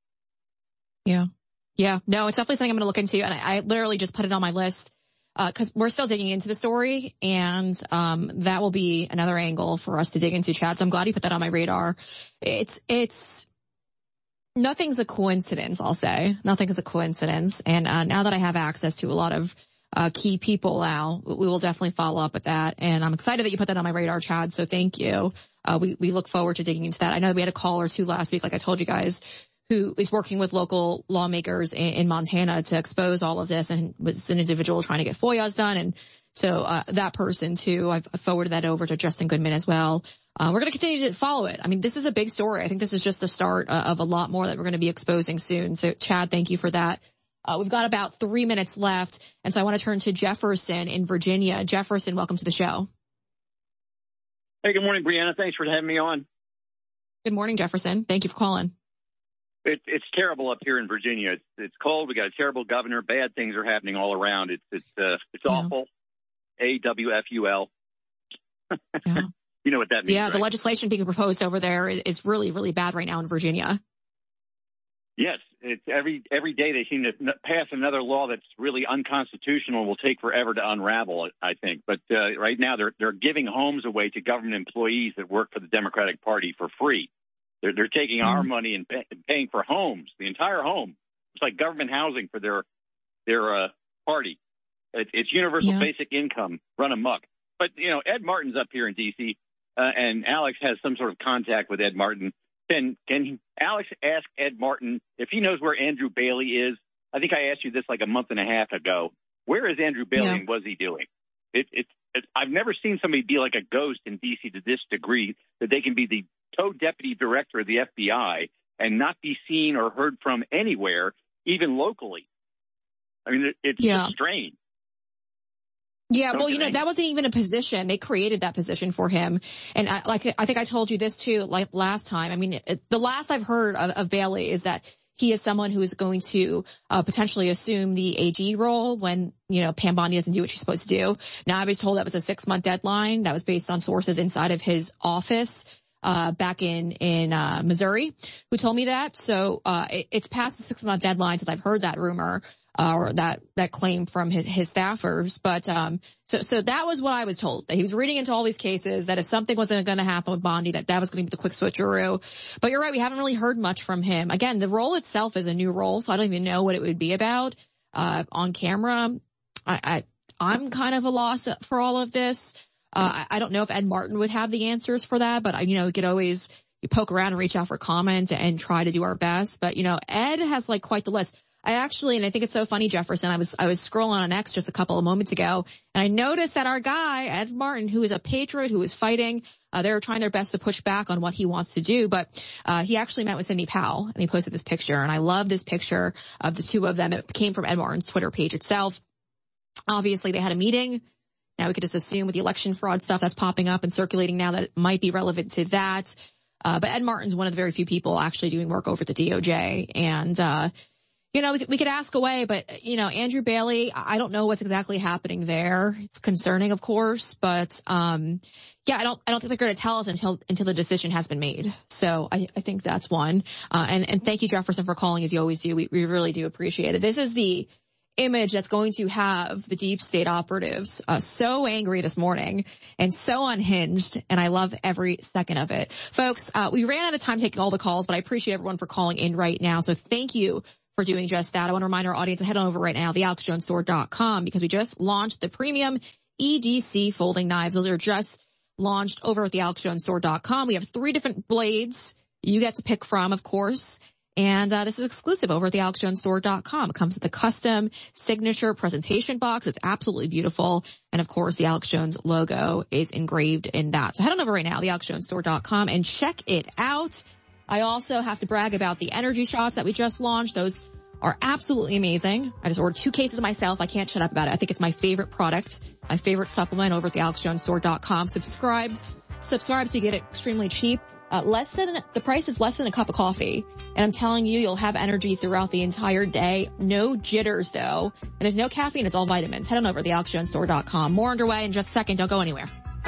Yeah. Yeah. No, it's definitely something I'm going to look into. And I, I literally just put it on my list uh, cause we're still digging into the story, and um, that will be another angle for us to dig into, Chad. So I'm glad you put that on my radar. It's, it's, nothing's a coincidence, I'll say. Nothing is a coincidence. And uh, now that I have access to a lot of uh, key people now, we will definitely follow up with that. And I'm excited that you put that on my radar, Chad. So thank you. Uh, we, we look forward to digging into that. I know we had a call or two last week, like I told you guys, who is working with local lawmakers in, in Montana to expose all of this, and was an individual trying to get F O I As done. And so uh, that person, too, I've forwarded that over to Justin Goodman as well. Uh, we're going to continue to follow it. I mean, this is a big story. I think this is just the start uh, of a lot more that we're going to be exposing soon. So, Chad, thank you for that. Uh, we've got about three minutes left, and so I want to turn to Jefferson in Virginia. Jefferson, welcome to the show. Hey, good morning, Brianna. Thanks for having me on. Good morning, Jefferson. Thank you for calling. It, it's terrible up here in Virginia. It's, it's cold. We got a terrible governor. Bad things are happening all around. It's it's uh, it's yeah. awful. A W F U L. Yeah. You know what that means. Yeah, right? The legislation being proposed over there is really, really bad right now in Virginia. Yes, it's every every day they seem to pass another law that's really unconstitutional and will take forever to unravel it, I think. But uh, right now they're they're giving homes away to government employees that work for the Democratic Party for free. They're they're taking mm-hmm. our money and pay, paying for homes, the entire home. It's like government housing for their their uh, party. It, it's universal yeah. basic income run amok. But you know, Ed Martin's up here in D C, uh, and Alex has some sort of contact with Ed Martin. Can can Alex ask Ed Martin if he knows where Andrew Bailey is? I think I asked you this like a month and a half ago. Where is Andrew Bailey yeah. and what's he doing? It, it, it, I've never seen somebody be like a ghost in D C to this degree that they can be the co-deputy director of the F B I and not be seen or heard from anywhere, even locally. I mean, it, it's yeah. just strange. Yeah, well, you know, that wasn't even a position. They created that position for him. And I, like, I think I told you this too, like last time. I mean, it, the last I've heard of, of Bailey is that he is someone who is going to uh, potentially assume the A G role when, you know, Pam Bondi doesn't do what she's supposed to do. Now, I was told that was a six month deadline. That was based on sources inside of his office, uh, back in, in, uh, Missouri who told me that. So, uh, it, it's past the six month deadline since I've heard that rumor. Uh, or that, that claim from his, his staffers. But, um, so, so that was what I was told, that he was reading into all these cases, that if something wasn't going to happen with Bondi, that that was going to be the quick switcheroo. But you're right. We haven't really heard much from him. Again, the role itself is a new role, so I don't even know what it would be about, uh, on camera. I, I, I'm kind of a loss for all of this. Uh, I, I don't know if Ed Martin would have the answers for that, but, you know, we could always you poke around and reach out for comment and try to do our best. But, you know, Ed has like quite the list. I actually, and I think it's so funny, Jefferson, I was, I was scrolling on X just a couple of moments ago, and I noticed that our guy, Ed Martin, who is a patriot, who is fighting, uh, they're trying their best to push back on what he wants to do, but, uh, he actually met with Sidney Powell, and he posted this picture, and I love this picture of the two of them. It came from Ed Martin's Twitter page itself. Obviously, they had a meeting. Now we could just assume with the election fraud stuff that's popping up and circulating now that it might be relevant to that. Uh, but Ed Martin's one of the very few people actually doing work over at the D O J, and, uh, You know, we could, we could ask away, but, you know, Andrew Bailey, I don't know what's exactly happening there. It's concerning, of course, but, um, yeah, I don't, I don't think they're going to tell us until, until the decision has been made. So I, I think that's one. Uh, and, and thank you, Jefferson, for calling as you always do. We, we really do appreciate it. This is the image that's going to have the deep state operatives, uh, so angry this morning and so unhinged. And I love every second of it. Folks, uh, we ran out of time taking all the calls, but I appreciate everyone for calling in right now. So thank you for doing just that. I want to remind our audience to head on over right now, the alex jones store dot com, because we just launched the premium E D C folding knives. Those are just launched over at the alex jones store dot com. We have three different blades you get to pick from, of course. And uh, this is exclusive over at the alex jones store dot com. It comes with a custom signature presentation box. It's absolutely beautiful. And, of course, the Alex Jones logo is engraved in that. So head on over right now, the alex jones store dot com, and check it out. I also have to brag about the energy shots that we just launched. Those are absolutely amazing. I just ordered two cases myself. I can't shut up about it. I think it's my favorite product, my favorite supplement over at the alex jones store dot com. Subscribed, subscribe so you get it extremely cheap. Uh, less than, the price is less than a cup of coffee. And I'm telling you, you'll have energy throughout the entire day. No jitters though. And there's no caffeine. It's all vitamins. Head on over to the alex jones store dot com. More underway in just a second. Don't go anywhere.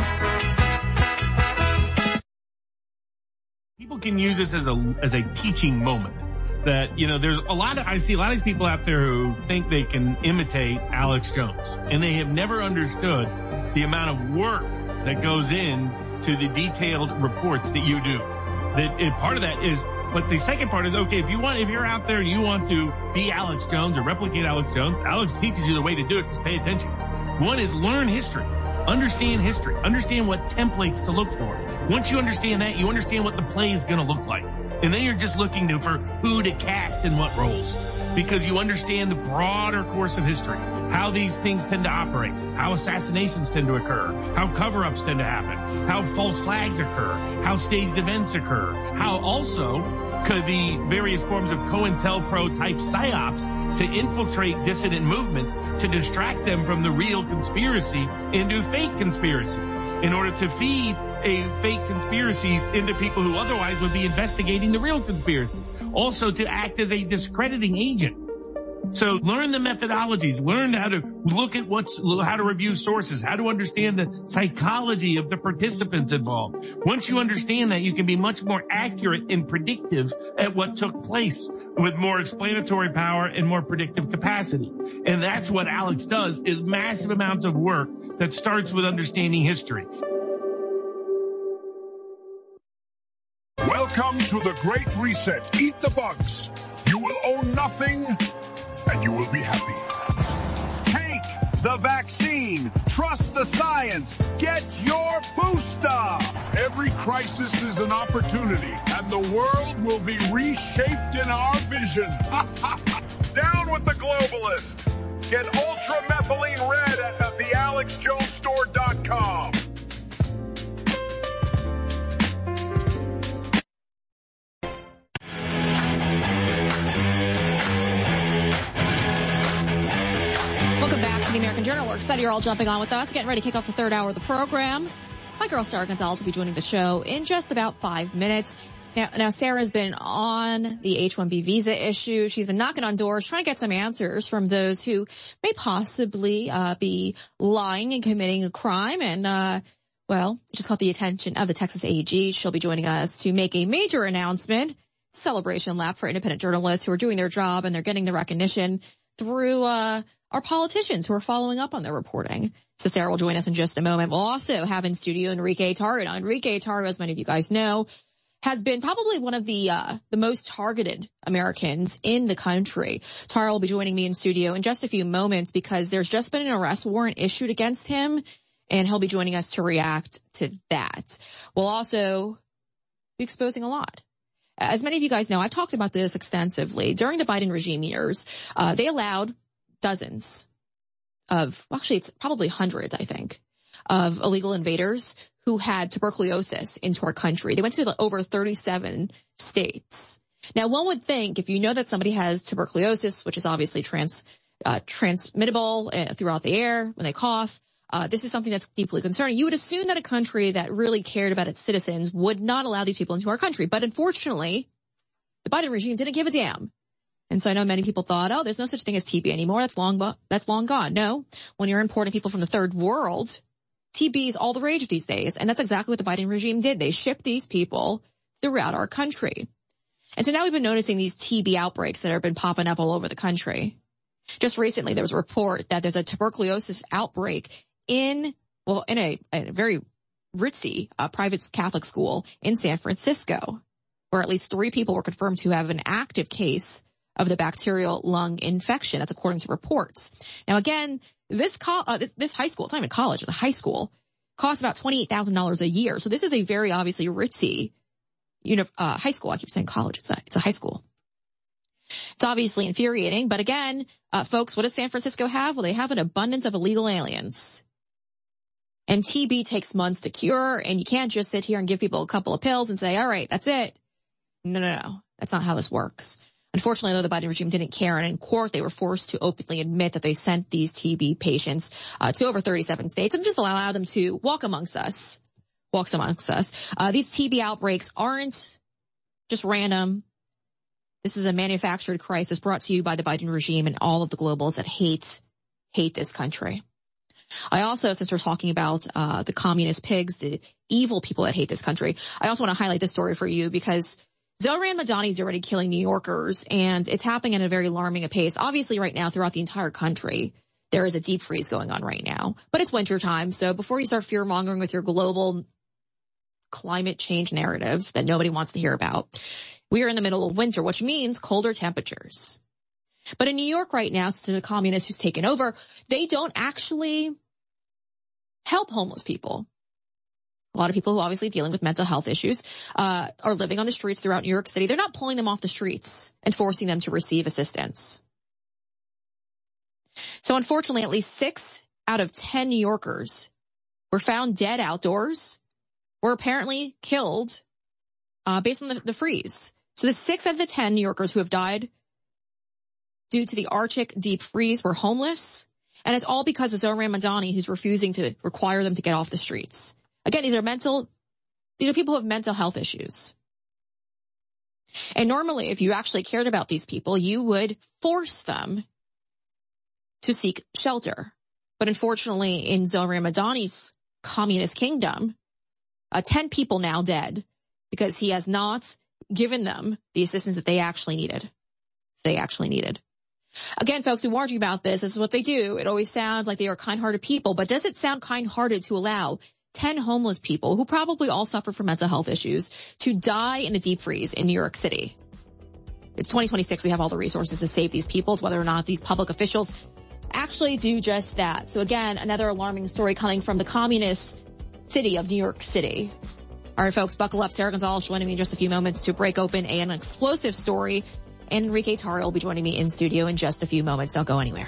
People can use this as a as a teaching moment. That, you know, there's a lot of, I see a lot of these people out there who think they can imitate Alex Jones, and they have never understood the amount of work that goes in to the detailed reports that you do. That and part of that is, but the second part is, okay, if you want, if you're out there and you want to be Alex Jones or replicate Alex Jones, Alex teaches you the way to do it. Just pay attention. One is learn history. Understand history. Understand what templates to look for. Once you understand that, you understand what the play is going to look like. And then you're just looking to, for who to cast in what roles. Because you understand the broader course of history. How these things tend to operate. How assassinations tend to occur. How cover-ups tend to happen. How false flags occur. How staged events occur. How also could the various forms of COINTELPRO type psyops to infiltrate dissident movements to distract them from the real conspiracy into fake conspiracy. in order to feed a fake conspiracies into people who otherwise would be investigating the real conspiracy. Also to act as a discrediting agent. So learn the methodologies, learn how to look at what's, how to review sources, how to understand the psychology of the participants involved. Once you understand that, you can be much more accurate and predictive at what took place with more explanatory power and more predictive capacity. And that's what Alex does, is massive amounts of work that starts with understanding history. Welcome to the Great Reset. Eat the bugs. You will own nothing, and you will be happy. Take the vaccine. Trust the science. Get your booster. Every crisis is an opportunity, and the world will be reshaped in our vision. Down with the globalist. Get Ultra Methylene Red at the alex jones store dot com. Welcome back to the American Journal. We're excited you're all jumping on with us, getting ready to kick off the third hour of the program. My girl, Sarah Gonzalez, will be joining the show in just about five minutes. Now, now Sarah's been on the H one B visa issue. She's been knocking on doors, trying to get some answers from those who may possibly uh, be lying and committing a crime. And, uh, well, it just caught the attention of the Texas A G. She'll be joining us to make a major announcement, celebration lap for independent journalists who are doing their job and they're getting the recognition through uh our politicians who are following up on their reporting. So Sarah will join us in just a moment. We'll also have in studio Enrique Tarrio. Now, Enrique Tarrio, as many of you guys know, has been probably one of the uh the most targeted Americans in the country. Tarrio will be joining me in studio in just a few moments because there's just been an arrest warrant issued against him, and he'll be joining us to react to that. We'll also be exposing a lot. As many of you guys know, I've talked about this extensively. During the Biden regime years, uh they allowed dozens of, actually it's probably hundreds, I think, of illegal invaders who had tuberculosis into our country. They went to over thirty-seven states. Now, one would think if you know that somebody has tuberculosis, which is obviously trans, uh, transmittable uh, throughout the air when they cough, uh, this is something that's deeply concerning. You would assume that a country that really cared about its citizens would not allow these people into our country. But unfortunately, the Biden regime didn't give a damn. And so I know many people thought, oh, there's no such thing as T B anymore. That's long, that's long gone. No, when you're importing people from the third world, T B is all the rage these days. And that's exactly what the Biden regime did. They shipped these people throughout our country. And so now we've been noticing these T B outbreaks that have been popping up all over the country. Just recently, there was a report that there's a tuberculosis outbreak in, well, in a, a very ritzy uh, private Catholic school in San Francisco, where at least three people were confirmed to have an active case of the bacterial lung infection. That's according to reports. Now, again, this co- uh, this, this high school, it's not even college, it's a high school, costs about twenty-eight thousand dollars a year. So this is a very obviously ritzy, you know, uh, high school. I keep saying college. It's a, it's a high school. It's obviously infuriating. But again, uh, folks, what does San Francisco have? Well, they have an abundance of illegal aliens. And T B takes months to cure, and you can't just sit here and give people a couple of pills and say, all right, that's it. No, no, no. That's not how this works. Unfortunately, though, the Biden regime didn't care, and in court, they were forced to openly admit that they sent these T B patients uh, to over thirty-seven states and just allow them to walk amongst us, walks amongst us. Uh, these T B outbreaks aren't just random. This is a manufactured crisis brought to you by the Biden regime and all of the globals that hate, hate this country. I also, since we're talking about uh the communist pigs, the evil people that hate this country, I also want to highlight this story for you because Zohran Madani is already killing New Yorkers, and it's happening at a very alarming pace. Obviously, right now, throughout the entire country, there is a deep freeze going on right now. But it's wintertime, so before you start fear-mongering with your global climate change narrative that nobody wants to hear about, we are in the middle of winter, which means colder temperatures. But in New York right now, since the communist who's taken over, they don't actually help homeless people. A lot of people who are obviously dealing with mental health issues uh are living on the streets throughout New York City. They're not pulling them off the streets and forcing them to receive assistance. So unfortunately, at least six out of ten New Yorkers were found dead outdoors, were apparently killed uh based on the, the freeze. So the six out of the ten New Yorkers who have died due to the Arctic deep freeze were homeless, and it's all because of Zohran Madani, who's refusing to require them to get off the streets. Again, these are mental, these are people who have mental health issues. And normally, if you actually cared about these people, you would force them to seek shelter. But unfortunately, in Zohran Madani's communist kingdom, uh, ten people now dead because he has not given them the assistance that they actually needed. They actually needed. Again, folks, we warned you about this. This is what they do. It always sounds like they are kind-hearted people, but does it sound kind-hearted to allow ten homeless people who probably all suffer from mental health issues to die in a deep freeze in New York City? It's twenty twenty-six. We have all the resources to save these people. It's whether or not these public officials actually do just that. So again, another alarming story coming from the communist city of New York City. All right, folks, buckle up. Sarah Gonzalez joining me in just a few moments to break open an explosive story. And Enrique Tarrio will be joining me in studio in just a few moments. Don't go anywhere.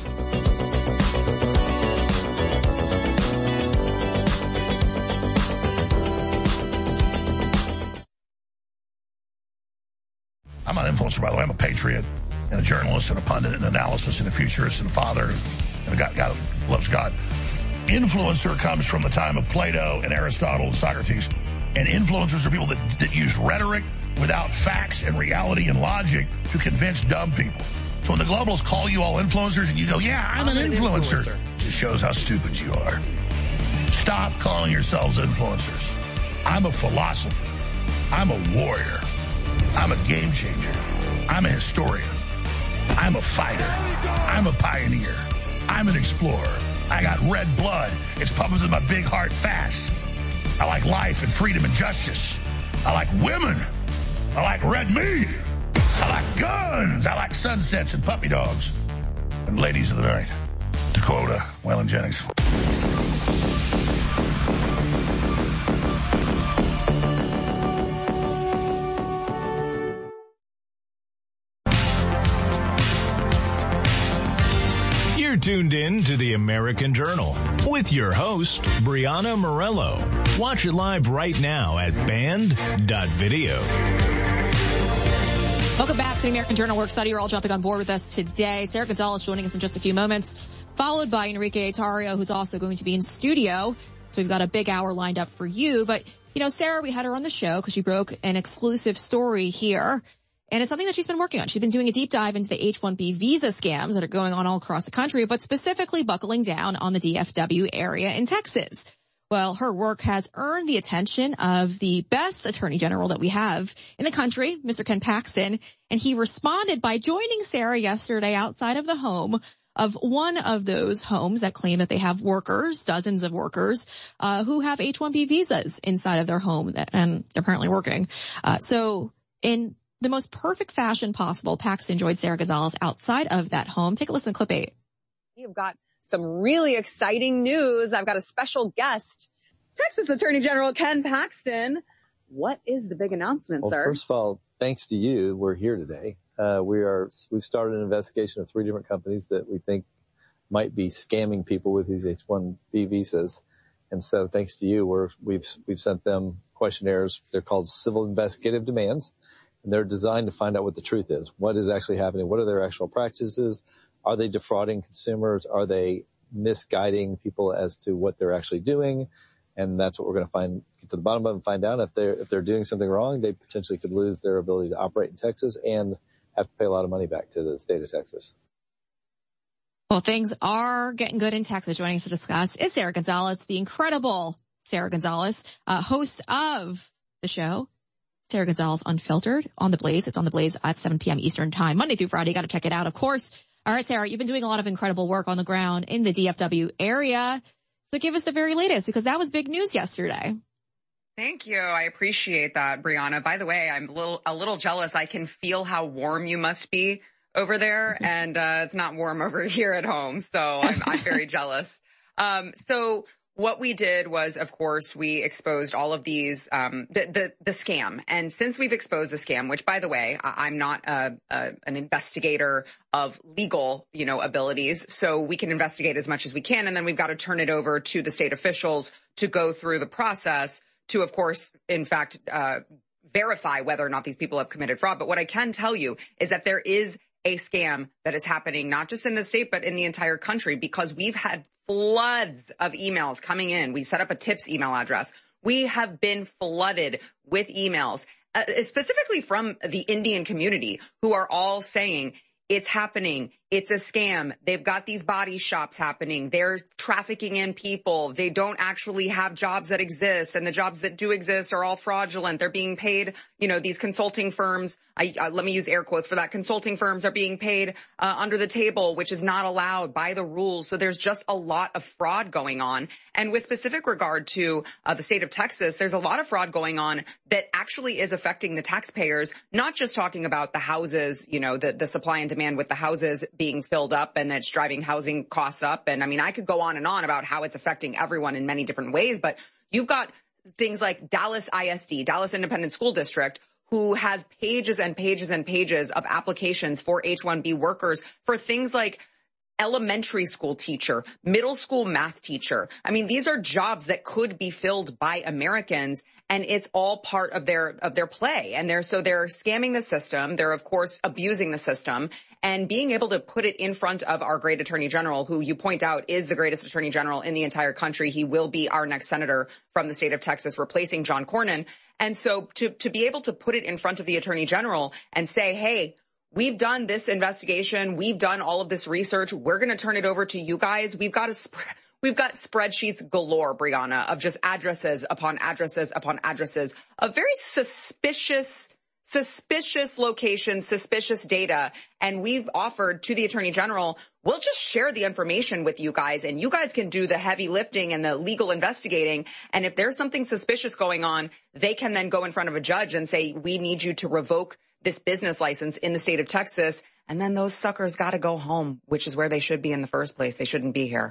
I'm not an influencer, by the way. I'm a patriot and a journalist and a pundit and an analysis and a futurist and a father and a guy, guy that loves God. Influencer comes from the time of Plato and Aristotle and Socrates. And influencers are people that, that use rhetoric without facts and reality and logic to convince dumb people. So when the globalists call you all influencers and you go, yeah, I'm, I'm an, an influencer, influencer, it just shows how stupid you are. Stop calling yourselves influencers. I'm a philosopher. I'm a warrior. I'm a game changer. I'm a historian. I'm a fighter. I'm a pioneer. I'm an explorer. I got red blood. It's pumping in my big heart fast. I like life and freedom and justice. I like women. I like red meat. I like guns. I like sunsets and puppy dogs. And ladies of the night. To quote uh, Waylon Jennings. You're tuned in to the American Journal with your host, Brianna Morello. Watch it live right now at band dot video. Welcome back to the American Journal. We're excited you're all jumping on board with us today. Sarah Gonzalez joining us in just a few moments, followed by Enrique Tarrio, who's also going to be in studio. So we've got a big hour lined up for you. But, you know, Sarah, we had her on the show because she broke an exclusive story here. And it's something that she's been working on. She's been doing a deep dive into the H one B visa scams that are going on all across the country, but specifically buckling down on the D F W area in Texas. Well, her work has earned the attention of the best attorney general that we have in the country, Mister Ken Paxton, and he responded by joining Sarah yesterday outside of the home of one of those homes that claim that they have workers, dozens of workers, uh, who have H one B visas inside of their home that, and they're apparently working. Uh, so in the most perfect fashion possible, Paxton joined Sarah Gonzalez outside of that home. Take a listen to clip eight. You've got some really exciting news. I've got a special guest, Texas Attorney General Ken Paxton. What is the big announcement, well, sir? First of all, thanks to you, we're here today. Uh, we are, we've started an investigation of three different companies that we think might be scamming people with these H one B visas. And so thanks to you, we're, we've, we've sent them questionnaires. They're called civil investigative demands. And they're designed to find out what the truth is. What is actually happening? What are their actual practices? Are they defrauding consumers? Are they misguiding people as to what they're actually doing? And that's what we're going to find, get to the bottom of and find out. If they're, if they're doing something wrong, they potentially could lose their ability to operate in Texas and have to pay a lot of money back to the state of Texas. Well, things are getting good in Texas. Joining us to discuss is Sarah Gonzalez, the incredible Sarah Gonzalez, uh, host of the show, Sarah Gonzalez Unfiltered on The Blaze. It's on The Blaze at seven p.m. Eastern Time, Monday through Friday. Got to check it out, of course. All right, Sarah, you've been doing a lot of incredible work on the ground in the D F W area. So give us the very latest, because that was big news yesterday. Thank you. I appreciate that, Brianna. By the way, I'm a little, a little jealous. I can feel how warm you must be over there, and uh, it's not warm over here at home. So I'm, I'm very jealous. Um, so what we did was, of course, we exposed all of these, um, the, the, the scam. And since we've exposed the scam, which, by the way, I, I'm not a, a, an investigator of legal, you know, abilities, so we can investigate as much as we can. And then we've got to turn it over to the state officials to go through the process to, of course, in fact, uh, verify whether or not these people have committed fraud. But what I can tell you is that there is a scam that is happening, not just in the state, but in the entire country, because we've had floods of emails coming in. We set up a tips email address. We have been flooded with emails, uh, specifically from the Indian community, who are all saying, it's happening. It's a scam. They've got these body shops happening. They're trafficking in people. They don't actually have jobs that exist. And the jobs that do exist are all fraudulent. They're being paid, you know, these consulting firms. I, uh, let me use air quotes for that. Consulting firms are being paid uh, under the table, which is not allowed by the rules. So there's just a lot of fraud going on. And with specific regard to uh, the state of Texas, there's a lot of fraud going on that actually is affecting the taxpayers, not just talking about the houses, you know, the, the supply and demand with the houses being filled up and it's driving housing costs up. And I mean, I could go on and on about how it's affecting everyone in many different ways, but you've got things like Dallas I S D, Dallas Independent School District, who has pages and pages and pages of applications for H one B workers for things like elementary school teacher, middle school math teacher. I mean, these are jobs that could be filled by Americans, and it's all part of their, of their play. And they're, so they're scamming the system. They're, of course, abusing the system, and being able to put it in front of our great attorney general, who you point out is the greatest attorney general in the entire country. He will be our next senator from the state of Texas, replacing John Cornyn. And so to, to be able to put it in front of the attorney general and say, hey, we've done this investigation. We've done all of this research. We're going to turn it over to you guys. We've got a sp- we've got spreadsheets galore, Brianna, of just addresses upon addresses upon addresses of very suspicious, suspicious locations, suspicious data. And we've offered to the attorney general, we'll just share the information with you guys, and you guys can do the heavy lifting and the legal investigating. And if there's something suspicious going on, they can then go in front of a judge and say, we need you to revoke this business license in the state of Texas. And then those suckers got to go home, which is where they should be in the first place. They shouldn't be here.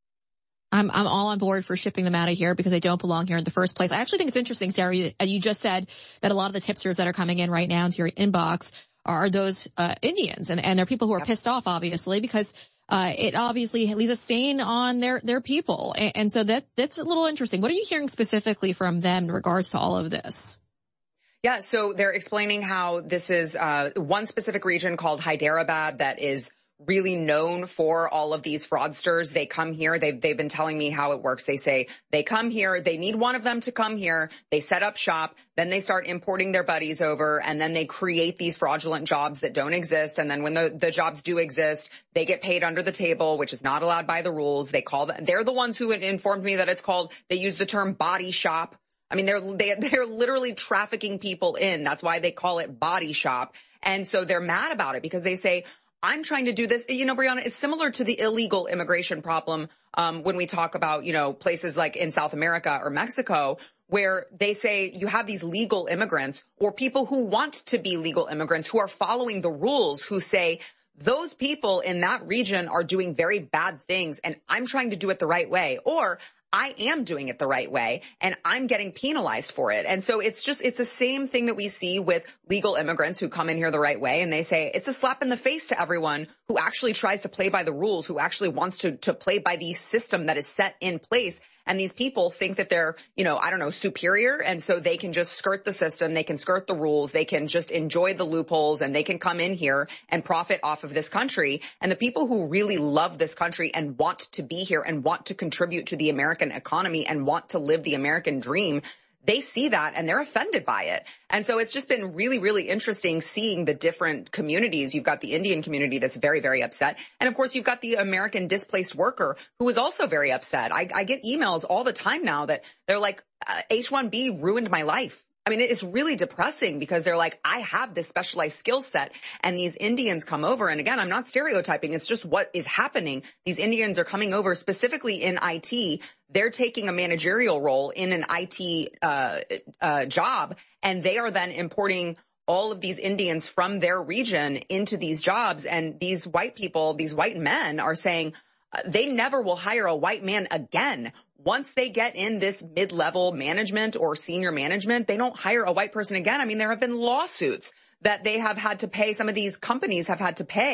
I'm, I'm all on board for shipping them out of here because they don't belong here in the first place. I actually think it's interesting, Sarah, you, you just said that a lot of the tipsters that are coming in right now into your inbox are those uh, Indians. And, and they're people who are yep. pissed off, obviously, because uh, it obviously leaves a stain on their, their people. And, and so that that's a little interesting. What are you hearing specifically from them in regards to all of this? Yeah, so they're explaining how this is uh one specific region called Hyderabad that is really known for all of these fraudsters. They come here. They've, they've been telling me how it works. They say they come here. They need one of them to come here. They set up shop. Then they start importing their buddies over, and then they create these fraudulent jobs that don't exist. And then when the, the jobs do exist, they get paid under the table, which is not allowed by the rules. They call them, they're the ones who informed me that it's called, they use the term body shop. I mean, they're, they, they're literally trafficking people in. That's why they call it body shop. And so they're mad about it because they say, I'm trying to do this. You know, Brianna, it's similar to the illegal immigration problem, um, when we talk about, you know, places like in South America or Mexico, where they say you have these legal immigrants or people who want to be legal immigrants who are following the rules, who say, those people in that region are doing very bad things and I'm trying to do it the right way. Or I am doing it the right way and I'm getting penalized for it. And so it's just, it's the same thing that we see with legal immigrants who come in here the right way. And they say it's a slap in the face to everyone who actually tries to play by the rules, who actually wants to, to play by the system that is set in place. And these people think that they're, you know, I don't know, superior. And so they can just skirt the system. They can skirt the rules. They can just enjoy the loopholes and they can come in here and profit off of this country. And the people who really love this country and want to be here and want to contribute to the American economy and want to live the American dream, they see that and they're offended by it. And so it's just been really, really interesting seeing the different communities. You've got the Indian community that's very, very upset. And of course, you've got the American displaced worker who is also very upset. I, I get emails all the time now that they're like, uh, H one B ruined my life. I mean, it's really depressing because they're like, I have this specialized skill set and these Indians come over. And again, I'm not stereotyping. It's just what is happening. These Indians are coming over specifically in I T. They're taking a managerial role in an I T uh, uh, job, and they are then importing all of these Indians from their region into these jobs. And these white people, these white men are saying uh, they never will hire a white man again. Once they get in this mid-level management or senior management, they don't hire a white person again. I mean, there have been lawsuits that they have had to pay. Some of these companies have had to pay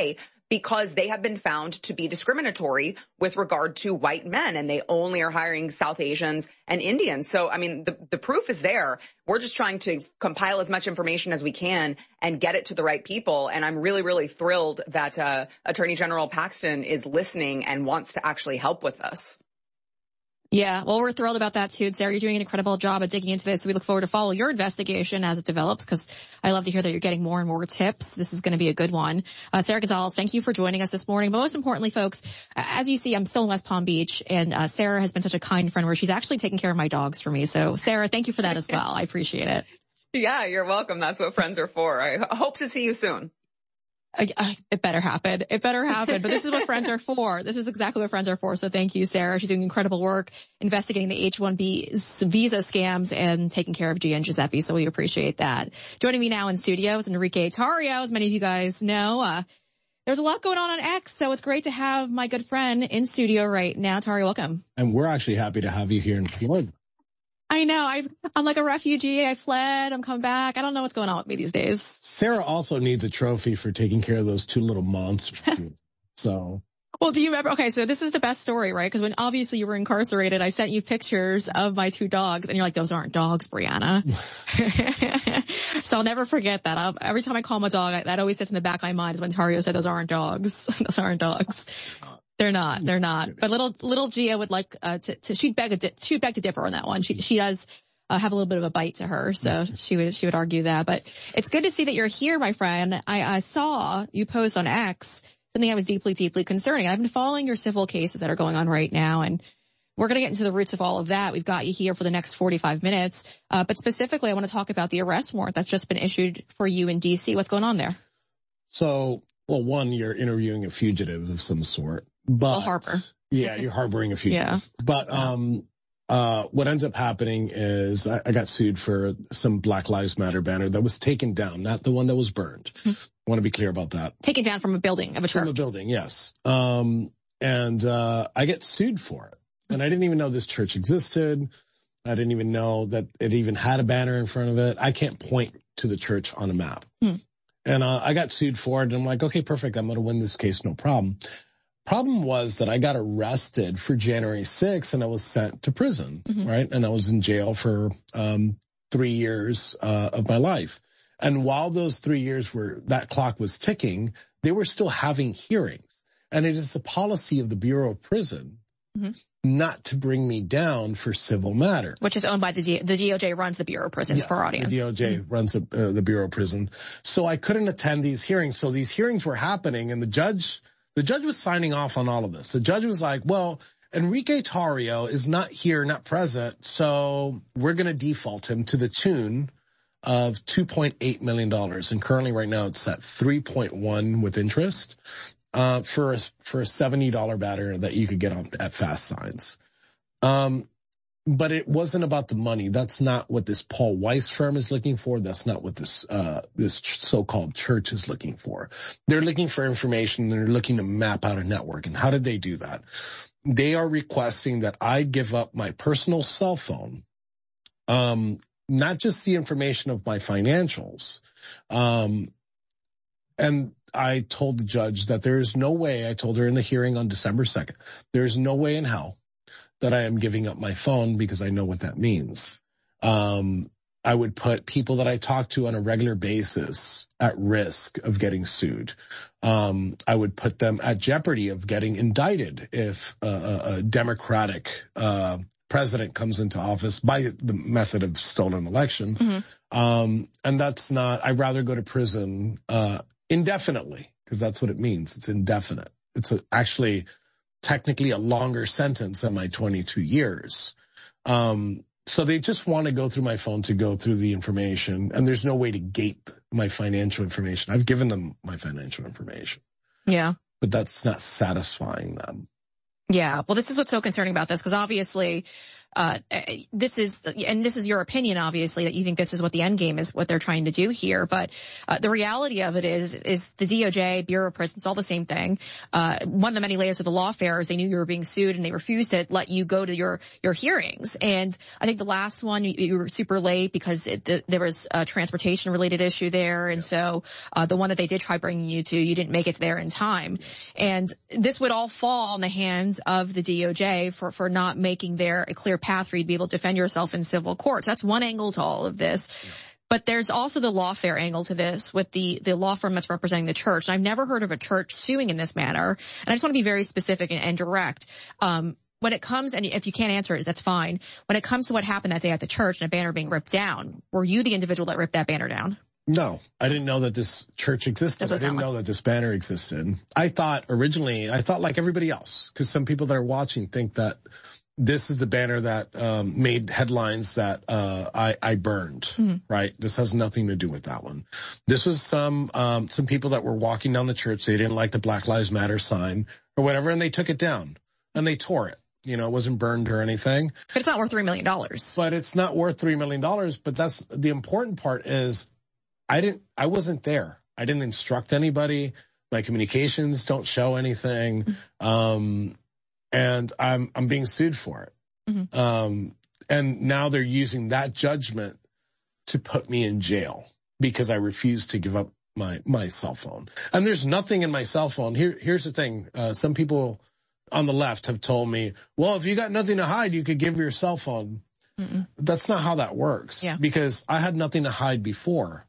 because they have been found to be discriminatory with regard to white men, and they only are hiring South Asians and Indians. So, I mean, the, the proof is there. We're just trying to compile as much information as we can and get it to the right people. And I'm really, really thrilled that uh, Attorney General Paxton is listening and wants to actually help with this. Yeah, well, we're thrilled about that too. Sarah, you're doing an incredible job at digging into this. We look forward to follow your investigation as it develops, because I love to hear that you're getting more and more tips. This is going to be a good one. Uh, Sarah Gonzalez, thank you for joining us this morning. But most importantly, folks, as you see, I'm still in West Palm Beach, and uh, Sarah has been such a kind friend where she's actually taking care of my dogs for me. So, Sarah, thank you for that as well. I appreciate it. Yeah, you're welcome. That's what friends are for. I hope to see you soon. I, I, it better happen. It better happen. But this is what friends are for. This is exactly what friends are for. So thank you, Sarah. She's doing incredible work investigating the H one B visa scams and taking care of Gian Giuseppe. So we appreciate that. Joining me now in studio is Enrique Tarrio. As many of you guys know, uh, there's a lot going on on X. So it's great to have my good friend in studio right now. Tarrio, welcome. And we're actually happy to have you here in Florida. I know. I've, I'm like a refugee. I fled. I'm coming back. I don't know what's going on with me these days. Sarah also needs a trophy for taking care of those two little monsters. So. Well, do you remember? Okay, so this is the best story, right? Because when obviously you were incarcerated, I sent you pictures of my two dogs, and you're like, those aren't dogs, Brianna. So I'll never forget that. I'll, every time I call my dog, I, that always sits in the back of my mind is when Tarrio said, those aren't dogs. Those aren't dogs. They're not. They're not. But little little Gia would like uh, to, to. She'd beg a di- she'd beg to differ on that one. She she does uh, have a little bit of a bite to her, so she would she would argue that. But it's good to see that you're here, my friend. I, I saw you post on X something that was deeply deeply concerning. I've been following your civil cases that are going on right now, and we're going to get into the roots of all of that. We've got you here for the next forty-five minutes. Uh, but specifically, I want to talk about the arrest warrant that's just been issued for you in D C. What's going on there? So, well, one, you're interviewing a fugitive of some sort. But, well, harbor. Yeah, you're harboring a fugitive. Yeah. But, um, uh, what ends up happening is I, I got sued for some Black Lives Matter banner that was taken down, not the one that was burned. Mm-hmm. I want to be clear about that. Taken down from a building of a church. From a building, yes. Um, and, uh, I get sued for it. And I didn't even know this church existed. I didn't even know that it even had a banner in front of it. I can't point to the church on a map. Hmm. And, uh, I got sued for it, and I'm like, okay, perfect. I'm going to win this case. No problem. Problem was that I got arrested for January sixth and I was sent to prison, mm-hmm. right? And I was in jail for um three years uh of my life. And while those three years were, that clock was ticking, they were still having hearings. And it is the policy of the Bureau of Prison mm-hmm. not to bring me down for civil matter. Which is owned by the D- the D O J runs the Bureau of Prisons, yes, for our audience. The D O J mm-hmm. runs the, uh, the Bureau of Prison. So I couldn't attend these hearings. So these hearings were happening, and the judge... The judge was signing off on all of this. The judge was like, well, Enrique Tarrio is not here, not present, so we're going to default him to the tune of two point eight million dollars. And currently right now it's at three point one with interest uh, for, a, for a seventy dollars batter that you could get on at Fast Signs. Um, but it wasn't about the money. That's not what this Paul Weiss firm is looking for. That's not what this, uh, this so-called church is looking for. They're looking for information. They're looking to map out a network. And how did they do that? They are requesting that I give up my personal cell phone, um, not just the information of my financials. Um, and I told the judge that there is no way, I told her in the hearing on December second, there is no way in hell that I am giving up my phone, because I know what that means. Um, I would put people that I talk to on a regular basis at risk of getting sued. Um, I would put them at jeopardy of getting indicted if a, a Democratic uh, president comes into office by the method of stolen election. Mm-hmm. Um, and that's not, I'd rather go to prison uh, indefinitely, because that's what it means. It's indefinite. It's a, actually... technically a longer sentence than my twenty-two years. Um, so they just want to go through my phone to go through the information, and there's no way to gate my financial information. I've given them my financial information. Yeah. But that's not satisfying them. Yeah. Well, this is what's so concerning about this, because obviously uh, this is, and this is your opinion, obviously, that you think this is what the end game is, what they're trying to do here. But uh, the reality of it is, is the D O J, Bureau of Prisons, all the same thing. Uh, one of the many layers of the lawfare is they knew you were being sued and they refused to let you go to your, your hearings. And I think the last one, you, you were super late because it, the, there was a transportation related issue there. And so, uh, the one that they did try bringing you to, you didn't make it there in time. And this would all fall in the hands of the D O J for, for not making there a clear path for you to be able to defend yourself in civil courts. That's one angle to all of this. Yeah. But there's also the lawfare angle to this with the, the law firm that's representing the church. And I've never heard of a church suing in this manner. And I just want to be very specific and, and direct. Um, when it comes, and if you can't answer it, that's fine. When it comes to what happened that day at the church and a banner being ripped down, were you the individual that ripped that banner down? No, I didn't know that this church existed. I didn't know that this banner existed. I thought originally, I thought like everybody else, because some people that are watching think that this is a banner that um, made headlines that uh, I, I burned, mm-hmm. right? This has nothing to do with that one. This was some um, some people that were walking down the church. They didn't like the Black Lives Matter sign or whatever, and they took it down and they tore it. You know, it wasn't burned or anything. But it's not worth three million dollars. But it's not worth three million dollars. But that's the important part is I didn't, I wasn't there. I didn't instruct anybody. My communications don't show anything. Mm-hmm. Um, and I'm, I'm being sued for it. Mm-hmm. Um, and now they're using that judgment to put me in jail because I refused to give up my, my cell phone. And there's nothing in my cell phone. Here, here's the thing. Uh, some people on the left have told me, well, if you got nothing to hide, you could give your cell phone. Mm-mm. That's not how that works. Yeah. Because I had nothing to hide before.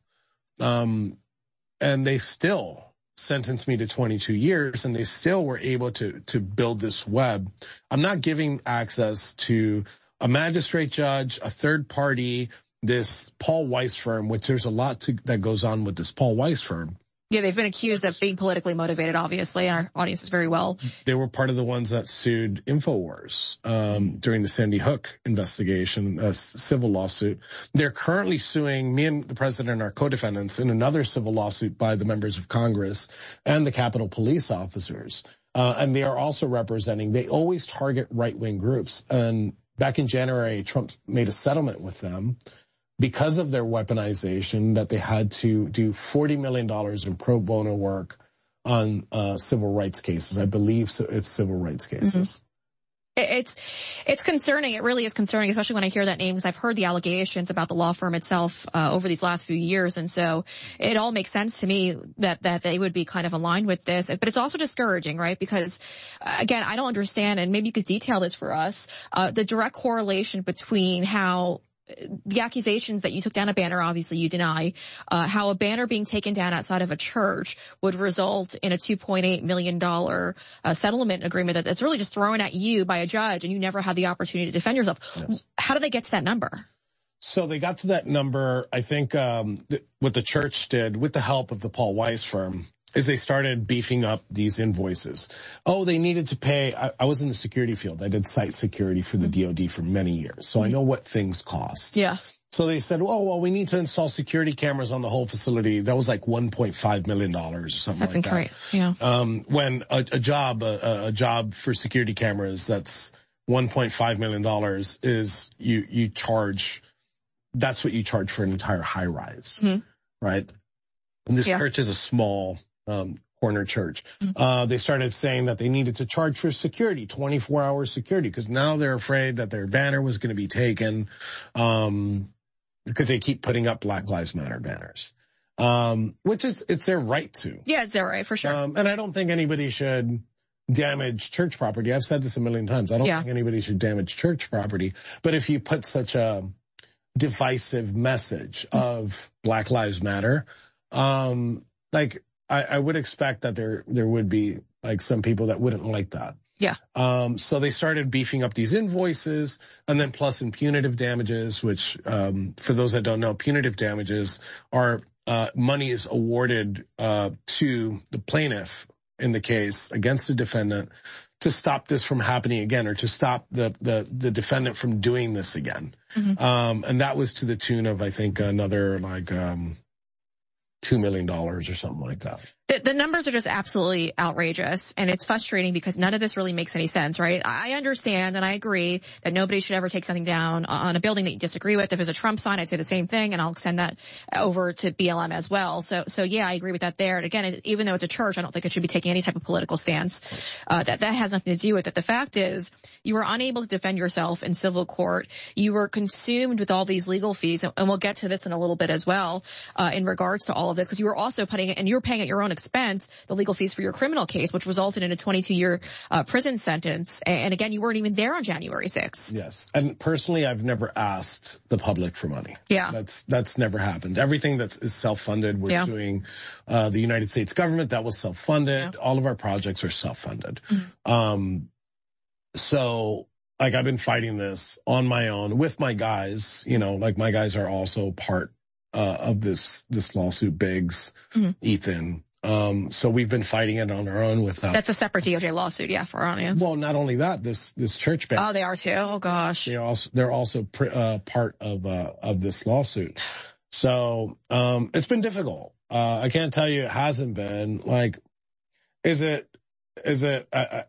Um, and they still sentenced me to twenty-two years and they still were able to, to build this web. I'm not giving access to a magistrate judge, a third party, this Paul Weiss firm, which there's a lot to, that goes on with this Paul Weiss firm. Yeah, they've been accused of being politically motivated, obviously, and our audience is very well. They were part of the ones that sued InfoWars um, during the Sandy Hook investigation, a civil lawsuit. They're currently suing me and the president and our co-defendants in another civil lawsuit by the members of Congress and the Capitol Police officers. Uh, and they are also representing, they always target right-wing groups. And back in January, Trump made a settlement with them because of their weaponization, that they had to do forty million dollars in pro bono work on uh, civil rights cases. I believe so, it's civil rights cases. Mm-hmm. It's it's concerning. It really is concerning, especially when I hear that name, because I've heard the allegations about the law firm itself uh, over these last few years. And so it all makes sense to me that, that they would be kind of aligned with this. But it's also discouraging, right? Because, uh, again, I don't understand, and maybe you could detail this for us, uh, the direct correlation between how the accusations that you took down a banner, obviously you deny, uh, how a banner being taken down outside of a church would result in a two point eight million dollars uh, settlement agreement that, that's really just thrown at you by a judge and you never had the opportunity to defend yourself. Yes. How do they get to that number? So they got to that number, I think, um, th- what the church did with the help of the Paul Weiss firm is they started beefing up these invoices. Oh, they needed to pay. I, I was in the security field. I did site security for the D O D for many years. So I know what things cost. Yeah. So they said, oh, well, we need to install security cameras on the whole facility. That was like one point five million dollars or something that's like incorrect. that. Yeah. Um, when a, a job, a, a job for security cameras that's one point five million dollars is you, you charge, that's what you charge for an entire high rise. Mm-hmm. Right. And this yeah. church is a small, Um, corner church. Mm-hmm. Uh, they started saying that they needed to charge for security, twenty-four hour security, because now they're afraid that their banner was going to be taken, um, because they keep putting up Black Lives Matter banners. Um, which is, it's their right to. Yeah, it's their right, for sure. Um, and I don't think anybody should damage church property. I've said this a million times. I don't yeah. think anybody should damage church property. But if you put such a divisive message mm-hmm. of Black Lives Matter, um, like, I, I would expect that there, there would be like some people that wouldn't like that. Yeah. Um, so they started beefing up these invoices and then plus in punitive damages, which, um, for those that don't know, punitive damages are, uh, money is awarded, uh, to the plaintiff in the case against the defendant to stop this from happening again or to stop the, the, the defendant from doing this again. Mm-hmm. Um, and that was to the tune of, I think, another like, um, two million dollars or something like that. The, the numbers are just absolutely outrageous, and it's frustrating because none of this really makes any sense, right? I understand and I agree that nobody should ever take something down on a building that you disagree with. If there's a Trump sign, I'd say the same thing, and I'll extend that over to B L M as well. So, so yeah, I agree with that there. And again, it, even though it's a church, I don't think it should be taking any type of political stance. Uh, that, that has nothing to do with it. The fact is, you were unable to defend yourself in civil court. You were consumed with all these legal fees, and, and we'll get to this in a little bit as well, uh, in regards to all of this, because you were also putting it, and you were paying at your own expense the legal fees for your criminal case, which resulted in a twenty-two year uh, prison sentence. And again, you weren't even there on January sixth. Yes. And personally, I've never asked the public for money. Yeah. That's, that's never happened. Everything that's is self-funded. We're yeah. doing, uh, the United States government. That was self-funded. Yeah. All of our projects are self-funded. Mm-hmm. Um, so like I've been fighting this on my own with my guys, you know, like my guys are also part, uh, of this, this lawsuit, Biggs, mm-hmm. Ethan. Um, so we've been fighting it on our own without. That's a separate D O J lawsuit, yeah, for our audience. Well, not only that, this, this church band. Oh, they are too? Oh gosh. They're also, they're also, uh, part of, uh, of this lawsuit. So, um, it's been difficult. Uh, I can't tell you it hasn't been. Like, is it, is it, uh,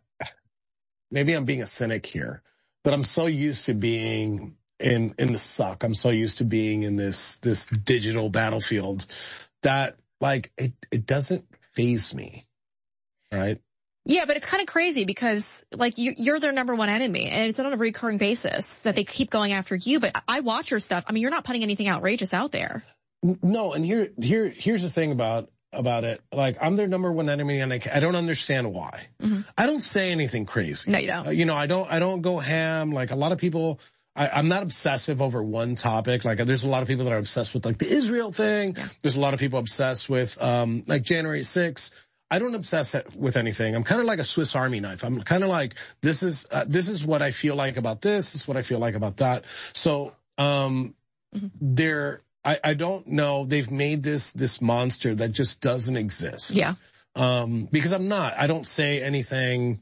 maybe I'm being a cynic here, but I'm so used to being in, in the suck. I'm so used to being in this, this digital battlefield that, like, it, it doesn't faze me, right? Yeah, but it's kind of crazy because, like, you, you're their number one enemy, and it's on a recurring basis that they keep going after you. But I watch your stuff. I mean, you're not putting anything outrageous out there. No, and here, here, here's the thing about about it. Like, I'm their number one enemy, and I, I don't understand why. Mm-hmm. I don't say anything crazy. No, you don't. Uh, you know, I don't. I don't go ham. Like a lot of people. I, I'm not obsessive over one topic. Like there's a lot of people that are obsessed with like the Israel thing. Yeah. There's a lot of people obsessed with, um, like January sixth. I don't obsess with anything. I'm kind of like a Swiss Army knife. I'm kind of like, this is, uh, this is what I feel like about this. This is what I feel like about that. So, um, mm-hmm. they're, I, I don't know. They've made this, this monster that just doesn't exist. Yeah. Um, because I'm not, I don't say anything,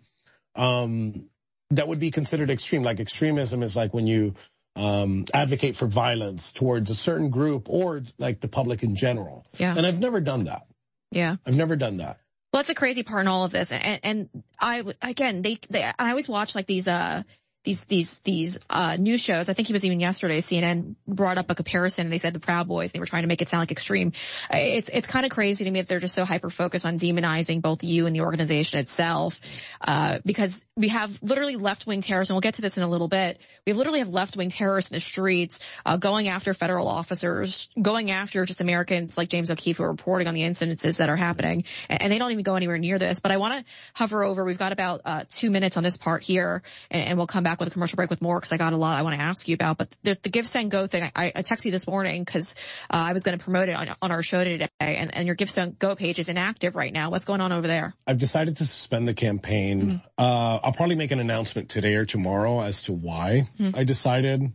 um, that would be considered extreme. Like extremism is like when you um advocate for violence towards a certain group or like the public in general. Yeah. And I've never done that. Yeah. I've never done that. Well, that's a crazy part in all of this. And, and I, again, they, they, I always watch like these, uh, these, these, these, uh, news shows. I think it was even yesterday, C N N brought up a comparison and they said the Proud Boys, they were trying to make it sound like extreme. It's, it's kind of crazy to me that they're just so hyper-focused on demonizing both you and the organization itself, uh, because we have literally left-wing terrorists, and we'll get to this in a little bit. We literally have left-wing terrorists in the streets, uh, going after federal officers, going after just Americans like James O'Keefe who are reporting on the incidences that are happening, and, and they don't even go anywhere near this. But I want to hover over, we've got about, uh, two minutes on this part here, and, and we'll come back with a commercial break with more because I got a lot I want to ask you about. But there's the Give, Send, Go thing. I, I texted you this morning because, uh, I was going to promote it on, on our show today, and, and your Give, Send, Go page is inactive right now. What's going on over there? I've decided to suspend the campaign. Mm-hmm. Uh, I'll probably make an announcement today or tomorrow as to why mm-hmm. I decided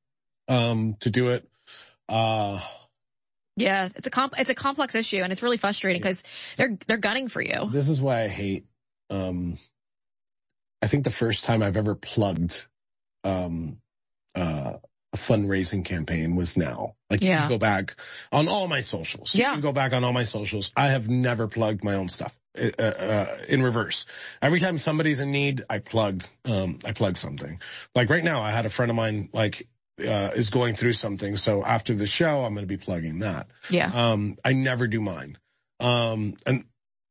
um to do it. Uh yeah, it's a comp- it's a complex issue, and it's really frustrating because they're they're gunning for you. This is why I hate um I think the first time I've ever plugged um uh a fundraising campaign was now. Like yeah. you can go back on all my socials. Yeah. You can go back on all my socials. I have never plugged my own stuff. Uh, uh, in reverse. Every time somebody's in need, I plug, um, I plug something. Like right now, I had a friend of mine, like, uh, is going through something. So after the show, I'm going to be plugging that. Yeah. Um, I never do mine. Um, and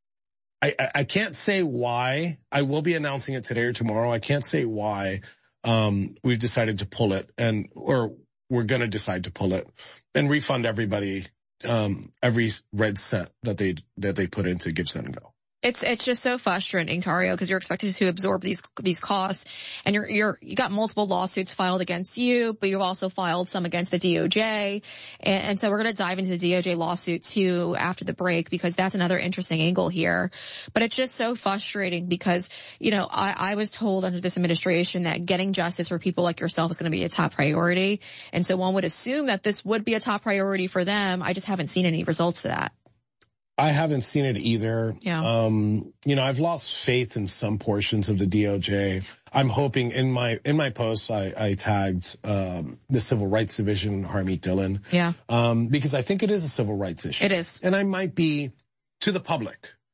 I, I, I can't say why. I will be announcing it today or tomorrow. I can't say why, um, we've decided to pull it and, or we're going to decide to pull it and refund everybody um every red cent that they that they put into Give, Send, and Go. It's it's just so frustrating, Tario, because you're expected to absorb these these costs, and you're you're you got multiple lawsuits filed against you, but you've also filed some against the D O J, and, and so we're going to dive into the D O J lawsuit too after the break because that's another interesting angle here. But it's just so frustrating because you know I, I was told under this administration that getting justice for people like yourself is going to be a top priority, and so one would assume that this would be a top priority for them. I just haven't seen any results to that. I haven't seen it either. Yeah. Um, you know, I've lost faith in some portions of the D O J. I'm hoping in my, in my posts, I, I tagged, um, the Civil Rights Division, Harmeet Dillon. Yeah. Um, because I think it is a civil rights issue. It is. And I might be, to the public,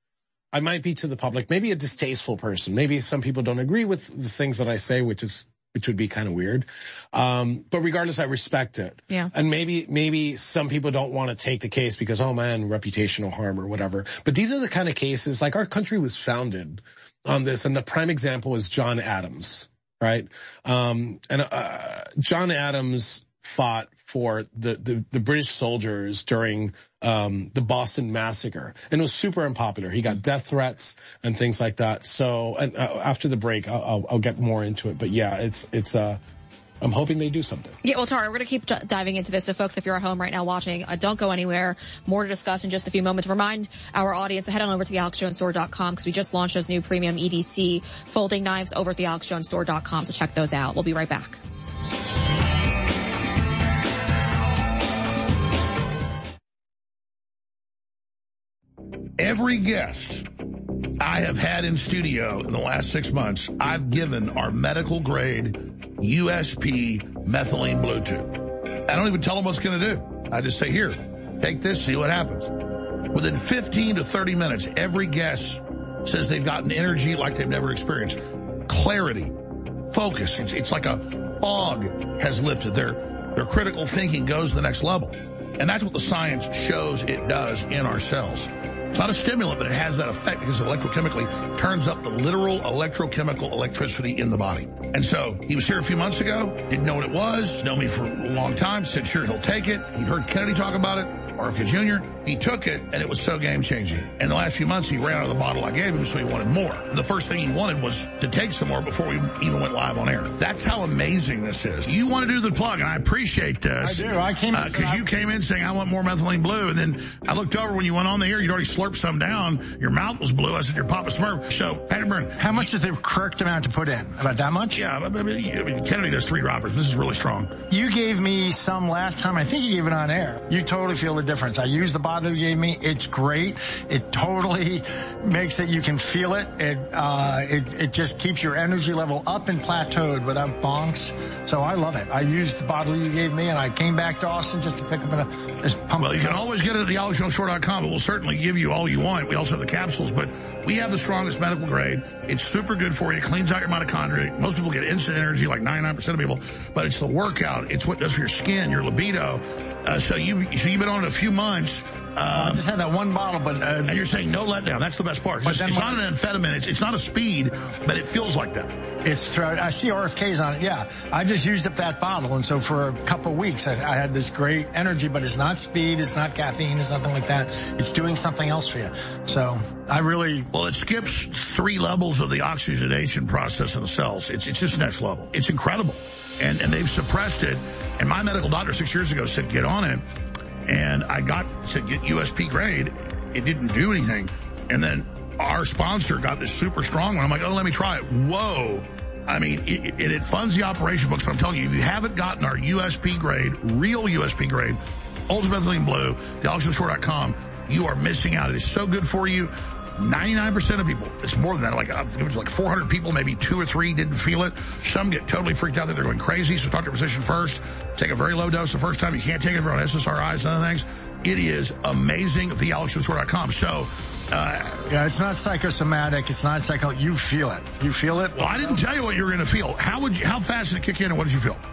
I might be to the public, maybe a distasteful person. Maybe some people don't agree with the things that I say, which is, which would be kind of weird. Um, but regardless, I respect it. Yeah. And maybe, maybe some people don't want to take the case because, oh man, reputational harm or whatever. But these are the kind of cases, like our country was founded on this. And the prime example is John Adams, right? Um, and, uh, John Adams fought for the, the, the British soldiers during, um, the Boston Massacre. And it was super unpopular. He got death threats and things like that. So, and uh, after the break, I'll, I'll, I'll get more into it. But yeah, it's, it's, uh, I'm hoping they do something. Yeah, well, Tara, we're going to keep d- diving into this. So, folks, if you're at home right now watching, uh, don't go anywhere. More to discuss in just a few moments. Remind our audience to head on over to the alex jones store dot com because we just launched those new premium E D C folding knives over at the alex jones store dot com. So check those out. We'll be right back. Every guest I have had in studio in the last six months, I've given our medical grade U S P methylene blue tube. I don't even tell them what's going to do. I just say, here, take this, see what happens. Within fifteen to thirty minutes, every guest says they've gotten energy like they've never experienced. Clarity, focus. It's, it's like a fog has lifted. Their, their critical thinking goes to the next level. And that's what the science shows it does in our cells. It's not a stimulant, but it has that effect because it electrochemically turns up the literal electrochemical electricity in the body. And so he was here a few months ago, didn't know what it was, known me for a long time, said sure he'll take it. He heard Kennedy talk about it, R F K Junior He took it, and it was so game-changing. And the last few months, he ran out of the bottle I gave him, so he wanted more. And the first thing he wanted was to take some more before we even went live on air. That's how amazing this is. You want to do the plug, and I appreciate this. I do. I came Because uh, you came in saying, I want more methylene blue, and then I looked over when you went on the air, you'd already slurped some down. Your mouth was blue. I said, you're Papa Smurf. So, Patrick Byrne. How much is the correct amount to put in? About that much? Yeah, I mean, I mean, Kennedy does three droppers. This is really strong. You gave me some last time. I think you gave it on air. You totally feel the difference. I used the bottle you gave me. It's great. It totally makes it, you can feel it. It, uh, it, it just keeps your energy level up and plateaued without bonks. So I love it. I used the bottle you gave me and I came back to Austin just to pick up a, this pump. Well, you can always get it at the alex jones store dot com, but we'll certainly give you all you want. We also have the capsules, but we have the strongest medical grade. It's super good for you. It cleans out your mitochondria. Most people get instant energy, like ninety-nine percent of people, but it's the workout. It's what it does for your skin, your libido. Uh, so you, so you've been on it a few months. Uh, I just had that one bottle, but... Uh, and you're saying no letdown. That's the best part. It's, it's not an amphetamine. It's, it's not a speed, but it feels like that. It's I see R F Ks on it, yeah. I just used up that bottle, and so for a couple of weeks, I, I had this great energy, but it's not speed, it's not caffeine, it's nothing like that. It's doing something else for you. So I really... Well, it skips three levels of the oxygenation process in the cells. It's, it's just next level. It's incredible. And, and they've suppressed it. And my medical doctor six years ago said, get on it. And I got, said, get U S P grade. It didn't do anything. And then our sponsor got this super strong one. I'm like, oh, let me try it. Whoa. I mean, it, it, it funds the operation, folks, but I'm telling you, if you haven't gotten our U S P grade, real U S P grade, Ultimate Methylene Blue, the alex jones store dot com, you are missing out. It is so good for you. ninety-nine percent of people, it's more than that, like, it was like four hundred people, maybe two or three didn't feel it. Some get totally freaked out that they're going crazy, so talk to your physician first. Take a very low dose the first time. You can't take it if you're on S S R Is and other things. It is amazing at the alex jones store dot com. So, uh, yeah, it's not psychosomatic. It's not psycho. You feel it. You feel it. Well, I didn't tell you what you were going to feel. How would you, how fast did it kick in and what did you feel?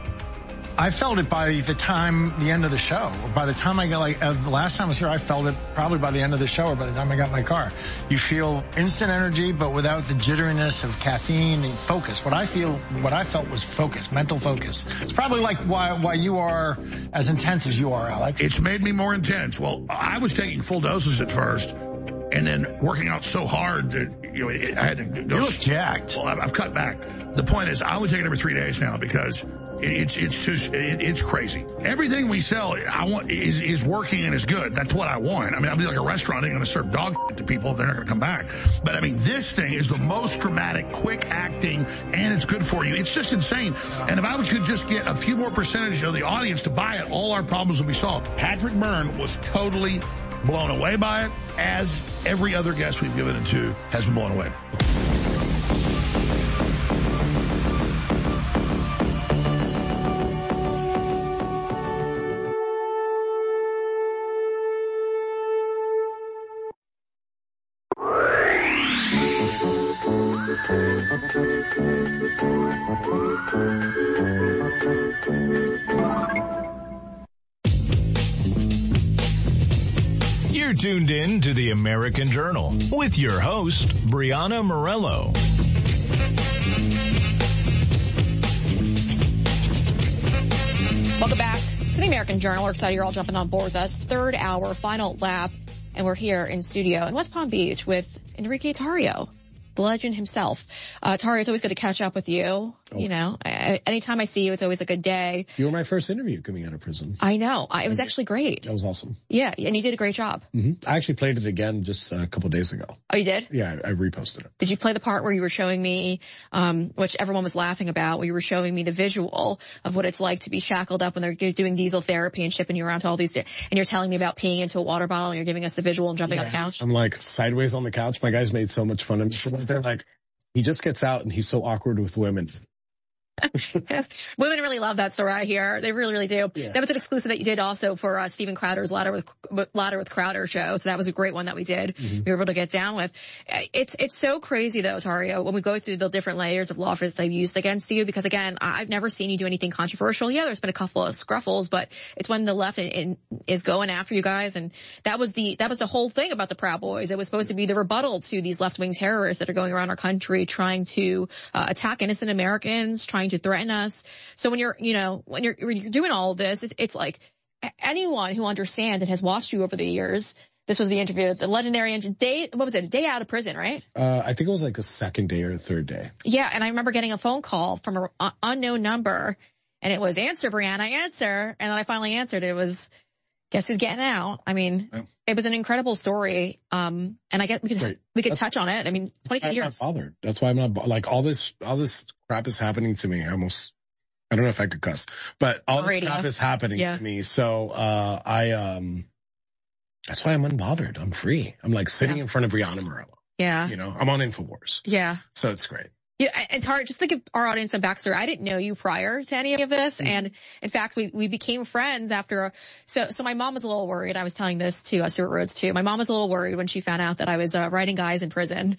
I felt it by the time, the end of the show. By the time I got, like, uh, the last time I was here, I felt it probably by the end of the show or by the time I got in my car. You feel instant energy, but without the jitteriness of caffeine and focus. What I feel, what I felt was focus, mental focus. It's probably like why, why you are as intense as you are, Alex. It's made me more intense. Well, I was taking full doses at first. And then working out so hard that, you know, I had to go. You look jacked. Well, I've cut back. The point is, I only take it every three days now because it's it's too it, it's crazy. Everything we sell, I want is is working and is good. That's what I want. I mean, I'll be like a restaurant. I'm going to serve dog to people if they're not going to come back. But I mean, this thing is the most dramatic, quick acting, and it's good for you. It's just insane. And if I could just get a few more percentage of the audience to buy it, all our problems would be solved. Patrick Byrne was totally blown away by it, as every other guest we've given it to has been blown away. You're tuned in to the American Journal with your host, Brianna Morello. Welcome back to the American Journal. We're excited you're all jumping on board with us. Third hour, final lap, and we're here in studio in West Palm Beach with Enrique Tarrio, the legend himself. Uh, Tarrio, it's always good to catch up with you. Oh. You know, I, anytime I see you, it's always a good day. You were my first interview coming out of prison. I know. I, it was actually great. That was awesome. Yeah, and you did a great job. Mm-hmm. I actually played it again just a couple of days ago. Oh, you did? Yeah, I, I reposted it. Did you play the part where you were showing me, um, which everyone was laughing about, where you were showing me the visual of what it's like to be shackled up when they're doing diesel therapy and shipping you around to all these, and you're telling me about peeing into a water bottle and you're giving us the visual and jumping yeah. on the couch? I'm like sideways on the couch. My guys made so much fun of me. They're like, he just gets out and he's so awkward with women. Women really love that story, I hear. They really, really do. Yeah. That was an exclusive that you did also for uh, Steven Crowder's Ladder with Ladder with Crowder show. So that was a great one that we did. Mm-hmm. We were able to get down with. It's it's so crazy though, Tarrio, when we go through the different layers of law that they've used against you. Because again, I've never seen you do anything controversial. Yeah, there's been a couple of scruffles, but it's when the left in, in, is going after you guys. And that was the that was the whole thing about the Proud Boys. It was supposed to be the rebuttal to these left wing terrorists that are going around our country trying to uh, attack innocent Americans, trying to threaten us. So when you're, you know, when you're, when you're doing all of this, it's, it's like anyone who understands and has watched you over the years. This was the interview, the legendary day, what was it, a day out of prison, right? Uh, I think it was like a second day or a third day. Yeah, and I remember getting a phone call from an uh, unknown number, and it was, answer, Brianna, answer. And then I finally answered. It was, guess who's getting out? I mean, yeah. It was an incredible story. Um, and I guess we could, Great. we could That's, touch on it. I mean, twenty-two years. I'm not bothered. That's why I'm not, like, all this, all this crap is happening to me. I almost, I don't know if I could cuss, but all this crap is happening yeah. to me. So, uh, I, um, that's why I'm unbothered. I'm free. I'm like sitting yeah. in front of Brianna Morello. Yeah. You know, I'm on InfoWars. Yeah. So it's great. Yeah, and Tara, just to give our audience some backstory, I didn't know you prior to any of this. Mm-hmm. And in fact, we, we became friends after, so, so my mom was a little worried. I was telling this to uh, Stuart Rhodes too. My mom was a little worried when she found out that I was uh, writing guys in prison,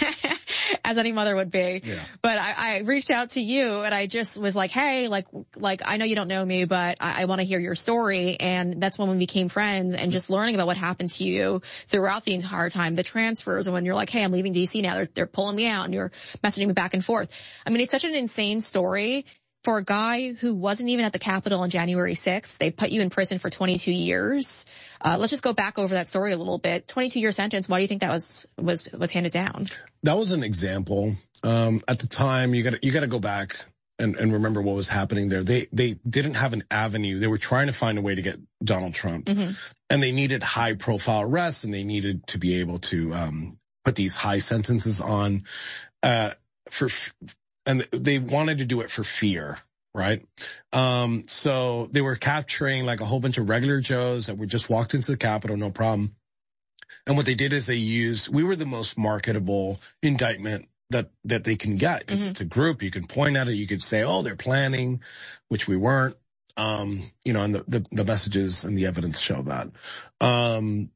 as any mother would be. Yeah. But I, I reached out to you and I just was like, hey, like, like, I know you don't know me, but I, I want to hear your story. And that's when we became friends and just learning about what happened to you throughout the entire time, the transfers. And when you're like, hey, I'm leaving D C now, they're, they're pulling me out and you're messaging me back and forth. I mean, it's such an insane story for a guy who wasn't even at the Capitol on January sixth. They put you in prison for twenty-two years. Uh, let's just go back over that story a little bit. twenty-two year sentence. Why do you think that was, was, was handed down? That was an example. Um, at the time, you gotta, you gotta go back and, and remember what was happening there. They, they didn't have an avenue. They were trying to find a way to get Donald Trump, mm-hmm. and they needed high profile arrests and they needed to be able to, um, put these high sentences on, uh, for, and they wanted to do it for fear, right? Um, so they were capturing like a whole bunch of regular Joes that were just walked into the Capitol, no problem. And what they did is they used, we were the most marketable indictment that, that they can get. Cause mm-hmm. it's a group. You can point at it. You could say, oh, they're planning, which we weren't. Um, you know, and the, the, the messages and the evidence show that. Um,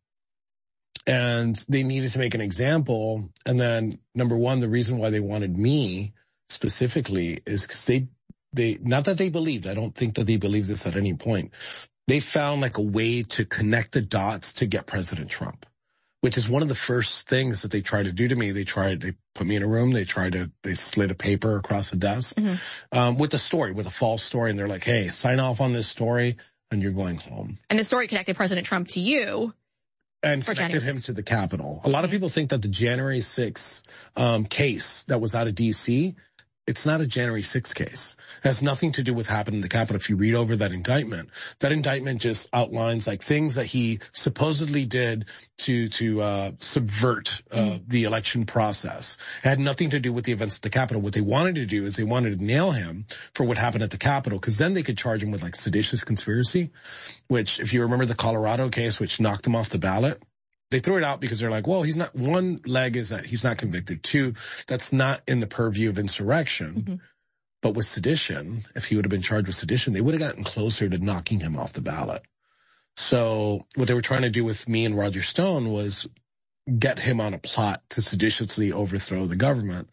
And they needed to make an example. And then number one, the reason why they wanted me specifically is because they, they, not that they believed, I don't think that they believed this at any point. They found like a way to connect the dots to get President Trump, which is one of the first things that they tried to do to me. They tried, they put me in a room. They tried to, they slid a paper across the desk, mm-hmm. um, with a story, with a false story. And they're like, hey, sign off on this story and you're going home. And the story connected President Trump to you. And connected him to the Capitol. A lot of people think that the January sixth um, case that was out of D C, it's not a January sixth case. It has nothing to do with happening in the Capitol. If you read over that indictment, that indictment just outlines like things that he supposedly did to to uh subvert uh mm. the election process. It had nothing to do with the events at the Capitol. What they wanted to do is they wanted to nail him for what happened at the Capitol, because then they could charge him with like seditious conspiracy, which if you remember the Colorado case, which knocked him off the ballot, they threw it out because they're like, well, he's not, one leg is that he's not convicted. Two, that's not in the purview of insurrection. Mm-hmm. But with sedition, if he would have been charged with sedition, they would have gotten closer to knocking him off the ballot. So what they were trying to do with me and Roger Stone was get him on a plot to seditiously overthrow the government.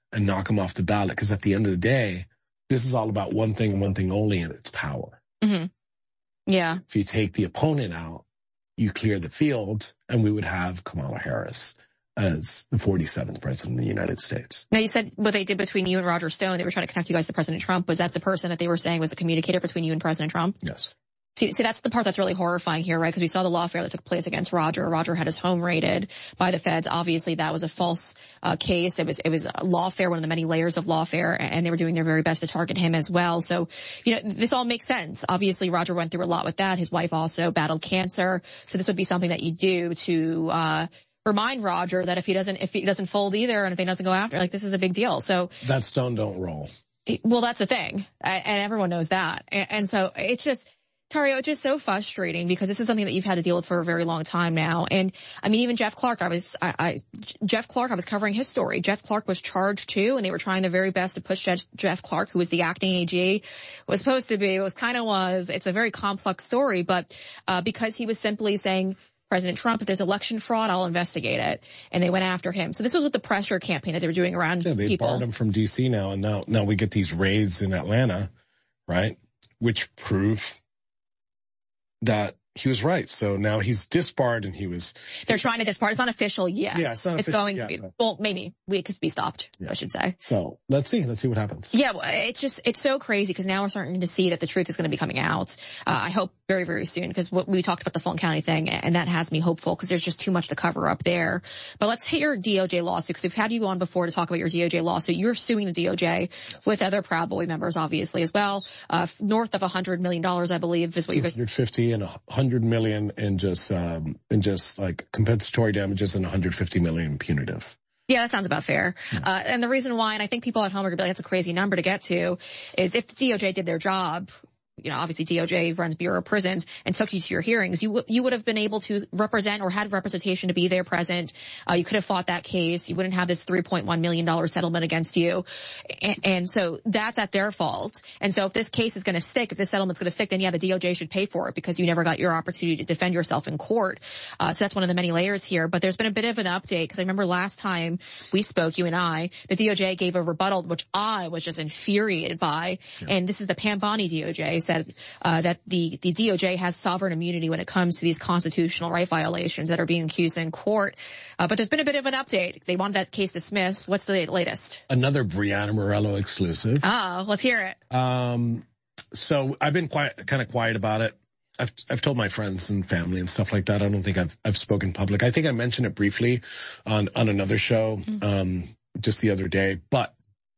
and knock him off the ballot. Because at the end of the day, this is all about one thing and one thing only, and it's power. Mm-hmm. Yeah. If you take the opponent out, you clear the field, and we would have Kamala Harris as the forty-seventh president of the United States. Now, you said what they did between you and Roger Stone, they were trying to connect you guys to President Trump. Was that the person that they were saying was the communicator between you and President Trump? Yes. See, see, that's the part that's really horrifying here, right? Because we saw the lawfare that took place against Roger. Roger had his home raided by the feds. Obviously, that was a false uh, case. It was it was lawfare, one of the many layers of lawfare, and they were doing their very best to target him as well. So, you know, this all makes sense. Obviously, Roger went through a lot with that. His wife also battled cancer. So this would be something that you do to uh remind Roger that if he doesn't if he doesn't fold either, and if he doesn't go after, like, this is a big deal. So that stone don't roll. Well, that's the thing, and everyone knows that. And, and so it's just. Tario, it's just so frustrating because this is something that you've had to deal with for a very long time now. And I mean, even Jeff Clark, I was, I, I Jeff Clark, I was covering his story. Jeff Clark was charged too, and they were trying their very best to push Jeff, Jeff Clark, who was the acting A G, was supposed to be, was kind of was. It's a very complex story, but, uh, because he was simply saying, President Trump, if there's election fraud, I'll investigate it. And they went after him. So this was with the pressure campaign that they were doing around yeah, they people. barred him from D C now, and now, now we get these raids in Atlanta, right? Which prove that he was right. So now he's disbarred, and he was... They're trying to disbar. It's not official yet. Yeah, it's not It's official going yet, to be. no. Well, maybe. We could be stopped, yeah. I should say. So let's see. Let's see what happens. Yeah, well, it's just, it's so crazy because now we're starting to see that the truth is going to be coming out. Uh, I hope very, very soon, because what we talked about the Fulton County thing, and that has me hopeful because there's just too much to cover up there. But let's hit your D O J lawsuit, because we've had you on before to talk about your D O J lawsuit. You're suing the D O J yes. with other Proud Boy members, obviously, as well. Uh, north of one hundred million dollars, I believe, is what you guys... two hundred fifty and one hundred million in just, um, in just like compensatory damages, and one hundred fifty million punitive. Yeah, that sounds about fair. Yeah. Uh, and the reason why, and I think people at home are going to be like, that's a crazy number to get to, is if the D O J did their job, you know, obviously D O J runs Bureau of Prisons, and took you to your hearings, you, you would have been able to represent or had representation to be there present. Uh, you could have fought that case. You wouldn't have this three point one million dollars settlement against you. And, and so that's at their fault. And so if this case is going to stick, if this settlement's going to stick, then yeah, the D O J should pay for it because you never got your opportunity to defend yourself in court. Uh, so that's one of the many layers here. But there's been a bit of an update, because I remember last time we spoke, you and I, the D O J gave a rebuttal, which I was just infuriated by. Yeah. And this is the Pam Bondi D O J said, uh, that the, the D O J has sovereign immunity when it comes to these constitutional right violations that are being accused in court. Uh, but there's been a bit of an update. They wanted that case dismissed. What's the latest? Another Brianna Morello exclusive. Oh, let's hear it. Um, so I've been quiet, kind of quiet about it. I've, I've told my friends and family and stuff like that. I don't think I've, I've spoken public. I think I mentioned it briefly on, on another show, mm-hmm. um, just the other day, but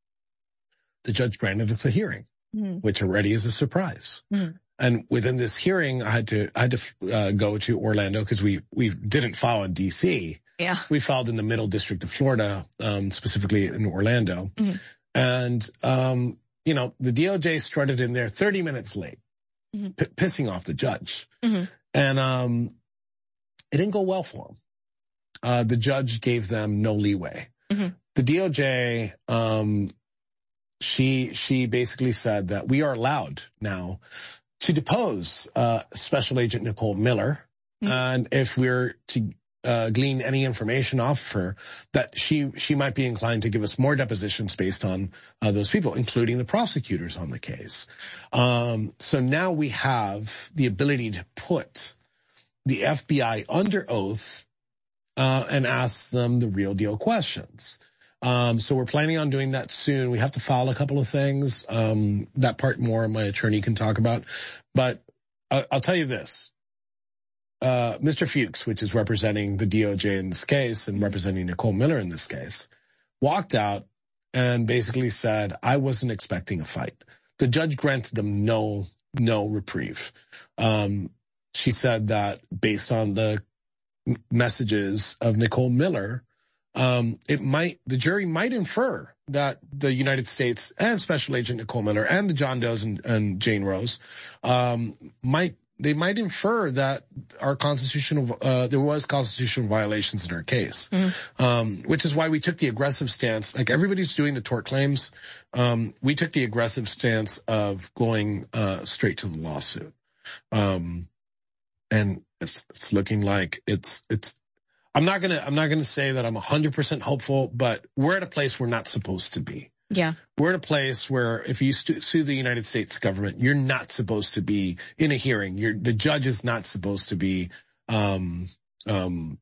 the judge granted us a hearing. Mm-hmm. Which already is a surprise. Mm-hmm. And within this hearing, I had to, I had to uh, go to Orlando, because we, we didn't file in D C. Yeah. We filed in the Middle District of Florida, um, specifically in Orlando. Mm-hmm. And, um, you know, the D O J strutted in there thirty minutes late, mm-hmm. p- pissing off the judge. Mm-hmm. And, um, it didn't go well for him. Uh, the judge gave them no leeway. Mm-hmm. The D O J, um, She, she basically said that we are allowed now to depose, uh, Special Agent Nicole Miller. Mm-hmm. And if we're to, uh, glean any information off of her, that she, she might be inclined to give us more depositions based on, uh, those people, including the prosecutors on the case. Um, so now we have the ability to put the F B I under oath, uh, and ask them the real deal questions. Um, so we're planning on doing that soon. We have to file a couple of things. Um, that part more my attorney can talk about. But uh, I'll tell you this. Uh, Mister Fuchs, which is representing the D O J in this case and representing Nicole Miller in this case, walked out and basically said, I wasn't expecting a fight. The judge granted them no, no reprieve. Um, she said that based on the messages of Nicole Miller, Um, it might, the jury might infer that the United States and Special Agent Nicole Miller and the John Does and, and Jane Rose, um, might, they might infer that our constitutional, uh, there was constitutional violations in our case. Mm. Um, which is why we took the aggressive stance. Like everybody's doing the tort claims. Um, we took the aggressive stance of going, uh, straight to the lawsuit. Um, and it's, it's looking like it's, it's, I'm not gonna, I'm not gonna say that I'm one hundred percent hopeful, but we're at a place we're not supposed to be. Yeah. We're at a place where if you stu- sue the United States government, you're not supposed to be in a hearing. You're, the judge is not supposed to be, um, um,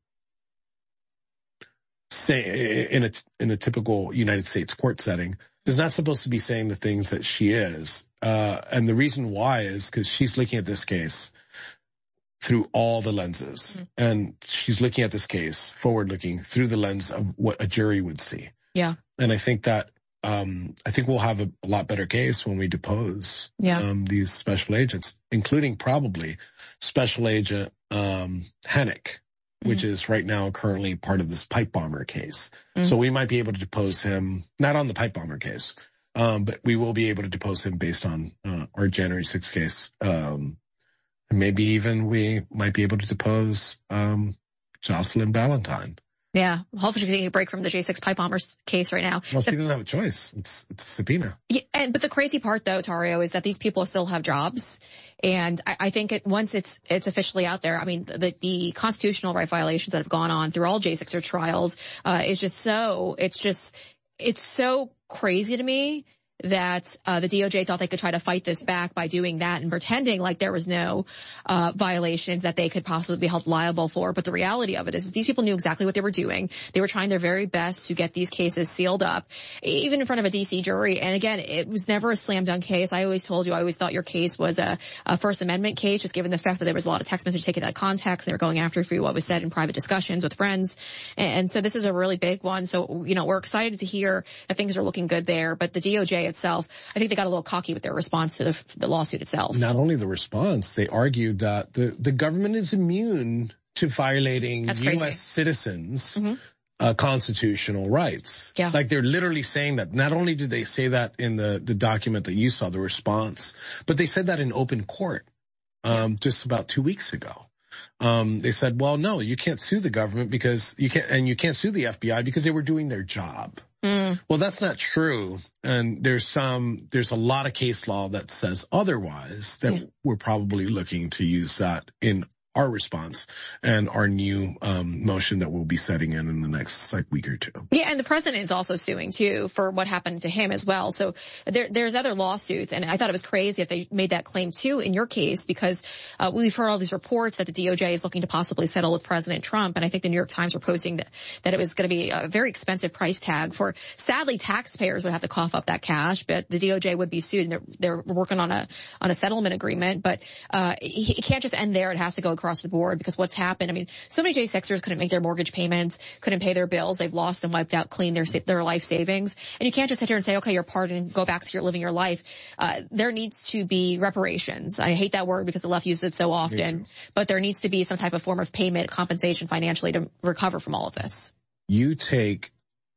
say in a, in a typical United States court setting, is not supposed to be saying the things that she is. Uh, and the reason why is because she's looking at this case through all the lenses. Mm-hmm. And she's looking at this case forward looking through the lens of what a jury would see. Yeah. And I think that, um, I think we'll have a, a lot better case when we depose, yeah. um, these special agents, including probably Special Agent, um, Hennick, which mm-hmm. is right now currently part of this pipe bomber case. Mm-hmm. So we might be able to depose him, not on the pipe bomber case, um, but we will be able to depose him based on, uh, our January sixth case. Um, and maybe even we might be able to depose, um, Jocelyn Valentine. Yeah. Hopefully she's taking a break from the J six pipe bombers case right now. Well, she doesn't have a choice. It's, it's a subpoena. Yeah, and, but the crazy part though, Tario, is that these people still have jobs. And I, I think it, once it's, it's officially out there, I mean, the, the constitutional right violations that have gone on through all J sixer trials, uh, is just so, it's just, it's so crazy to me that uh the D O J thought they could try to fight this back by doing that and pretending like there was no uh violations that they could possibly be held liable for. But the reality of it is, is these people knew exactly what they were doing. They were trying their very best to get these cases sealed up, even in front of a D C jury. And again, it was never a slam dunk case. I always told you, I always thought your case was a, a First Amendment case, just given the fact that there was a lot of text messages taken out of context. They were going after for what was said in private discussions with friends. And, and so this is a really big one. So, you know, we're excited to hear that things are looking good there. But the D O J itself, I think they got a little cocky with their response to the, the lawsuit itself. Not only the response, they argued that the, the government is immune to violating U S citizens' mm-hmm. uh, constitutional rights. Yeah. Like they're literally saying that. Not only did they say that in the, the document that you saw, the response, but they said that in open court um, just about two weeks ago. Um, they said, well, no, you can't sue the government because you can't, and you can't sue the F B I because they were doing their job. Mm. Well, that's not true. And there's some, there's a lot of case law that says otherwise, that yeah. we're probably looking to use that in our response and our new um motion that we'll be setting in in the next like week or two. Yeah, and the president is also suing too for what happened to him as well. So there there's other lawsuits, and I thought it was crazy that they made that claim too in your case, because uh, we've heard all these reports that the D O J is looking to possibly settle with President Trump, and I think the New York Times were posting that that it was going to be a very expensive price tag for, sadly, taxpayers would have to cough up that cash, but the D O J would be sued, and they're they're working on a on a settlement agreement. But uh it can't just end there. It has to go across the board, because what's happened, I mean, so many J sixers couldn't make their mortgage payments, couldn't pay their bills. They've lost and wiped out clean their their life savings. And you can't just sit here and say, okay, you're pardoned, go back to your living your life. Uh, there needs to be reparations. I hate that word because the left uses it so often, but there needs to be some type of form of payment, compensation financially to recover from all of this. You take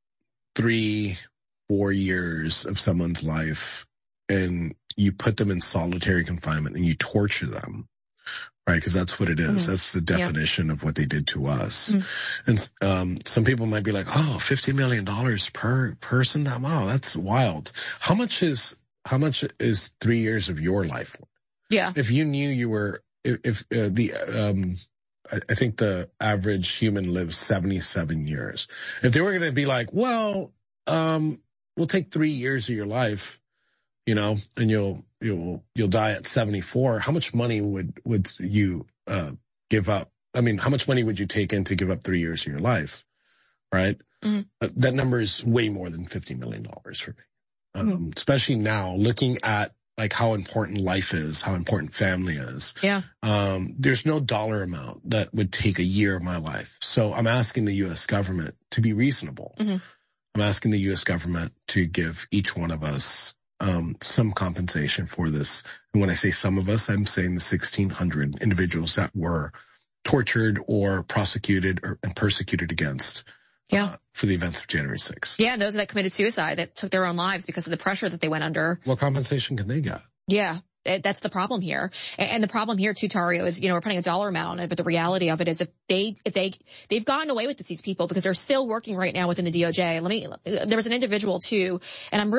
three, four years of someone's life and you put them in solitary confinement and you torture them. Right, because that's what it is. Mm-hmm. That's the definition yeah. of what they did to us. Mm-hmm. And um some people might be like, "Oh, fifty million dollars per person? That wow, that's wild." How much is how much is three years of your life? Yeah. If you knew you were, if, if uh, the um, I, I think the average human lives seventy-seven years. If they were going to be like, "Well, um, we'll take three years of your life," you know, and you'll. You'll, you'll die at seventy-four. How much money would, would you, uh, give up? I mean, how much money would you take in to give up three years of your life? Right? Mm-hmm. Uh, that number is way more than fifty million dollars for me. Um, mm-hmm. Especially now looking at like how important life is, how important family is. Yeah. Um, there's no dollar amount that would take a year of my life. So I'm asking the U S government to be reasonable. Mm-hmm. I'm asking the U S government to give each one of us Um, some compensation for this. And when I say some of us, I'm saying the sixteen hundred individuals that were tortured or prosecuted or and persecuted against yeah. uh, for the events of January sixth. Yeah, and those that committed suicide, that took their own lives because of the pressure that they went under. What compensation can they get? Yeah. That's the problem here. And the problem here too, Tario, is, you know, we're putting a dollar amount on it, but the reality of it is if they, if they, they've gotten away with this, these people, because they're still working right now within the D O J. Let me, there was an individual too, and I'm really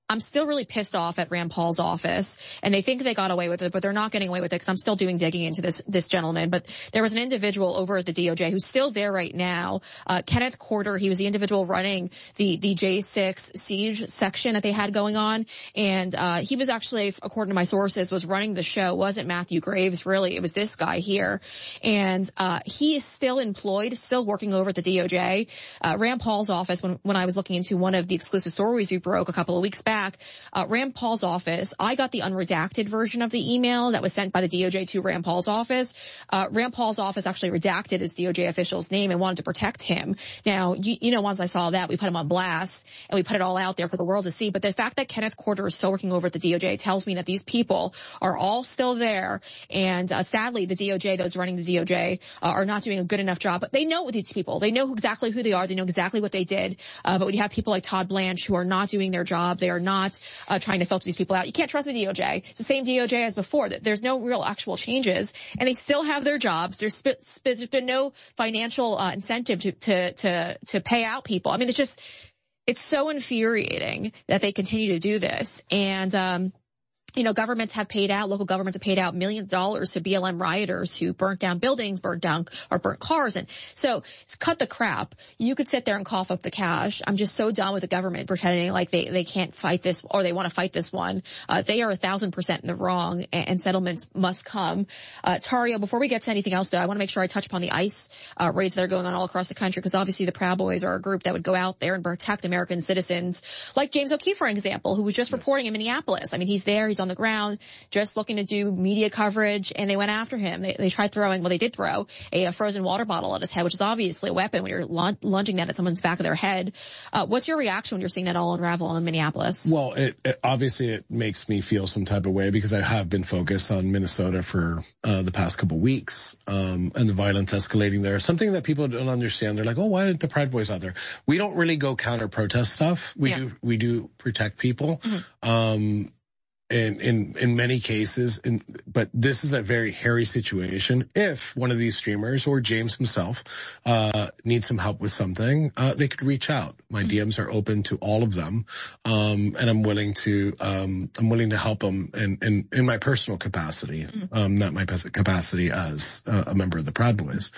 I'm still really pissed off at Rand Paul's office, and they think they got away with it, but they're not getting away with it because I'm still doing digging into this this gentleman. But there was an individual over at the D O J who's still there right now, uh, Kenneth Corder. He was the individual running the the J six siege section that they had going on, and uh he was actually, according to my sources, was running the show. It wasn't Matthew Graves, really. It was this guy here, and uh he is still employed, still working over at the D O J. Uh, Rand Paul's office, when when I was looking into one of the exclusive stories we broke a couple of weeks back. Back, uh, Rand Paul's office, I got the unredacted version of the email that was sent by the D O J to Rand Paul's office. Uh, Rand Paul's office actually redacted his D O J official's name and wanted to protect him. Now, you, you know, once I saw that, we put him on blast and we put it all out there for the world to see. But the fact that Kenneth Corder is still working over at the D O J tells me that these people are all still there. And uh, sadly, the D O J, those running the D O J, uh, are not doing a good enough job. But they know these people. They know exactly who they are. They know exactly what they did. Uh, but when you have people like Todd Blanche who are not doing their job, they are not uh, trying to filter these people out. You can't trust the D O J. It's the same D O J as before. There's no real actual changes, and they still have their jobs. There's, sp- sp- there's been no financial uh, incentive to, to to to pay out people. I mean, it's just it's so infuriating that they continue to do this. And um you know, governments have paid out, local governments have paid out millions of dollars to B L M rioters who burnt down buildings, burnt down, or burnt cars. And so cut the crap. You could sit there and cough up the cash. I'm just so done with the government pretending like they, they can't fight this or they want to fight this one. Uh, they are a thousand percent in the wrong, and, and settlements must come. Uh, Tario, before we get to anything else though, I want to make sure I touch upon the ICE, uh, raids that are going on all across the country, because obviously the Proud Boys are a group that would go out there and protect American citizens, like James O'Keefe, for example, who was just reporting in Minneapolis. I mean, he's there, he's on the ground, just looking to do media coverage, and they went after him. They, they tried throwing, well, they did throw a, a frozen water bottle at his head, which is obviously a weapon when you're lun- lunging that at someone's back of their head. Uh, what's your reaction when you're seeing that all unravel in Minneapolis? Well, it, it obviously it makes me feel some type of way, because I have been focused on Minnesota for uh, the past couple weeks, um, and the violence escalating there. Something that people don't understand. They're like, oh, why aren't the Pride Boys out there? We don't really go counter protest stuff. We yeah. do we do protect people. Mm-hmm. Um, In, in, in many cases, in, but this is a very hairy situation. If one of these streamers or James himself, uh, needs some help with something, uh, they could reach out. My mm-hmm. D Ms are open to all of them. Um, and I'm willing to, um, I'm willing to help them in, in, in my personal capacity, mm-hmm. um, not my capacity as a, a member of the Proud Boys.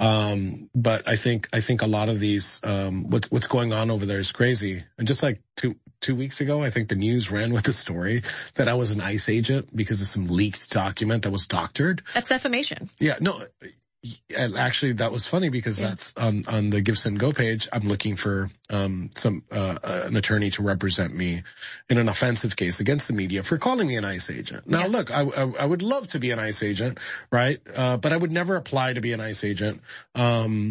Um, but I think, I think a lot of these, um, what, what's going on over there is crazy. And just like two, two weeks ago, I think the news ran with the story that I was an ICE agent because of some leaked document that was doctored. That's defamation. Yeah, no, and actually that was funny because yeah. that's on, on the Gibson Go page. I'm looking for, um, some, uh, an attorney to represent me in an offensive case against the media for calling me an ICE agent. Now, yeah. look, I, I, I would love to be an ICE agent, right? Uh, but I would never apply to be an ICE agent. Um,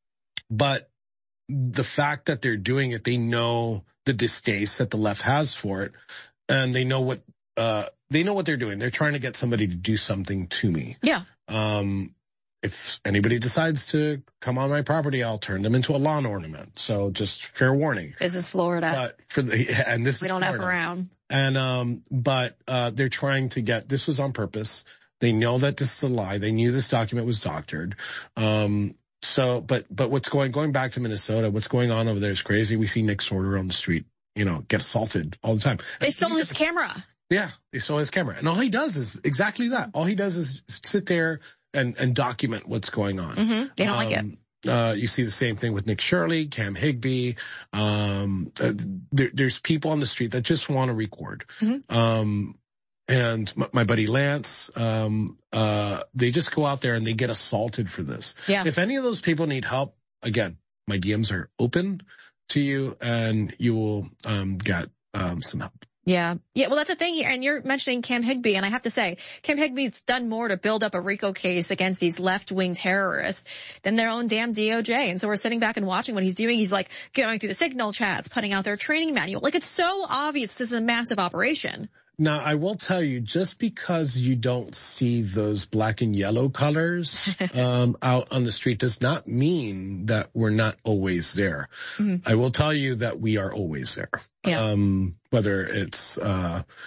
but the fact that they're doing it, they know the distaste that the left has for it, and they know what, uh, they know what they're doing. They're trying to get somebody to do something to me. Yeah. Um, if anybody decides to come on my property, I'll turn them into a lawn ornament. So just fair warning. This is Florida. But for the, and this we is don't Florida. F around. And, um, but, uh, they're trying to get, this was on purpose. They know that this is a lie. They knew this document was doctored. Um, So, but, but what's going, going back to Minnesota, what's going on over there is crazy. We see Nick Sorter on the street, you know, get assaulted all the time. They stole his camera. Yeah, they stole his camera. And all he does is exactly that. All he does is sit there and, and document what's going on. Mm-hmm. They don't um, like it. Uh, you see the same thing with Nick Shirley, Cam Higbee. Um, uh, there, there's people on the street that just want to record. Mm-hmm. Um, And my, my buddy Lance, um, uh, they just go out there and they get assaulted for this. Yeah. If any of those people need help, again, my D Ms are open to you and you will, um, get, um, some help. Yeah. Yeah. Well, that's the thing here. And you're mentioning Cam Higbee. And I have to say, Cam Higbee's done more to build up a RICO case against these left-wing terrorists than their own damn D O J. And so we're sitting back and watching what he's doing. He's like going through the signal chats, putting out their training manual. Like, it's so obvious this is a massive operation. Now, I will tell you, just because you don't see those black and yellow colors um, out on the street does not mean that we're not always there. Mm-hmm. I will tell you that we are always there. Yeah. Um, whether it's uh,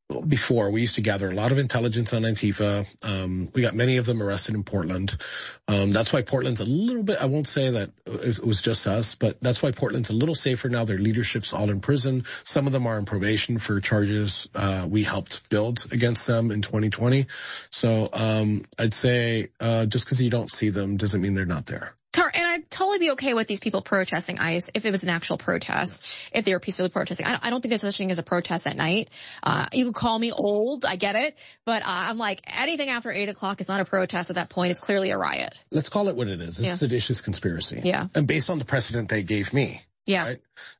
before, we used to gather a lot of intelligence on Antifa. Um, we got many of them arrested in Portland. Um, that's why Portland's a little bit, I won't say that it was just us, but that's why Portland's a little safer now. Their leadership's all in prison. Some of them are in probation for charges uh, we helped build against them in twenty twenty. So um, I'd say uh, just because you don't see them doesn't mean they're not there. And I'd totally be okay with these people protesting ICE if it was an actual protest, if they were peacefully protesting. I don't think there's such thing as a protest at night. Uh, you could call me old, I get it, but uh, I'm like, anything after eight o'clock is not a protest at that point. It's clearly a riot. Let's call it what it is. It's yeah. seditious conspiracy. Yeah. And based on the precedent they gave me. Yeah. Right?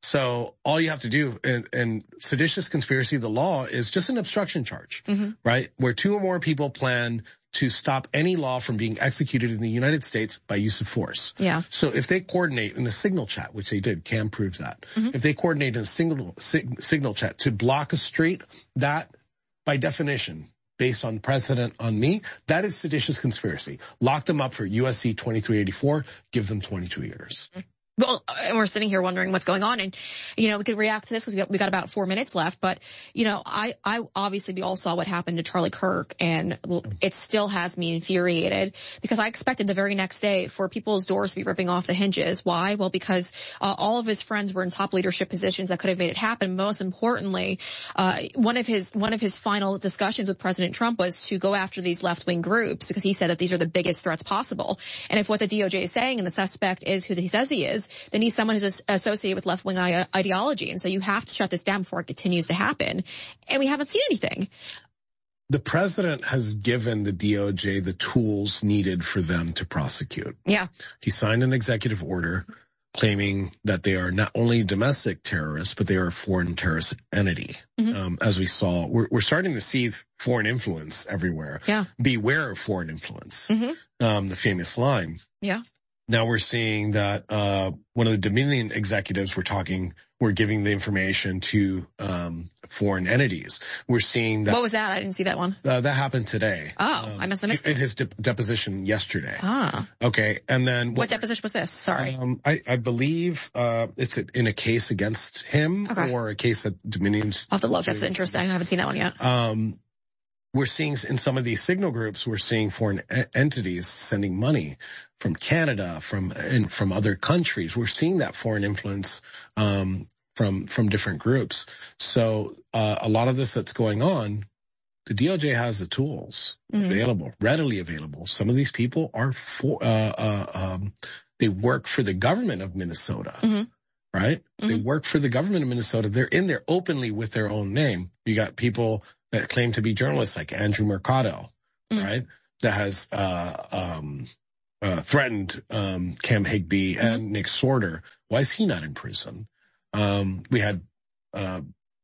So all you have to do in, in seditious conspiracy, the law is just an obstruction charge, mm-hmm. right? Where two or more people plan to stop any law from being executed in the United States by use of force. Yeah. So if they coordinate in a signal chat, which they did, Cam proves that. Mm-hmm. If they coordinate in a signal, sig, signal chat to block a street, that by definition, based on precedent on me, that is seditious conspiracy. Lock them up for U S C twenty-three eighty-four, give them twenty-two years. Mm-hmm. Well, and we're sitting here wondering what's going on, and you know we could react to this because we got, we got about four minutes left. But you know, I, I obviously we all saw what happened to Charlie Kirk, and it still has me infuriated because I expected the very next day for people's doors to be ripping off the hinges. Why? Well, because uh, all of his friends were in top leadership positions that could have made it happen. Most importantly, uh, one of his one of his final discussions with President Trump was to go after these left wing groups because he said that these are the biggest threats possible. And if what the D O J is saying and the suspect is who he says he is, then he's someone who's associated with left-wing ideology. And so you have to shut this down before it continues to happen. And we haven't seen anything. The president has given the D O J the tools needed for them to prosecute. Yeah. He signed an executive order claiming that they are not only domestic terrorists, but they are a foreign terrorist entity. Mm-hmm. Um, as we saw, we're, we're starting to see foreign influence everywhere. Yeah. Beware of foreign influence. Mm-hmm. Um, the famous line. Yeah. Now we're seeing that uh one of the Dominion executives were talking, we're giving the information to um foreign entities. We're seeing that. What was that? I didn't see that one. Uh, that happened today. Oh, um, I must have missed it. In his de- deposition yesterday. Ah. Okay, and then. What, what deposition was this? Sorry. Um, I, I believe uh it's in a case against him okay. or a case that Dominion's. I'll have to look. That's interesting. I haven't seen that one yet. Um. We're seeing in some of these signal groups, we're seeing foreign e- entities sending money from Canada, from and from other countries. We're seeing that foreign influence um, from from different groups. So uh, a lot of this that's going on, the D O J has the tools mm-hmm. available, readily available. Some of these people are for uh, uh, um, they work for the government of Minnesota. Mm-hmm. Right? Mm-hmm. They work for the government of Minnesota. They're in there openly with their own name. You got people that claim to be journalists like Andrew Mercado, mm-hmm. right? That has, uh, um, uh, threatened, um, Cam Higby mm-hmm. and Nick Sorter. Why is he not in prison? Um, we had, uh,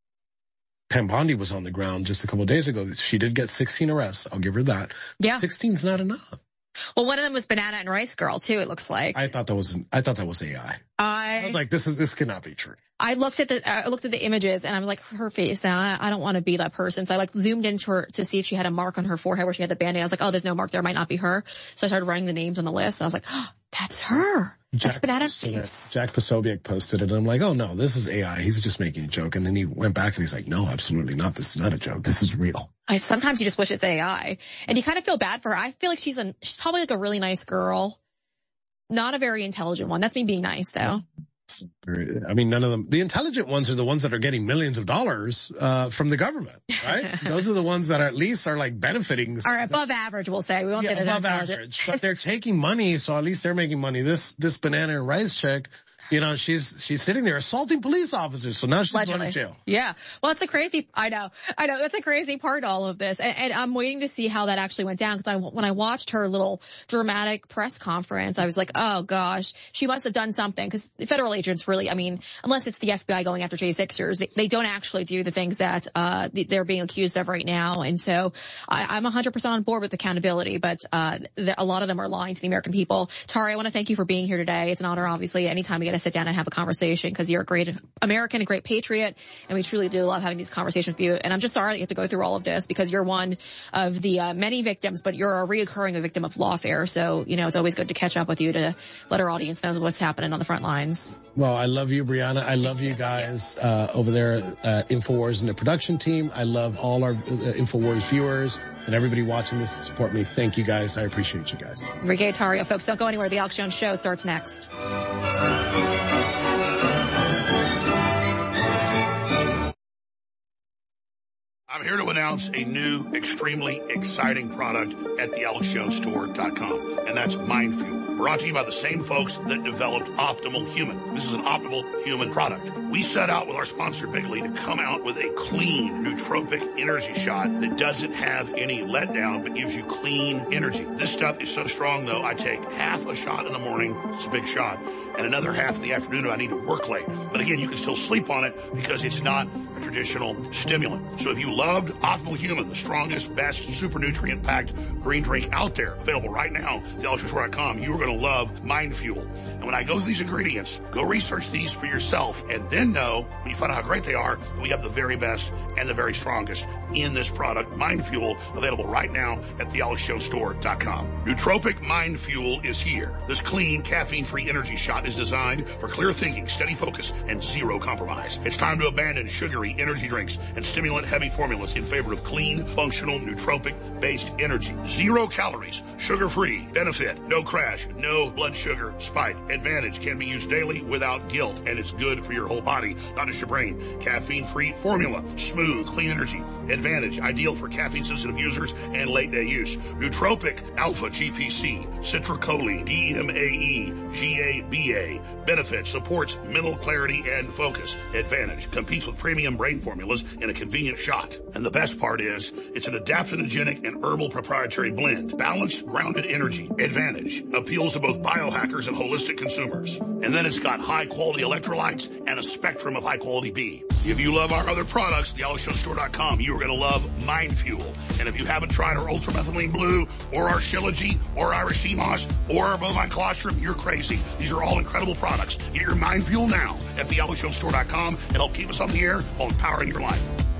Pam Bondi was on the ground just a couple of days ago. She did get sixteen arrests. I'll give her that. Yeah. sixteen's not enough. Well, one of them was Banana and Rice Girl too, it looks like. I thought that was, an, I thought that was A I. I, I was like, this is, this cannot be true. I looked at the, I looked at the images and I'm like, her face, and I, I don't want to be that person. So I like zoomed into her to see if she had a mark on her forehead where she had the Band-Aid. I was like, oh, there's no mark there. It might not be her. So I started writing the names on the list and I was like, oh, that's her. That's Jack Banana's face. Jack Posobiec posted it and I'm like, oh no, this is A I. He's just making a joke. And then he went back and he's like, no, absolutely not. This is not a joke. This is real. I sometimes you just wish it's A I, and you kind of feel bad for her. I feel like she's a, she's probably like a really nice girl, not a very intelligent one. That's me being nice though. I mean, none of them, the intelligent ones are the ones that are getting millions of dollars, uh, from the government, right? Those are the ones that are, at least are like benefiting. Or above average, we'll say. We won't yeah, say above average, but they're taking money. So at least they're making money. This, this Banana and Rice chick, you know, she's, she's sitting there assaulting police officers. So now she's Allegedly. going to jail. Yeah. Well, it's a crazy, I know, I know, that's a crazy part, all of this. And, and I'm waiting to see how that actually went down. Cause I, when I watched her little dramatic press conference, I was like, oh gosh, she must have done something. Cause the federal agents really, I mean, unless it's the F B I going after J sixers, they, they don't actually do the things that, uh, they're being accused of right now. And so I, I'm one hundred percent on board with accountability, but, uh, the, a lot of them are lying to the American people. Tari, I want to thank you for being here today. It's an honor, obviously, anytime we get to sit down and have a conversation, because you're a great American, a great patriot, and we truly do love having these conversations with you. And I'm just sorry that you have to go through all of this, because you're one of the uh, many victims, but you're a reoccurring victim of lawfare. So, you know, it's always good to catch up with you to let our audience know what's happening on the front lines. Well, I love you, Brianna. I love you guys uh, over there at InfoWars and the production team. I love all our uh, InfoWars viewers and everybody watching this to support me. Thank you, guys. I appreciate you guys. Enrique Tarrio, folks, don't go anywhere. The Alex Jones Show starts next. I'm here to announce a new, extremely exciting product at the alex jones store dot com, and that's Mind Fuel. Brought to you by the same folks that developed Optimal Human. This is an Optimal Human product. We set out with our sponsor, Bigley, to come out with a clean, nootropic energy shot that doesn't have any letdown but gives you clean energy. This stuff is so strong, though, I take half a shot in the morning, it's a big shot, and another half in the afternoon if I need to work late. But again, you can still sleep on it because it's not a traditional stimulant. So if you loved Optimal Human, the strongest, best, super nutrient-packed green drink out there, available right now at the alex jones store dot com, you are going to love Mind Fuel. And when I go through these ingredients, go research these for yourself and then know, when you find out how great they are, that we have the very best and the very strongest in this product, Mind Fuel, available right now at the alex jones store dot com. Nootropic Mind Fuel is here. This clean, caffeine-free energy shot is designed for clear thinking, steady focus, and zero compromise. It's time to abandon sugary energy drinks and stimulant-heavy formulas in favor of clean, functional, nootropic-based energy. Zero calories, sugar-free, benefit, no crash, no blood sugar spike. Advantage can be used daily without guilt, and it's good for your whole body, not just your brain. Caffeine-free formula, smooth, clean energy. Advantage, ideal for caffeine-sensitive users and late-day use. Nootropic, alpha G P C, citrulline, D M A E, G A B A. Benefit, supports mental clarity and focus. Advantage, competes with premium brain formulas in a convenient shot. And the best part is, it's an adaptogenic and herbal proprietary blend. Balanced, grounded energy. Advantage, appeals to both biohackers and holistic consumers. And then it's got high-quality electrolytes and a spectrum of high-quality B. If you love our other products, the alex jones store dot com, you are going to love Mind Fuel. And if you haven't tried our Ultramethylene Blue or our Shilajit or our C M O S or our Bovine Colostrum, you're crazy. These are all incredible products. Get your Mind Fuel now at the alex jones store dot com and help keep us on the air while empowering your life.